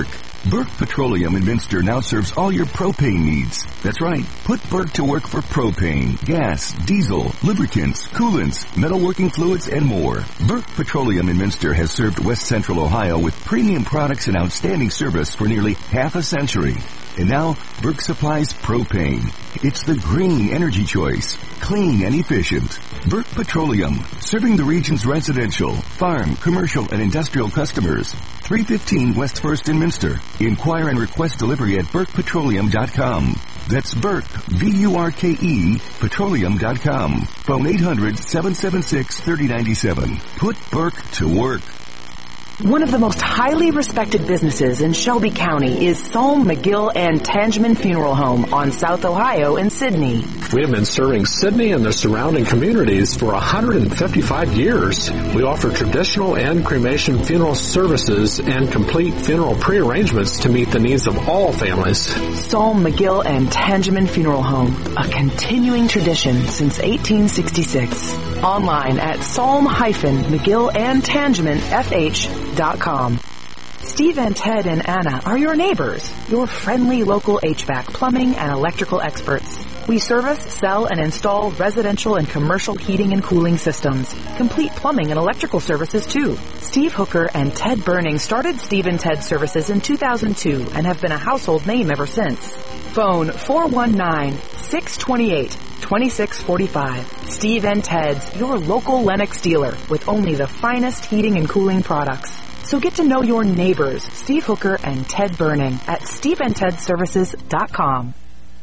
Burke Petroleum in Minster now serves all your propane needs. That's right. Put Burke to work for propane, gas, diesel, lubricants, coolants, metalworking fluids, and more. Burke Petroleum in Minster has served West Central Ohio with premium products and outstanding service for nearly half a century. And now, Burke supplies propane. It's the green energy choice. Clean and efficient. Burke Petroleum, serving the region's residential, farm, commercial, and industrial customers. three fifteen West First in Minster. Inquire and request delivery at burke petroleum dot com. That's Burke, V U R K E, petroleum dot com. Phone eight hundred, seven seven six, three oh nine seven. Put Burke to work. One of the most highly respected businesses in Shelby County is Salm, McGill, and Tangeman Funeral Home on South Ohio in Sidney. We have been serving Sidney and the surrounding communities for one hundred fifty-five years. We offer traditional and cremation funeral services and complete funeral pre-arrangements to meet the needs of all families. Salm, McGill, and Tangeman Funeral Home, a continuing tradition since eighteen sixty-six. Online at salm mcgill and tangeman f h dot com. Steve and Ted and Anna are your neighbors, your friendly local H V A C, plumbing, and electrical experts. We service, sell, and install residential and commercial heating and cooling systems. Complete plumbing and electrical services, too. Steve Hooker and Ted Burning started Steve and Ted Services in two thousand two and have been a household name ever since. Phone four one nine, six two eight, two six four five. Steve and Ted's, your local Lennox dealer with only the finest heating and cooling products. So get to know your neighbors, Steve Hooker and Ted Burning, at steve and ted services dot com.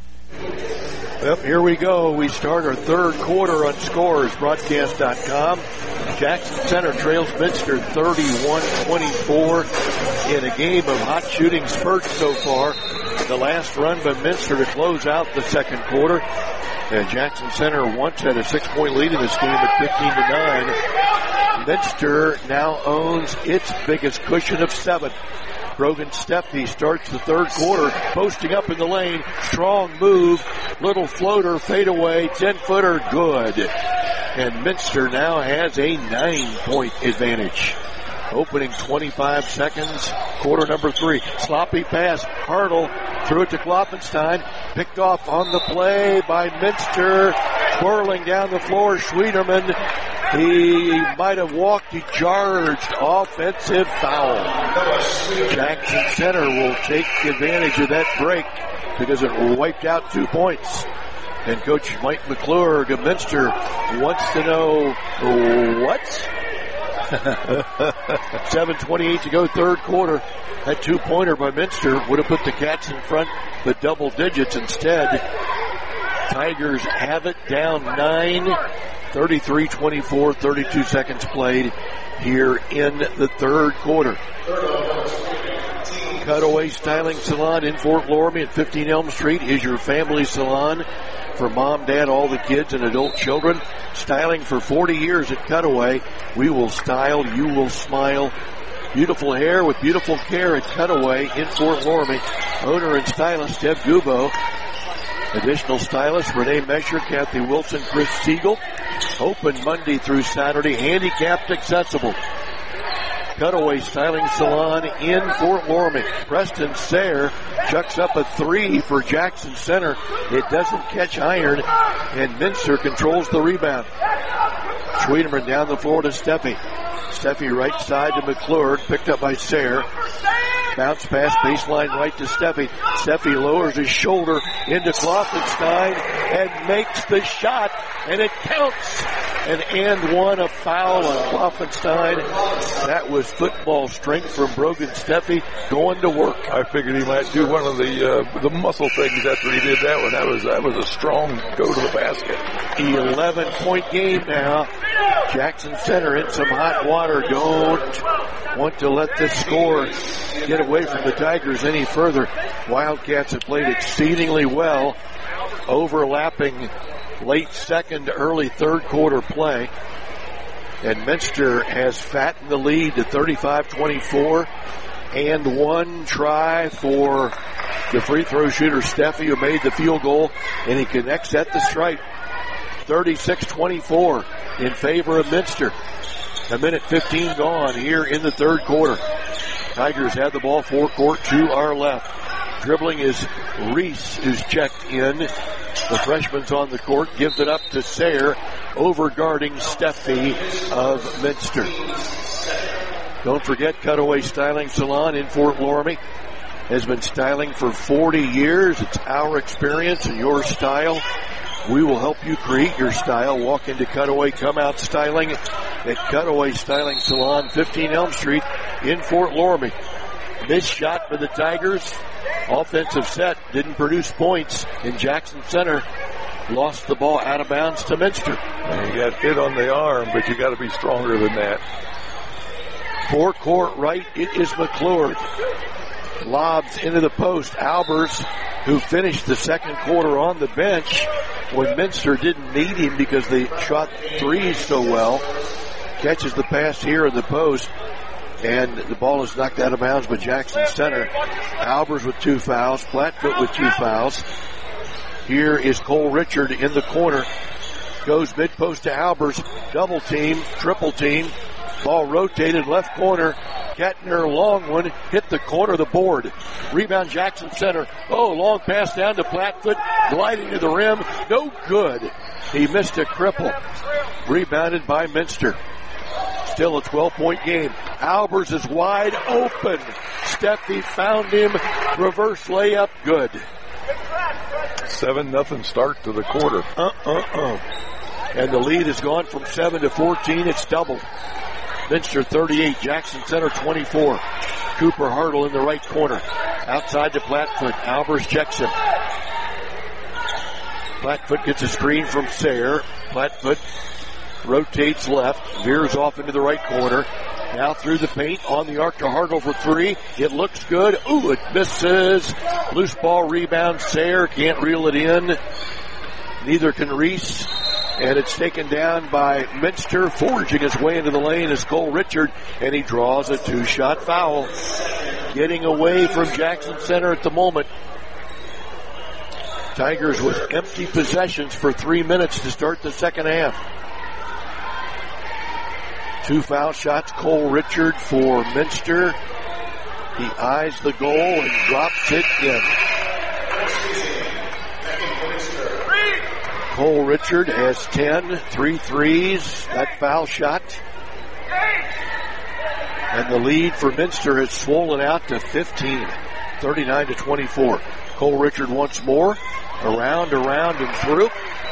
Yep, here we go. We start our third quarter on scores broadcast dot com. Jackson Center trails Minster thirty-one twenty-four in a game of hot shooting spurts so far. The last run by Minster to close out the second quarter. And Jackson Center once had a six-point lead in this game at fifteen to nine. Minster now owns its biggest cushion of seven. Brogan Steffi starts the third quarter, posting up in the lane. Strong move, little floater, fadeaway, ten-footer, good. And Minster now has a nine-point advantage. Opening twenty-five seconds, quarter number three. Sloppy pass, Hartle threw it to Klopfenstein. Picked off on the play by Minster. Twirling down the floor, Schwieterman. He might have walked, he charged. Offensive foul. Jackson Center will take advantage of that break because it wiped out two points. And Coach Mike McClure of Minster wants to know what? seven twenty-eight to go, third quarter. That two-pointer by Minster would have put the Cats in front, but double digits instead. Tigers have it down nine, thirty-three twenty-four, thirty-two seconds played here in the third quarter. Cutaway Styling Salon in Fort Loramie at fifteen Elm Street is your family salon for mom, dad, all the kids, and adult children. Styling for forty years at Cutaway. We will style, you will smile. Beautiful hair with beautiful care at Cutaway in Fort Loramie. Owner and stylist Deb Gubo. Additional stylists Renee Mesher, Kathy Wilson, Chris Siegel. Open Monday through Saturday, handicapped accessible. Cutaway Styling Salon in Fort Loramie. Preston Sayre chucks up a three for Jackson Center. It doesn't catch iron, and Minster controls the rebound. Schwieterman down the floor to Steffi. Steffi right side to McClure, picked up by Sayre. Bounce pass baseline right to Steffi. Steffi lowers his shoulder into Klopfenstein and makes the shot, and it counts. An and one, a foul on Klopfenstein. That was football strength from Brogan Steffi going to work. I figured he might do one of the uh, the muscle things after he did that one. That was that was a strong go to the basket. eleven point game now. Jackson Center in some hot water. Don't want to let this score get away from the Tigers any further. Wildcats have played exceedingly well, overlapping late second, early third quarter play. And Minster has fattened the lead to thirty-five twenty-four. And one try for the free throw shooter Steffi, who made the field goal, and he connects at the stripe. thirty-six twenty-four in favor of Minster. A minute fifteen gone here in the third quarter. Tigers had the ball forecourt to our left. Dribbling is Reese, who's checked in. The freshman's on the court, gives it up to Sayre, overguarding Steffi of Minster. Don't forget, Cutaway Styling Salon in Fort Loramie has been styling for forty years. It's our experience and your style. We will help you create your style. Walk into Cutaway Come Out Styling at Cutaway Styling Salon, fifteen Elm Street in Fort Loramie. Missed shot for the Tigers. Offensive set didn't produce points in Jackson Center. Lost the ball out of bounds to Minster. And you got hit on the arm, but you got to be stronger than that. Forecourt right, it is McClure. Lobs into the post. Albers, who finished the second quarter on the bench when Minster didn't need him because they shot threes so well, catches the pass here in the post. And the ball is knocked out of bounds by Jackson Center. Albers with two fouls. Plattfoot with two fouls. Here is Cole Richard in the corner. Goes mid-post to Albers. Double team, triple team. Ball rotated left corner. Kettner, long one, hit the corner of the board. Rebound Jackson Center. Oh, long pass down to Plattfoot. Gliding to the rim. No good. He missed a cripple. Rebounded by Minster. Still a twelve-point game. Albers is wide open. Steffi found him. Reverse layup. Good. seven nothing start to the quarter. Uh-uh-uh. And the lead has gone from seven to fourteen. It's doubled. Minster thirty-eight. Jackson Center twenty-four. Cooper Hartle in the right corner. Outside to Plattfoot. Albers checks him. Plattfoot gets a screen from Sayre. Plattfoot rotates left, veers off into the right corner. Now through the paint, on the arc to Hartle for three. It looks good. Ooh, it misses. Loose ball rebound. Sayre can't reel it in. Neither can Reese. And it's taken down by Minster. Forging his way into the lane is Cole Richard. And he draws a two-shot foul. Getting away from Jackson Center at the moment. Tigers with empty possessions for three minutes to start the second half. Two foul shots, Cole Richard for Minster. He eyes the goal and drops it in. Cole Richard has ten, three threes, that foul shot. And the lead for Minster has swollen out to fifteen, thirty-nine to twenty-four. Cole Richard once more, around, around, and through.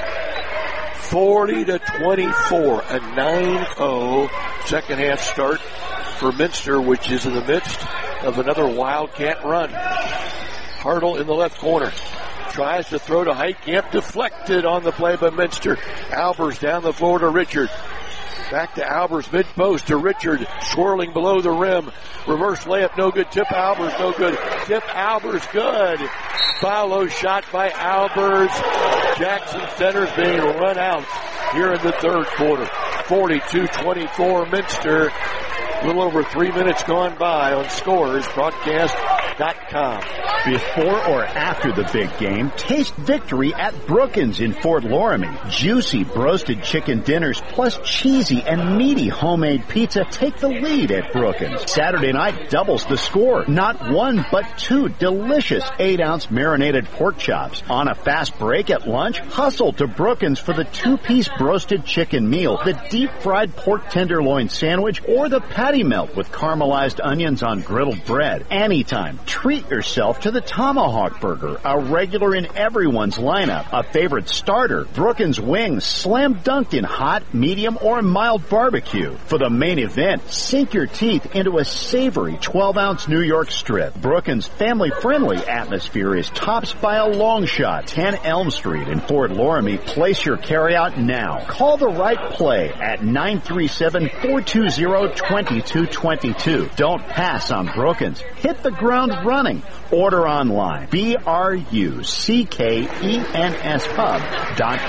forty to twenty-four, a nine oh second half start for Minster, which is in the midst of another Wildcat run. Hartle in the left corner. Tries to throw to Heitkamp, deflected on the play by Minster. Albers down the floor to Richard. Back to Albers, mid-post to Richard, swirling below the rim. Reverse layup, no good. Tip Albers, no good. Tip Albers, good. Follow shot by Albers. Jackson Center's being run out here in the third quarter. forty-two twenty-four Minster. A little over three minutes gone by on Scores Broadcast dot com. Before or after the big game, taste victory at Brookins in Fort Loramie. Juicy broasted chicken dinners plus cheesy and meaty homemade pizza take the lead at Brookins. Saturday night doubles the score. Not one, but two delicious eight ounce marinated pork chops. On a fast break at lunch, hustle to Brookins for the two-piece broasted chicken meal, the deep-fried pork tenderloin sandwich, or the patty melt with caramelized onions on griddled bread. Anytime, treat yourself to the Tomahawk Burger, a regular in everyone's lineup, a favorite starter. Brookins wings slam dunked in hot, medium, or mild barbecue. For the main event, sink your teeth into a savory twelve ounce New York strip. Brookins' family-friendly atmosphere is topped by a long shot. ten Elm Street in Fort Loramie. Place your carryout now. Call the right play at nine three seven, four two zero, two two two two. Don't pass on Brookins. Hit the ground running. Order online. B R U C K E N S Hub dot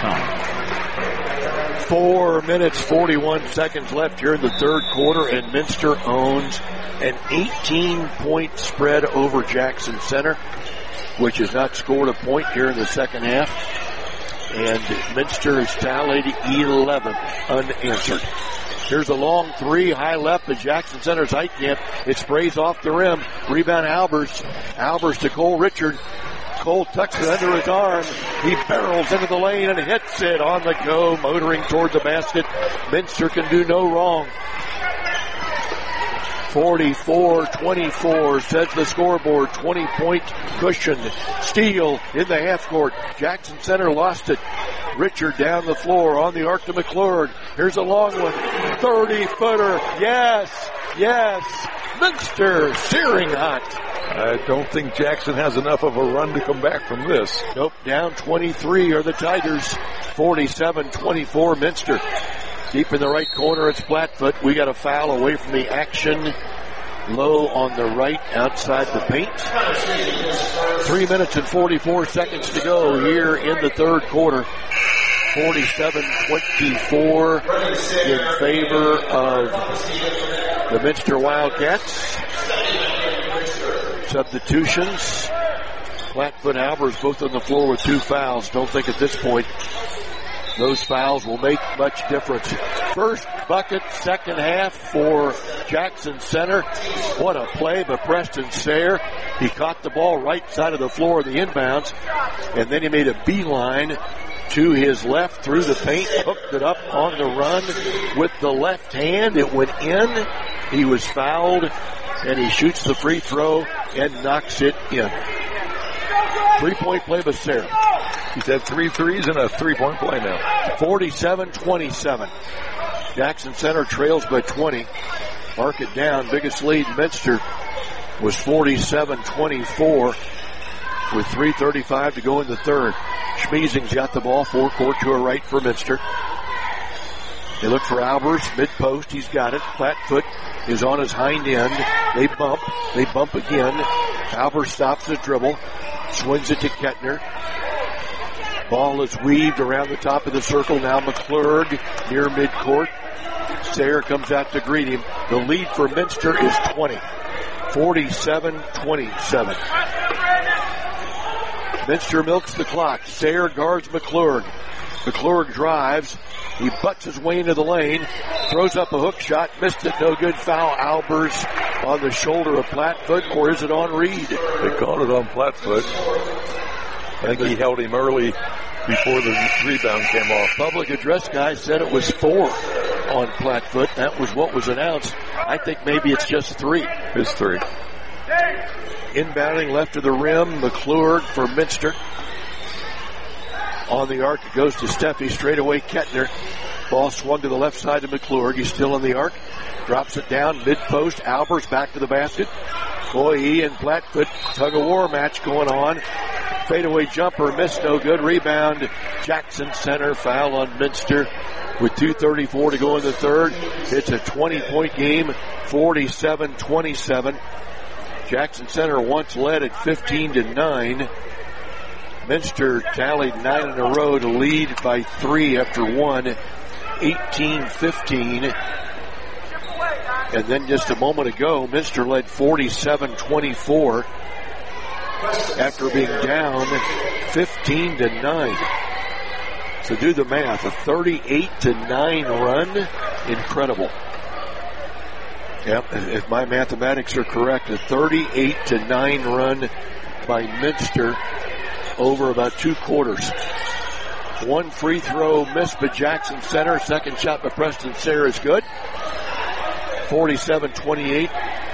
com. Four minutes, forty-one seconds left here in the third quarter, and Minster owns an eighteen-point spread over Jackson Center, which has not scored a point here in the second half. And Minster has tallied eleven unanswered. Here's a long three, high left, the Jackson Center's height camp. It sprays off the rim. Rebound Albers. Albers to Cole Richard. Cole tucks it under his arm. He barrels into the lane and hits it on the go, motoring toward the basket. Minster can do no wrong. forty-four twenty-four says the scoreboard. twenty-point cushion. Steal in the half court. Jackson Center lost it. Richard down the floor on the arc to McClurg. Here's a long one. thirty-footer. Yes. Yes. Minster searing hot. I don't think Jackson has enough of a run to come back from this. Nope. Down twenty-three are the Tigers. forty-seven twenty-four Minster. Deep in the right corner, it's Blackfoot. We got a foul away from the action. Low on the right, outside the paint. Three minutes and forty-four seconds to go here in the third quarter. forty-seven twenty-four in favor of the Minster Wildcats. Substitutions. Blackfoot, Albers both on the floor with two fouls. Don't think at this point those fouls will make much difference. First bucket, second half for Jackson Center. What a play by Preston Sayre. He caught the ball right side of the floor of the inbounds, and then he made a beeline to his left through the paint, hooked it up on the run with the left hand. It went in. He was fouled, and he shoots the free throw and knocks it in. Three-point play by Sayre. He's had three threes and a three-point play now. forty-seven twenty-seven. Jackson Center trails by twenty. Mark it down. Biggest lead Minster was forty-seven twenty-four with three thirty-five to go in the third. Schmiesing's got the ball, four court to a right for Minster. They look for Albers, mid-post. He's got it. Flatfoot is on his hind end. They bump. They bump again. Albers stops the dribble. Swings it to Kettner. Ball is weaved around the top of the circle. Now McClurg near midcourt. Sayre comes out to greet him. The lead for Minster is twenty. forty-seven twenty-seven. Minster milks the clock. Sayre guards McClurg. McClurg drives. He butts his way into the lane. Throws up a hook shot. Missed it. No good. Foul. Albers on the shoulder of Plattfoot. Or is it on Reed? They called it on Plattfoot. I think he held him early before the rebound came off. Public address guy said it was four on Plattfoot. That was what was announced. I think maybe it's just three. It's three. Inbounding left of the rim. McClurg for Minster. On the arc, it goes to Steffi. Straight away, Kettner. Ball swung to the left side of McClurg. He's still in the arc. Drops it down mid-post. Albers back to the basket. Boy, he and Plattfoot tug-of-war match going on. Fadeaway jumper, missed, no good. Rebound, Jackson Center. Foul on Minster with two thirty-four to go in the third. It's a twenty-point game, forty-seven twenty-seven. Jackson Center once led at fifteen to nine. Minster tallied nine in a row to lead by three after one, eighteen fifteen. And then just a moment ago, Minster led forty-seven twenty-four after being down fifteen to nine. So do the math. A thirty-eight to nine run. Incredible. Yep, if my mathematics are correct, a thirty-eight to nine run by Minster over about two quarters. One free throw missed by Jackson Center. Second shot by Preston Sayre is good. forty-seven twenty-eight.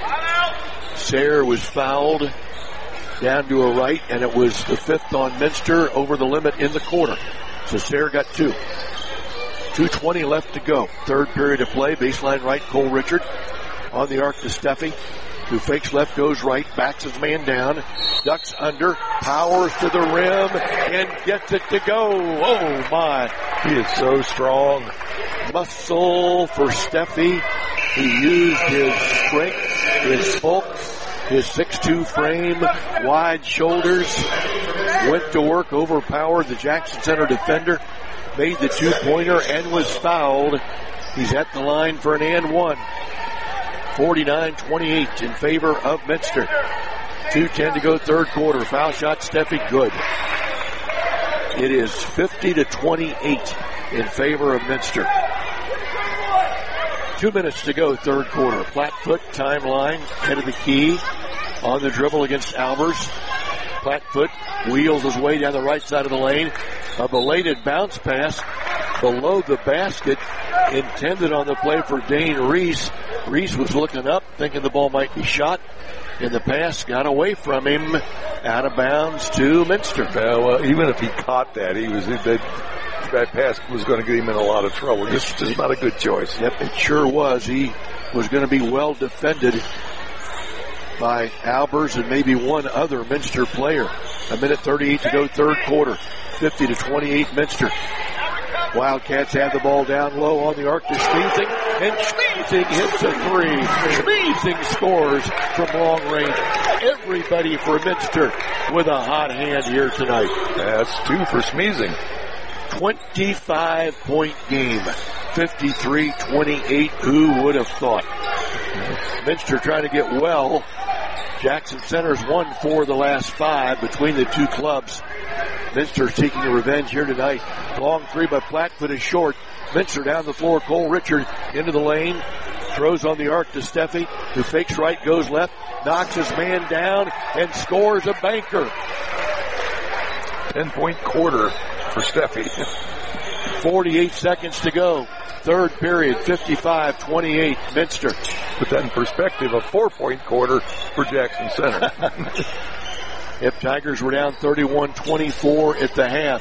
Sayre was fouled down to a right, and it was the fifth on Minster over the limit in the quarter. So Sayre got two. two twenty left to go. Third period of play. Baseline right, Cole Richard. On the arc to Steffi, who fakes left, goes right, backs his man down, ducks under, powers to the rim, and gets it to go. Oh, my. He is so strong. Muscle for Steffi. He used his strength, his bulk, his six two frame, wide shoulders, went to work, overpowered the Jackson Center defender, made the two-pointer, and was fouled. He's at the line for an and one. forty-nine twenty-eight in favor of Minster. two ten to go third quarter. Foul shot, Steffi, good. It is fifty to twenty-eight in favor of Minster. Two minutes to go, third quarter. Flatfoot timeline, head of the key, on the dribble against Albers. Flatfoot wheels his way down the right side of the lane. A belated bounce pass below the basket, intended on the play for Dane Reese. Reese was looking up, thinking the ball might be shot, and the pass got away from him, out of bounds to Minster. Uh, well, even if he caught that, he was that, that pass was going to get him in a lot of trouble. Just, just not a good choice. Yep, it sure was. He was going to be well defended by Albers and maybe one other Minster player. A minute thirty-eight to go, third quarter. fifty to twenty-eight Minster. Wildcats have the ball down low on the arc to Schmeezing, and Schmeezing hits a three. Schmeezing scores from long range. Everybody for Minster with a hot hand here tonight. That's two for Schmeezing. twenty-five point game. fifty-three twenty-eight. Who would have thought? Minster trying to get well. Jackson Center's won four of the last five between the two clubs. Minster seeking a revenge here tonight. Long three by Flatfoot is short. Minster down the floor. Cole Richard into the lane. Throws on the arc to Steffi, who fakes right, goes left, knocks his man down, and scores a banker. Ten-point quarter for Steffi. forty-eight seconds to go. Third period, fifty-five twenty-eight, Minster. Put that in perspective, a four-point quarter for Jackson Center. If Tigers were down thirty-one twenty-four at the half,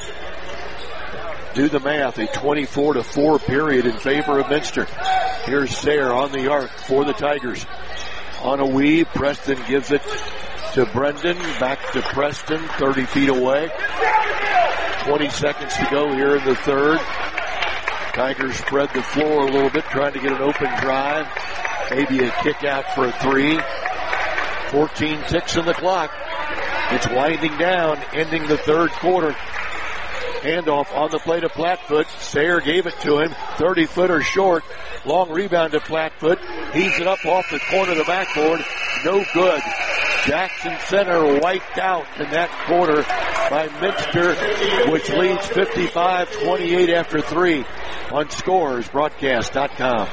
do the math, a twenty-four to four period in favor of Minster. Here's Sayre on the arc for the Tigers. On a weave, Preston gives it to Brendan, back to Preston, thirty feet away. twenty seconds to go here in the third. Tigers spread the floor a little bit, trying to get an open drive. Maybe a kick out for a three. fourteen ticks in the clock. It's winding down, ending the third quarter. Handoff on the play to Flatfoot. Sayre gave it to him. thirty footer short. Long rebound to Flatfoot. Heaves it up off the corner of the backboard. No good. Jackson Center wiped out in that quarter by Minster, which leads fifty-five twenty-eight after three on scores broadcast dot com.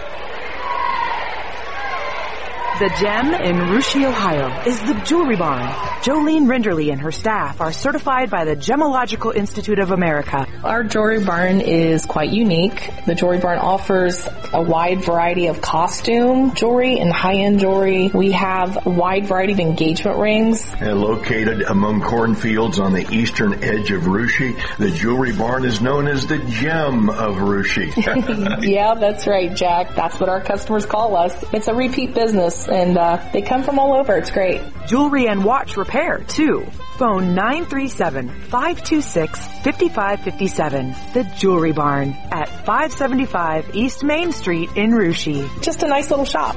The gem in Russia, Ohio is the Jewelry Barn. Jolene Rinderly and her staff are certified by the Gemological Institute of America. Our Jewelry Barn is quite unique. The Jewelry Barn offers a wide variety of costume jewelry and high-end jewelry. We have a wide variety of engagement rings. And located among cornfields on the eastern edge of Russia, the Jewelry Barn is known as the gem of Russia. Yeah, that's right, Jack. That's what our customers call us. It's a repeat business. And uh, they come from all over. It's great. Jewelry and watch repair, too. Phone nine three seven, five two six, five five five seven. The Jewelry Barn at five seventy-five East Main Street in Russia. Just a nice little shop.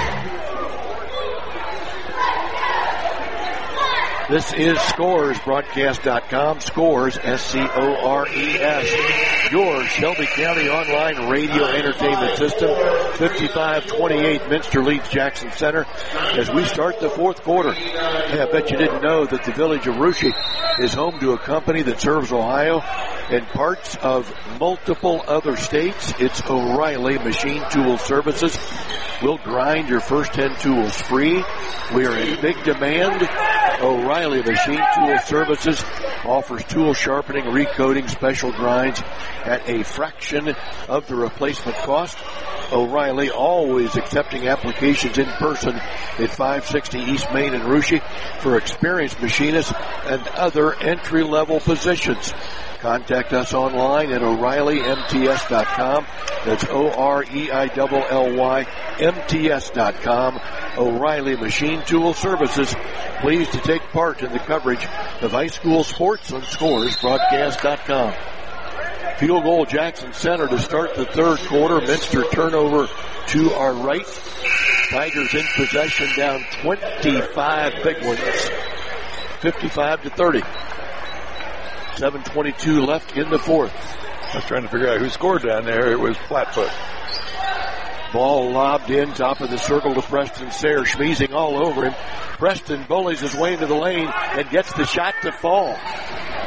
This is Scores broadcast dot com. Scores, S C O R E S. Your Shelby County online radio entertainment system. fifty-five twenty-eight. Minster leads Jackson Center as we start the fourth quarter. Yeah, I bet you didn't know that the village of Russia is home to a company that serves Ohio and parts of multiple other states. It's O'Reilly Machine Tool Services. We'll grind your first ten tools free. We are in big demand. O'Reilly Machine Tool Services offers tool sharpening, recoating, special grinds at a fraction of the replacement cost. O'Reilly always accepting applications in person at five sixty East Main in Russia for experienced machinists and other entry-level positions. Contact us online at O'Reilly M T S dot com. That's O R E I L L Y M T S dot com. O'Reilly Machine Tool Services. Pleased to take part in the coverage of high school sports on Scores broadcast dot com. Field goal Jackson Center to start the third quarter. Minster turnover to our right. Tigers in possession, down twenty-five big ones. fifty-five to thirty. seven twenty-two left in the fourth. I was trying to figure out who scored down there. It was Flatfoot. Ball lobbed in, top of the circle to Preston Sayre, Schmeezing all over him. Preston bullies his way into the lane and gets the shot to fall.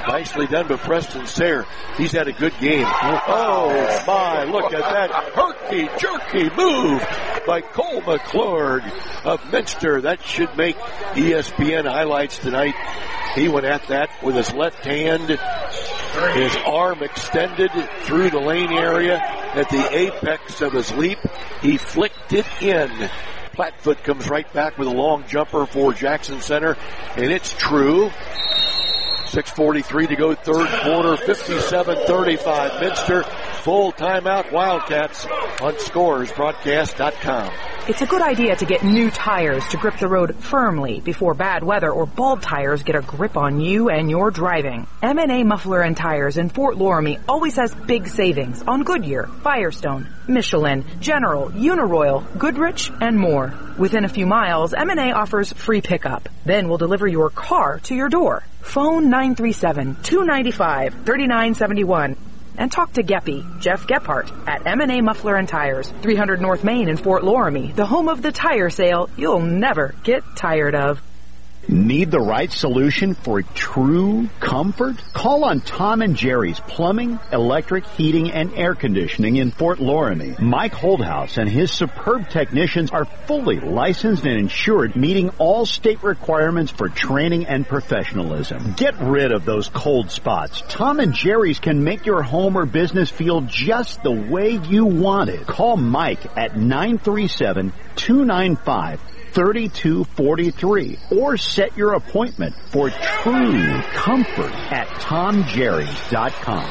Nicely done by Preston Sayre. He's had a good game. Oh, my, look at that herky-jerky move by Cole McClurg of Minster. That should make E S P N highlights tonight. He went at that with his left hand, his arm extended through the lane area at the apex of his leap. He flicked it in. Plattfoot comes right back with a long jumper for Jackson Center, and it's true. six forty-three to go, third quarter, fifty-seven thirty-five. Minster, full timeout, Wildcats on scores broadcast dot com. It's a good idea to get new tires to grip the road firmly before bad weather or bald tires get a grip on you and your driving. M and A Muffler and Tires in Fort Loramie always has big savings on Goodyear, Firestone, Michelin, General, Uniroyal, Goodrich, and more. Within a few miles, M and A offers free pickup. Then we'll deliver your car to your door. Phone nine three seven, two nine five, three nine seven one. And talk to Geppy, Jeff Gephardt, at M and A Muffler and Tires, three hundred North Main in Fort Loramie, the home of the tire sale you'll never get tired of. Need the right solution for true comfort? Call on Tom and Jerry's Plumbing, Electric, Heating, and Air Conditioning in Fort Loramie. Mike Holdhouse and his superb technicians are fully licensed and insured, meeting all state requirements for training and professionalism. Get rid of those cold spots. Tom and Jerry's can make your home or business feel just the way you want it. Call Mike at nine three seven, two nine five, thirty-two forty-three or set your appointment for true comfort at tom jerrys dot com.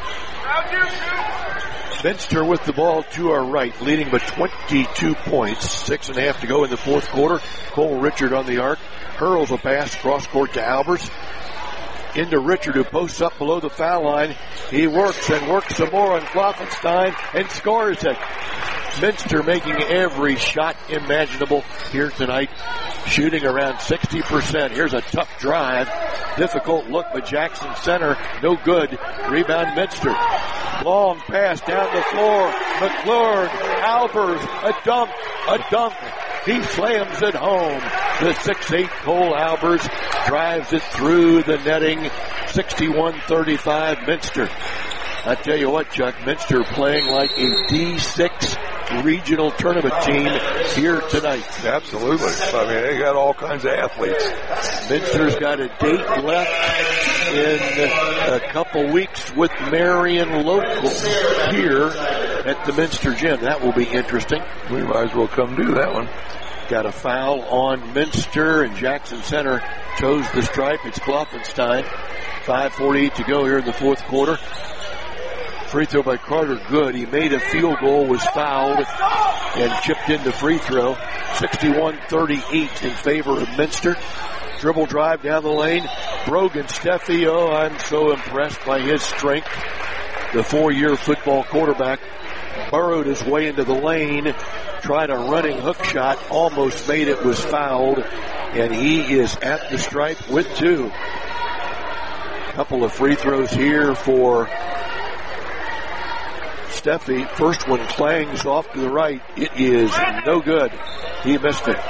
Minster with the ball to our right, leading by twenty-two points. Six and a half to go in the fourth quarter. Cole Richard on the arc. Hurls a pass cross court to Albers. Into Richard, who posts up below the foul line. He works and works some more on Kloffenstein and scores it. Minster making every shot imaginable here tonight, shooting around sixty percent. Here's a tough drive. Difficult look by Jackson Center. No good. Rebound Minster. Long pass down the floor. McClurg, Albers, a dunk, a dunk. He slams it home. The six eight Cole Albers drives it through the netting. sixty-one thirty-five Minster. I tell you what, Chuck, Minster playing like a D six regional tournament team here tonight. Absolutely. I mean, they got all kinds of athletes. Minster's got a date left in a couple weeks with Marion Local here at the Minster Gym. That will be interesting. We might as well come do that one. Got a foul on Minster, and Jackson Center toes the stripe. It's Kloffenstein. five forty-eight to go here in the fourth quarter. Free throw by Carter, good. He made a field goal, was fouled, and chipped into free throw. sixty-one thirty-eight in favor of Minster. Dribble drive down the lane. Brogan Steffi, oh, I'm so impressed by his strength. The four-year football quarterback burrowed his way into the lane, tried a running hook shot, almost made it, was fouled, and he is at the stripe with two. Couple of free throws here for Steffi. First one clangs off to the right. It is no good. He missed it.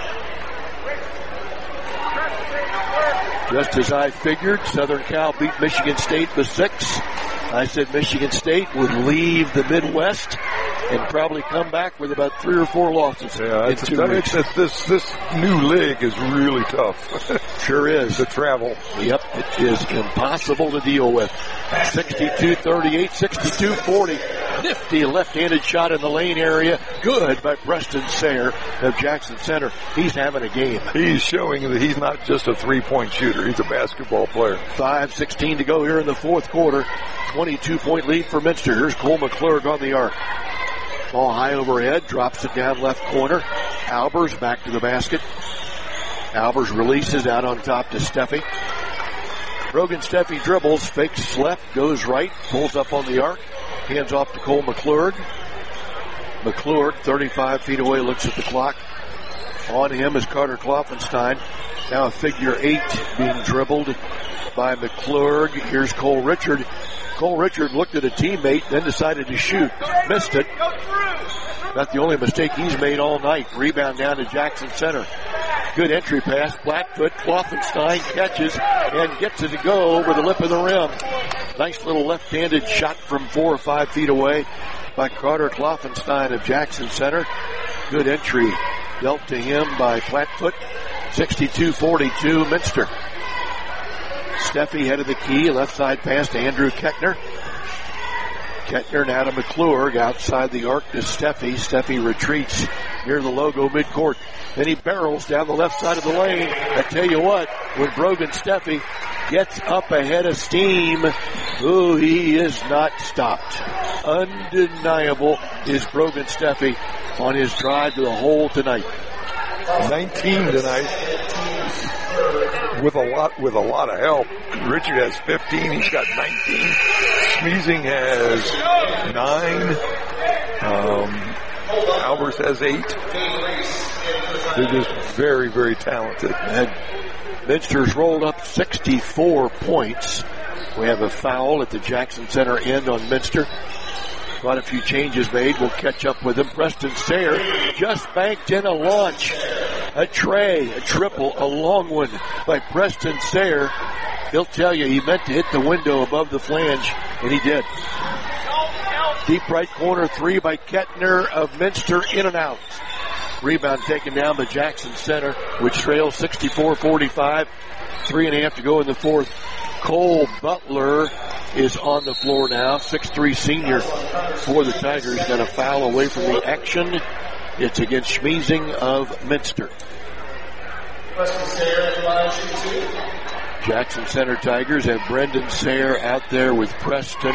Just as I figured, Southern Cal beat Michigan State by six. I said Michigan State would leave the Midwest and probably come back with about three or four losses. Yeah, in two that weeks. makes it, this this new league is really tough. Sure is. To travel. Yep, it is impossible to deal with. sixty-two thirty-eight, sixty-two forty. Nifty left-handed shot in the lane area. Good by Preston Sayre of Jackson Center. He's having a game. He's showing that he's not just a three-point shooter. He's a basketball player. five sixteen to go here in the fourth quarter. twenty-two point lead for Minster. Here's Cole McClurg on the arc. Ball high overhead, drops it down left corner. Albers back to the basket. Albers releases out on top to Steffi. Brogan Steffi dribbles, fakes left, goes right, pulls up on the arc. Hands off to Cole McClurg. McClurg, thirty-five feet away, looks at the clock. On him is Carter Kloffenstein. Now a figure eight being dribbled by McClurg. Here's Cole Richard. Cole Richard looked at a teammate, then decided to shoot. Missed it. Not the only mistake he's made all night. Rebound down to Jackson Center. Good entry pass. Blackfoot. Kloffenstein catches and gets it to go over the lip of the rim. Nice little left-handed shot from four or five feet away by Carter Kloffenstein of Jackson Center. Good entry dealt to him by Blackfoot. sixty-two forty-two, Minster. Steffi head of the key. Left side pass to Andrew Kettner. Kettner now to McClure. Outside the arc to Steffi. Steffi retreats near the logo midcourt. Then he barrels down the left side of the lane. I tell you what, when Brogan Steffi gets up ahead of steam, ooh, he is not stopped. Undeniable is Brogan Steffi on his drive to the hole tonight. nineteen tonight. With a lot, with a lot of help. Richard has fifteen. He's got nineteen. Schmiesing has nine. Um, Albers has eight. They're just very, very talented. And Minster's rolled up sixty-four points. We have a foul at the Jackson Center end on Minster. Quite a few changes made. We'll catch up with him. Preston Sayre just banked in a launch. A tray, a triple, a long one by Preston Sayre. He'll tell you he meant to hit the window above the flange, and he did. Deep right corner three by Kettner of Minster, in and out. Rebound taken down by Jackson Center, which trails sixty-four forty-five. Three and a half to go in the fourth. Cole Butler is on the floor now. six three senior for the Tigers. Got a foul away from the action. It's against Schmiesing of Minster. Jackson Center Tigers have Brendan Sayre out there with Preston.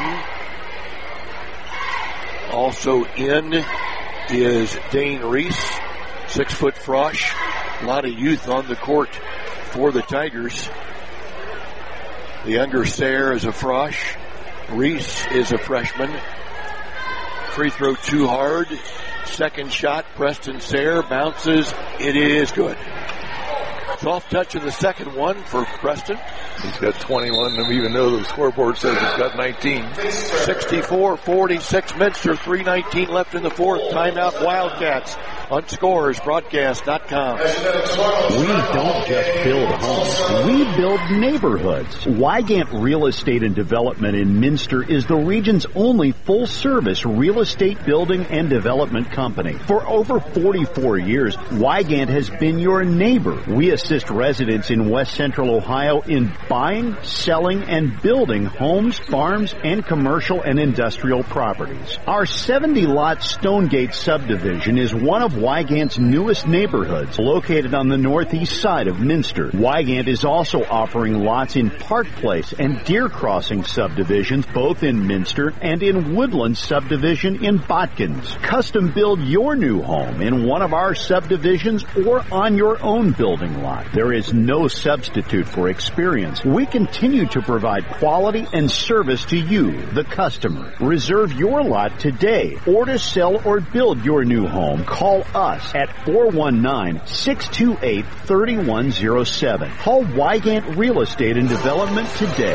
Also in is Dane Reese, six foot Frosh. A lot of youth on the court for the Tigers. The younger Sayre is a Frosh. Reese is a freshman. Free throw too hard. Second shot, Preston Sayre bounces. It is good. Soft touch in the second one for Preston. He's got twenty-one, even though the scoreboard says he's got nineteen. sixty-four forty-six, Minster, three nineteen left in the fourth. Timeout Wildcats on Scores Broadcast dot com. We don't just build homes, we build neighborhoods. Wygant Real Estate and Development in Minster is the region's only full-service real estate building and development company. For over forty-four years, Wygant has been your neighbor. We assist residents in West Central Ohio in buying, selling, and building homes, farms, and commercial and industrial properties. Our seventy-lot Stonegate subdivision is one of Wygant's newest neighborhoods, located on the northeast side of Minster. Wygant is also offering lots in Park Place and Deer Crossing subdivisions, both in Minster, and in Woodland subdivision in Botkins. Custom build your new home in one of our subdivisions or on your own building lot. There is no substitute for experience. We continue to provide quality and service to you, the customer. Reserve your lot today, or to sell or build your new home, call us at four one nine, six two eight, three one zero seven. Call Wygant Real Estate and Development today.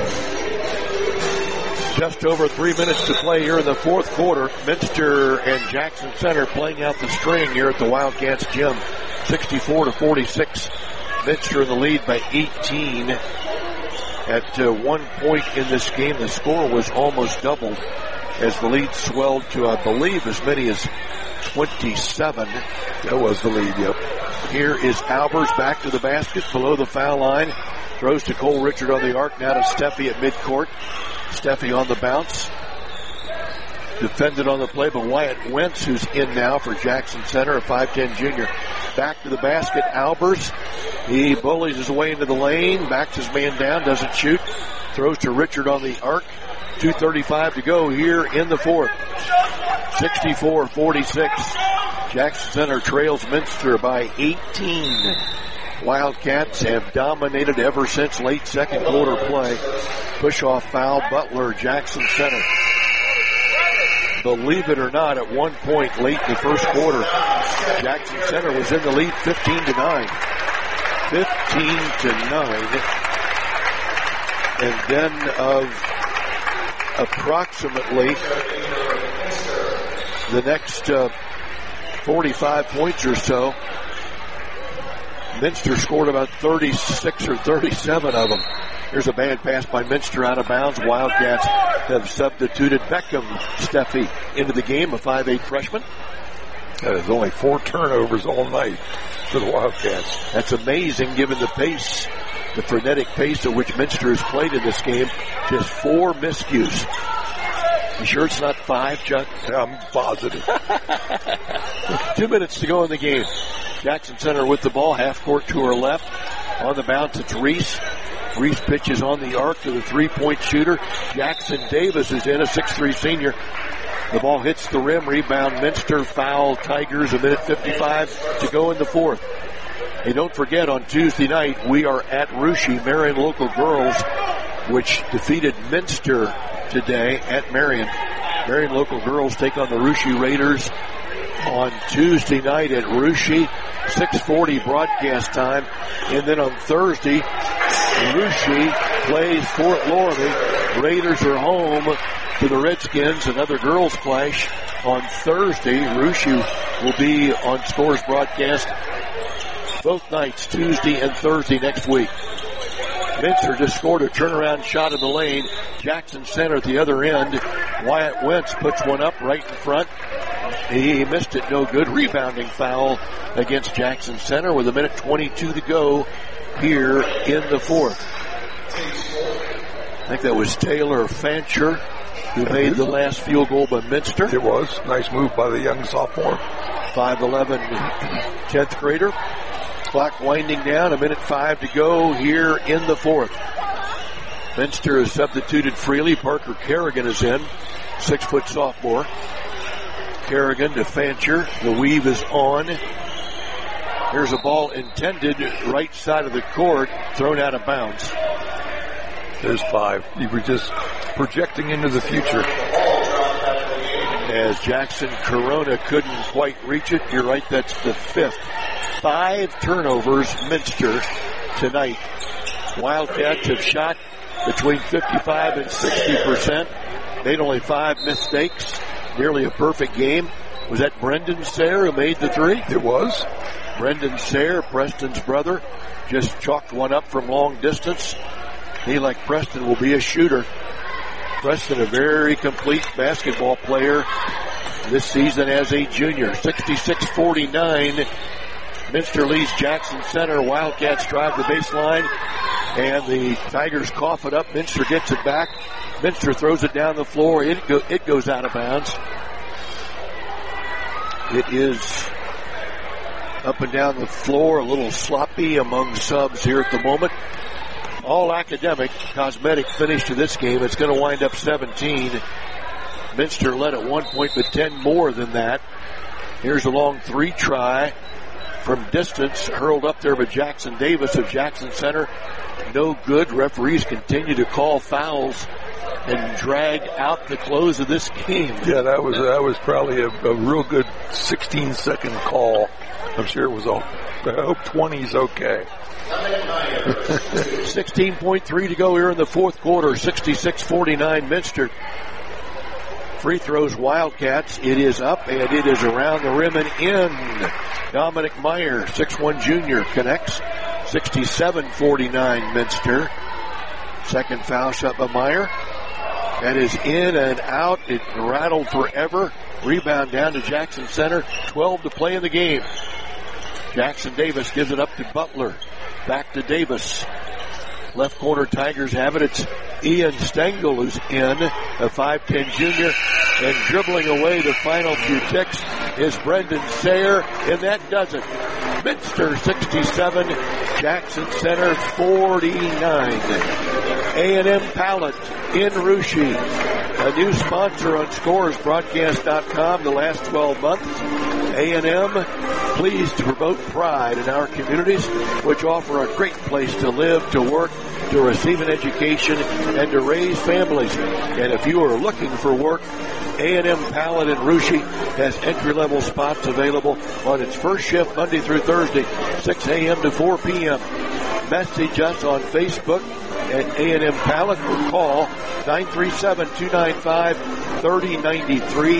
Just over three minutes to play here in the fourth quarter. Minster and Jackson Center playing out the string here at the Wildcats gym. sixty-four to forty-six. Minster in the lead by eighteen. At uh, one point in this game, the score was almost doubled as the lead swelled to, I believe, as many as twenty-seven. That was the lead, yep. Here is Albers back to the basket below the foul line. Throws to Cole Richard on the arc. Now to Steffi at midcourt. Steffi on the bounce. Defended on the play by Wyatt Wentz, who's in now for Jackson Center, a five ten junior. Back to the basket, Albers. He bullies his way into the lane, backs his man down, doesn't shoot. Throws to Richard on the arc. two thirty-five to go here in the fourth. sixty-four forty-six. Jackson Center trails Minster by eighteen. Wildcats have dominated ever since late second quarter play. Push-off foul, Butler, Jackson Center. Believe it or not, at one point late in the first quarter, Jackson Center was in the lead fifteen to nine. fifteen to nine. And then of approximately the next uh, forty-five points or so, Minster scored about thirty-six or thirty-seven of them. Here's a bad pass by Minster out of bounds. Wildcats have substituted Beckham Steffi into the game, a five eight freshman. That is only four turnovers all night for the Wildcats. That's amazing given the pace, the frenetic pace at which Minster has played in this game. Just four miscues. You sure it's not five, Chuck? Yeah, I'm positive. Two minutes to go in the game. Jackson Center with the ball, half court to her left. On the bounce, it's Reese. Reese pitches on the arc to the three-point shooter. Jackson Davis is in, a six three senior. The ball hits the rim, rebound Minster, foul Tigers, a minute fifty-five to go in the fourth. Hey, don't forget, on Tuesday night, we are at Russia, Marion Local Girls, which defeated Minster today at Marion. Marion Local Girls take on the Russia Raiders on Tuesday night at Russia, six forty broadcast time. And then on Thursday, Russia plays Fort Laramie. Raiders are home to the Redskins. Another girls clash on Thursday. Russia will be on Scores broadcast both nights, Tuesday and Thursday next week. Minster just scored a turnaround shot in the lane. Jackson Center at the other end. Wyatt Wentz puts one up right in front. He missed it, no good. Rebounding foul against Jackson Center with a minute twenty-two to go here in the fourth. I think that was Taylor Fancher who made the last field goal by Minster. It was. Nice move by the young sophomore. five eleven tenth grader. Clock winding down, a minute five to go here in the fourth. Minster is substituted freely. Parker Kerrigan is in, six foot sophomore. Kerrigan to Fancher. The weave is on. Here's a ball intended right side of the court, thrown out of bounds. There's five. You were just projecting into the future. As Jackson Corona couldn't quite reach it. You're right, that's the fifth. Five turnovers, Minster, tonight. Wildcats have shot between fifty-five and sixty percent. Made only five mistakes. Nearly a perfect game. Was that Brendan Sayre who made the three? It was. Brendan Sayre, Preston's brother, just chalked one up from long distance. He, like Preston, will be a shooter. Preston, a very complete basketball player this season as a junior. sixty-six forty-nine. Minster leads Jackson Center. Wildcats drive the baseline, and the Tigers cough it up. Minster gets it back. Minster throws it down the floor. It, go, it goes out of bounds. It is up and down the floor, a little sloppy among subs here at the moment. All academic, cosmetic finish to this game. It's going to wind up seventeen. Minster led at one point, but ten more than that. Here's a long three try from distance, hurled up there by Jackson Davis of Jackson Center. No good. Referees continue to call fouls and drag out the close of this game. Yeah, that was that was probably a, a real good sixteen second call. I'm sure it was all. I hope twenty's okay. sixteen point three to go here in the fourth quarter. sixty-six forty-nine Minster. Free throws Wildcats. It is up and it is around the rim and in. Dominic Meyer, six one junior, connects. sixty-seven forty-nine Minster. Second foul shot by Meyer. That is in and out. It rattled forever. Rebound down to Jackson Center. twelve to play in the game. Jackson Davis gives it up to Butler. Back to Davis. Left corner Tigers have it. It's Ian Stengel who's in, a five ten junior. And dribbling away the final few ticks is Brendan Sayre, and that does it. Minster sixty-seven, Jackson Center forty-nine. A and M Pallet in Russia, a new sponsor on Scores Broadcast dot com the last twelve months. A and M, pleased to promote pride in our communities, which offer a great place to live, to work, to receive an education, and to raise families. And if you are looking for work, A and M Pallet in Russia has entry-level spots available on its first shift Monday through Thursday, six a.m. to four p.m. Message us on Facebook at A and M Pallet or call nine three seven, two nine five, three oh nine three.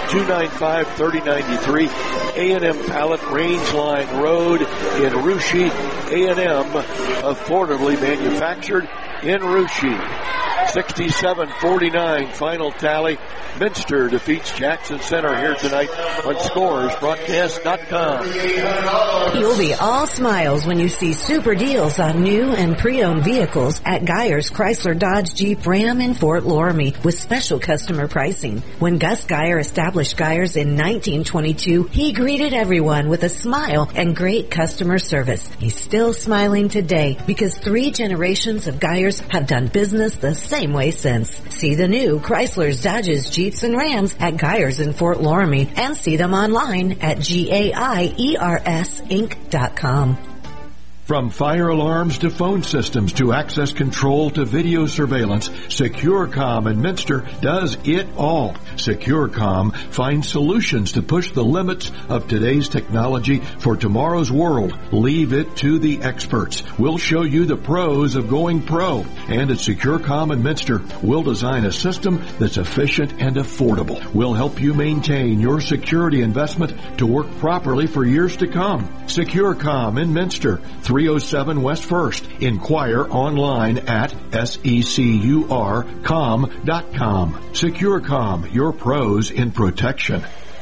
two nine five, three oh nine three. A and M Pallet Rangeline Road in Russia. A and M, affordably manufactured in Russia. sixty-seven forty-nine final tally. Minster defeats Jackson Center here tonight on Scores Broadcast dot com. You'll be all smiles when you see super deals on new and pre-owned vehicles at Geyer's Chrysler Dodge Jeep Ram in Fort Loramie with special customer pricing. When Gus Geyer established Geyer's in nineteen twenty-two, he greeted everyone with a smile and great customer service. He's still smiling today because three generations of Geyer's have done business the same way since. See the new Chrysler's, Dodges, Jeeps, and Rams at Geyer's in Fort Loramie and see them online at G A I E R S Inc dot com. From fire alarms to phone systems to access control to video surveillance, SecureCom in Minster does it all. SecureCom finds solutions to push the limits of today's technology for tomorrow's world. Leave it to the experts. We'll show you the pros of going pro. And at SecureCom in Minster, we'll design a system that's efficient and affordable. We'll help you maintain your security investment to work properly for years to come. SecureCom in Minster, three oh seven West First. Inquire online at secur com dot com. SecureCom, your pros in protection.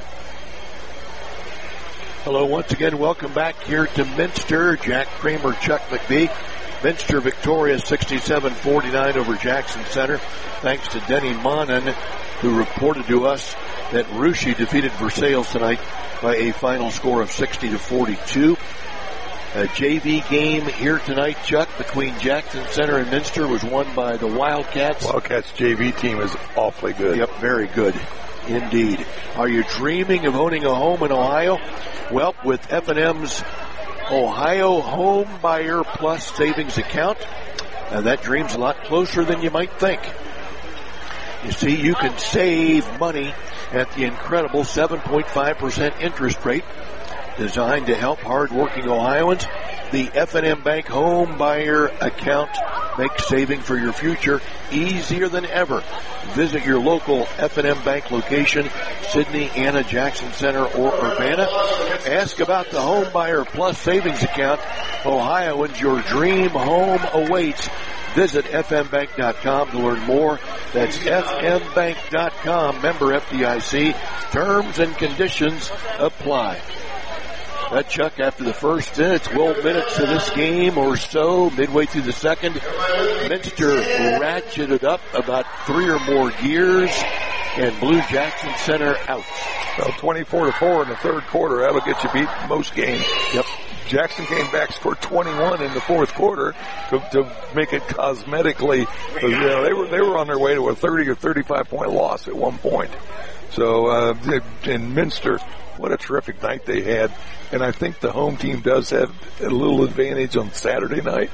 Hello, once again, welcome back here to Minster. Jack Kramer, Chuck McBee. Minster victorious sixty-seven forty-nine over Jackson Center. Thanks to Denny Monin, who reported to us that Russia defeated Versailles tonight by a final score of sixty to forty-two. A J V game here tonight, Chuck, between Jackson Center and Minster was won by the Wildcats. Wildcats J V team is awfully good. Yep, very good indeed. Are you dreaming of owning a home in Ohio? Well, with F and M's Ohio Home Buyer Plus Savings Account, uh, that dream's a lot closer than you might think. You see, you can save money at the incredible seven point five percent interest rate designed to help hardworking Ohioans. The F and M Bank Home Buyer Account makes saving for your future easier than ever. Visit your local F and M Bank location, Sidney, Anna, Jackson Center, or Urbana. Ask about the Home Buyer Plus Savings Account. Ohioans, your dream home awaits. Visit F M bank dot com to learn more. That's F M bank dot com, member F D I C. Terms and conditions apply. That, Chuck, after the first uh, twelve minutes of this game or so, midway through the second, Minster ratcheted up about three or more gears and blew Jackson Center out. Well, twenty-four to four in the third quarter. That'll get you beat most games. Yep. Jackson came back, scored twenty-one in the fourth quarter to, to make it cosmetically. You know, they were they were on their way to a thirty or thirty-five point loss at one point. So uh, in Minster, what a terrific night they had. And I think the home team does have a little advantage on Saturday night.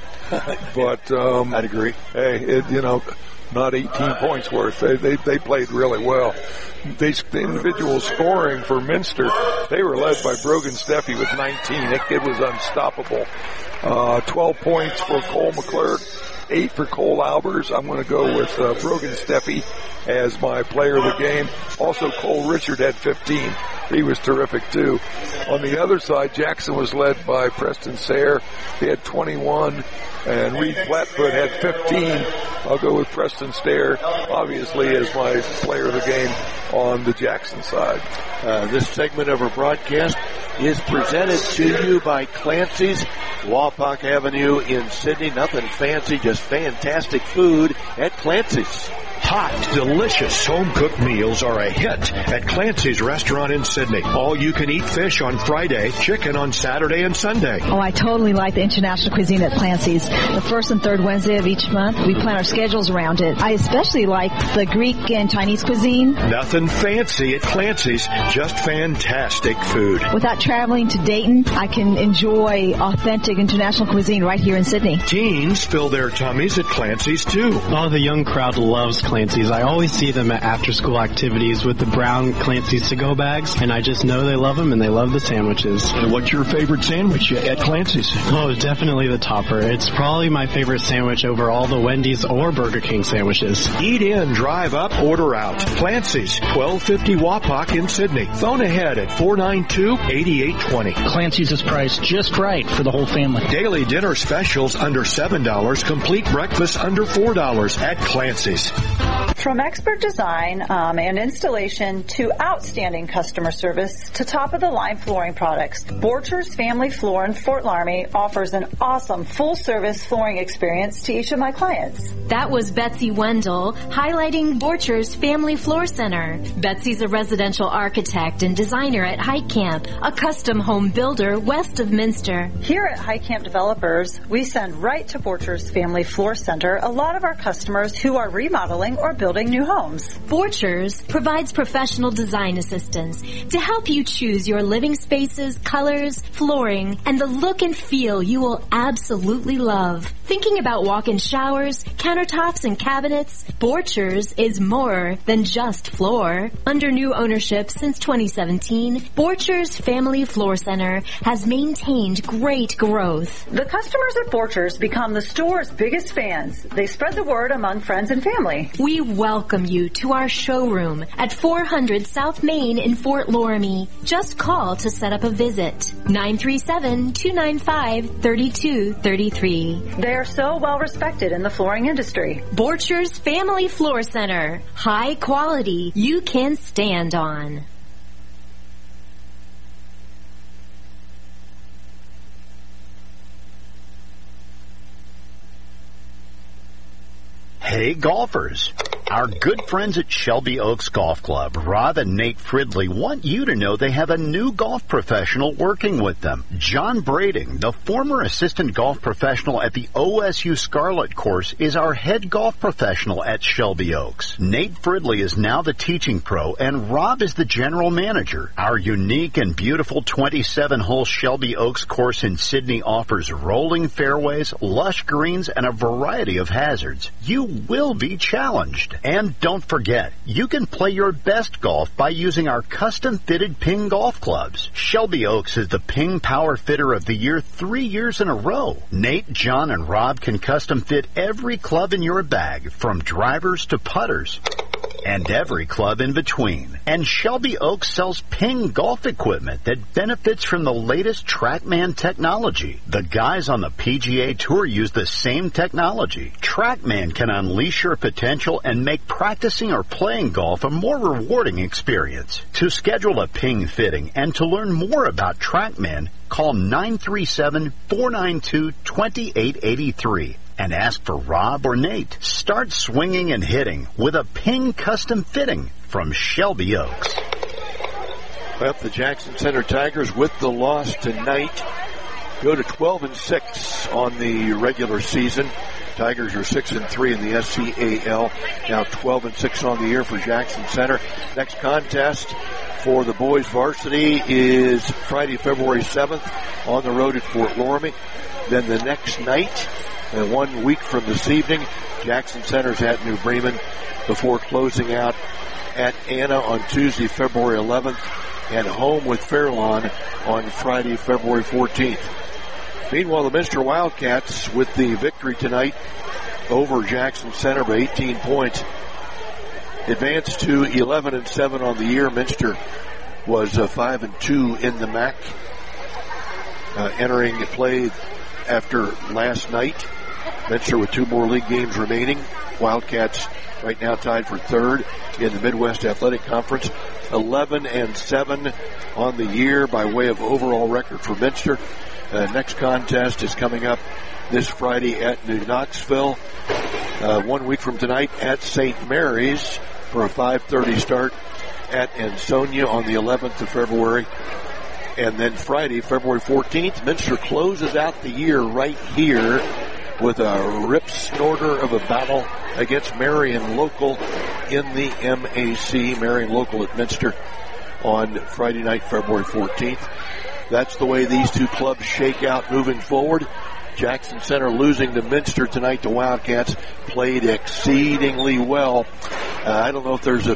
But um, I'd agree. Hey, it, you know, not eighteen points worth. They, they they played really well. They, the individual scoring for Minster, they were led by Brogan Steffi with nineteen. That kid was unstoppable. Uh, twelve points for Cole McClurg, eight for Cole Albers. I'm going to go with uh, Brogan Steffi as my player of the game. Also, Cole Richard had fifteen. He was terrific, too. On the other side, Jackson was led by Preston Sayre. He had twenty-one, and Reed Flatfoot had fifteen. I'll go with Preston Sayre, obviously, as my player of the game on the Jackson side. Uh, this segment of our broadcast is presented to you by Clancy's, Wapak Avenue in Sidney. Nothing fancy, just fantastic food at Clancy's. Hot, delicious home-cooked meals are a hit at Clancy's Restaurant in Sidney. All-you-can-eat fish on Friday, chicken on Saturday and Sunday. Oh, I totally like the international cuisine at Clancy's. The first and third Wednesday of each month, we plan our schedules around it. I especially like the Greek and Chinese cuisine. Nothing fancy at Clancy's, just fantastic food. Without traveling to Dayton, I can enjoy authentic international cuisine right here in Sidney. Teens fill their tummies at Clancy's, too. Oh, the young crowd loves Clancy's. I always see them at after-school activities with the brown Clancy's to-go bags, and I just know they love them and they love the sandwiches. And what's your favorite sandwich at Clancy's? Oh, definitely the topper. It's probably my favorite sandwich over all the Wendy's or Burger King sandwiches. Eat in, drive up, order out. Clancy's, twelve fifty Wapak in Sydney. Phone ahead at four nine two, eight eight two zero. Clancy's is priced just right for the whole family. Daily dinner specials under seven dollars. Complete breakfast under four dollars at Clancy's. From expert design um, and installation to outstanding customer service to top-of-the-line flooring products, Borchers Family Floor in Fort Laramie offers an awesome full-service flooring experience to each of my clients. That was Betsy Wendell highlighting Borchers Family Floor Center. Betsy's a residential architect and designer at High Camp, a custom home builder west of Minster. Here at High Camp Developers, we send right to Borchers Family Floor Center a lot of our customers who are remodeling or building new homes. Borchers provides professional design assistance to help you choose your living spaces, colors, flooring, and the look and feel you will absolutely love. Thinking about walk-in showers, countertops, and cabinets? Borchers is more than just floor. Under new ownership since twenty seventeen, Borchers Family Floor Center has maintained great growth. The customers at Borchers become the store's biggest fans. They spread the word among friends and family. We welcome you to our showroom at four hundred South Main in Fort Laramie. Just call to set up a visit. nine three seven, two nine five, three two three three. They are so well respected in the flooring industry. Borchers Family Floor Center. High quality you can stand on. Hey golfers, our good friends at Shelby Oaks Golf Club, Rob and Nate Fridley, want you to know they have a new golf professional working with them. John Brading, the former assistant golf professional at the O S U Scarlet course, is our head golf professional at Shelby Oaks. Nate Fridley is now the teaching pro, and Rob is the general manager. Our unique and beautiful twenty-seven hole Shelby Oaks course in Sydney offers rolling fairways, lush greens, and a variety of hazards. You will be challenged. And don't forget, you can play your best golf by using our custom-fitted Ping golf clubs. Shelby Oaks is the Ping Power Fitter of the Year three years in a row. Nate, John, and Rob can custom fit every club in your bag, from drivers to putters, and every club in between. And Shelby Oaks sells Ping golf equipment that benefits from the latest TrackMan technology. The guys on the P G A Tour use the same technology. TrackMan can unleash your potential and make practicing or playing golf a more rewarding experience. To schedule a Ping fitting and to learn more about TrackMan, call nine three seven, four nine two, two eight eight three. And ask for Rob or Nate. Start swinging and hitting with a Ping custom fitting from Shelby Oaks. Well, the Jackson Center Tigers with the loss tonight go to twelve and six on the regular season. Tigers are six and three in the S C A L. Now twelve and six on the year for Jackson Center. Next contest for the boys varsity is Friday, February seventh on the road at Fort Laramie. Then the next night, and one week from this evening, Jackson Center's at New Bremen before closing out at Anna on Tuesday, February eleventh, and home with Fairlawn on Friday, February fourteenth. Meanwhile, the Minster Wildcats, with the victory tonight over Jackson Center by eighteen points, advanced to eleven and seven on the year. Minster was uh, five and two in the M A C, uh, entering play after last night. Minster with two more league games remaining. Wildcats right now tied for third in the Midwest Athletic Conference. eleven and seven on the year by way of overall record for Minster. Uh, next contest is coming up this Friday at New Knoxville. Uh, one week from tonight at Saint Mary's for a five thirty start at Ansonia on the eleventh of February. And then Friday, February fourteenth, Minster closes out the year right here with a rip snorter of a battle against Marion Local in the M A C. Marion Local at Minster on Friday night, February fourteenth. That's the way these two clubs shake out moving forward. Jackson Center losing to Minster tonight. The Wildcats played exceedingly well. Uh, I don't know if there's a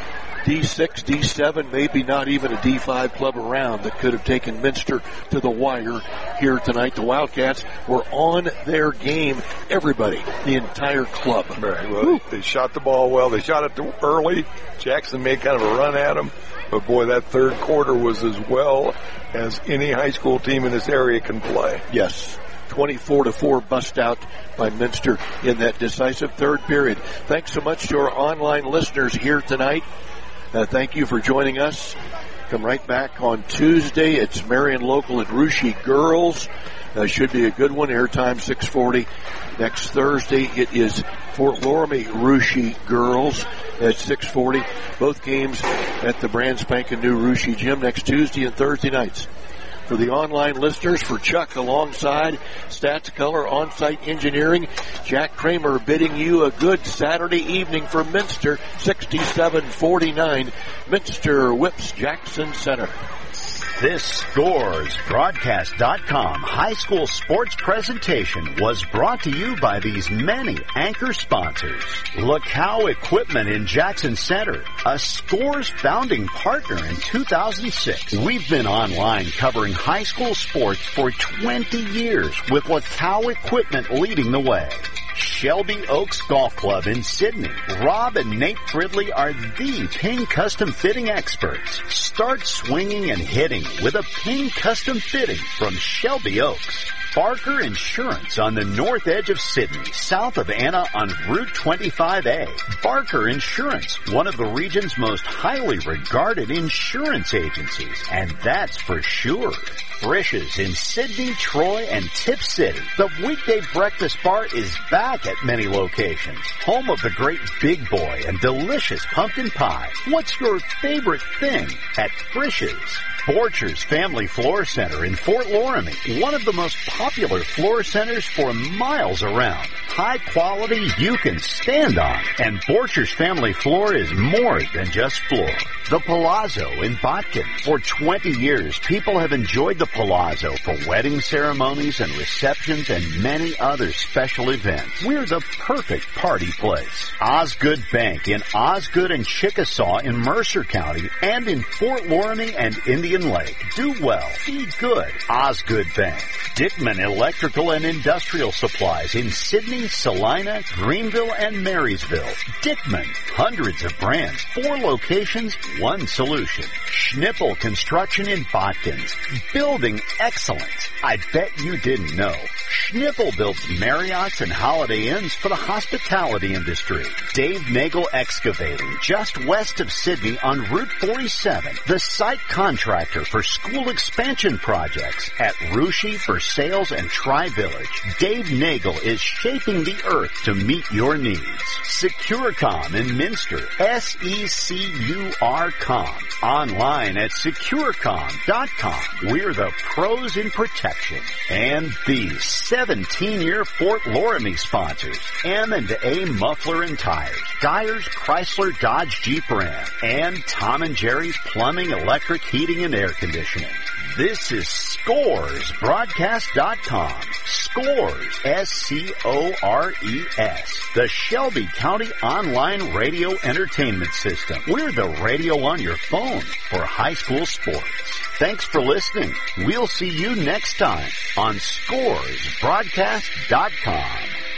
D six, D seven, maybe not even a D five club around that could have taken Minster to the wire here tonight. The Wildcats were on their game. Everybody, the entire club. Right. Well, Woo. They shot the ball well. They shot it too early. Jackson made kind of a run at them. But, boy, that third quarter was as well as any high school team in this area can play. Yes. twenty-four to four bust out by Minster in that decisive third period. Thanks so much to our online listeners here tonight. Uh, thank you for joining us. Come right back on Tuesday. It's Marion Local at Russia Girls. Uh, should be a good one. Airtime six forty. Next Thursday, it is Fort Loramie Russia Girls at six forty. Both games at the brand spanking new Russia Gym next Tuesday and Thursday nights. For the online listeners, for Chuck alongside Stats Color On-Site Engineering, Jack Kramer bidding you a good Saturday evening for Minster, sixty-seven forty-nine. Minster whips Jackson Center. This Scores Broadcast dot com high school sports presentation was brought to you by these many anchor sponsors. Lacow Equipment in Jackson Center, a Scores founding partner in two thousand six. We've been online covering high school sports for twenty years with Lacow Equipment leading the way. Shelby Oaks Golf Club in Sydney. Rob and Nate Fridley are the Ping Custom Fitting experts. Start swinging and hitting with a Ping Custom Fitting from Shelby Oaks. Barker Insurance on the north edge of Sydney, south of Anna on Route twenty-five A. Barker Insurance, one of the region's most highly regarded insurance agencies, and that's for sure. Frisch's in Sydney, Troy, and Tip City. The weekday breakfast bar is back at many locations. Home of the great Big Boy and delicious pumpkin pie. What's your favorite thing at Frisch's? Borchers Family Floor Center in Fort Loramie, one of the most popular floor centers for miles around. High quality you can stand on. And Borchers Family Floor is more than just floor. The Palazzo in Botkin. For twenty years, people have enjoyed the Palazzo for wedding ceremonies and receptions and many other special events. We're the perfect party place. Osgood Bank in Osgood and Chickasaw in Mercer County and in Fort Loramie and Indian Lake. Do well. Be good. Osgood Bank. Dickman Electrical and Industrial Supplies in Sydney, Salina, Greenville, and Marysville. Dickman. Hundreds of brands. Four locations. One solution. Schnippel Construction in Botkins. Building excellence. I bet you didn't know. Schnippel builds Marriotts and Holiday Inns for the hospitality industry. Dave Nagel Excavating, just west of Sydney on Route forty-seven. The site contractor for school expansion projects at Russia, Versailles, and Tri-Village. Dave Nagel is shaping the earth to meet your needs. Securcom in Minster. S E C U R com. Online at securcom dot com. We're the pros in protection. And these seventeen-year Fort Loramie sponsors. M and A Muffler and Tires. Dyer's Chrysler Dodge Jeep Ram. And Tom and Jerry's Plumbing, Electric, Heating, and Air Conditioning. This is Scores Broadcast dot com. Scores, S C O R E S. The Shelby County Online Radio Entertainment System. We're the radio on your phone for high school sports. Thanks for listening. We'll see you next time on Scores Broadcast dot com.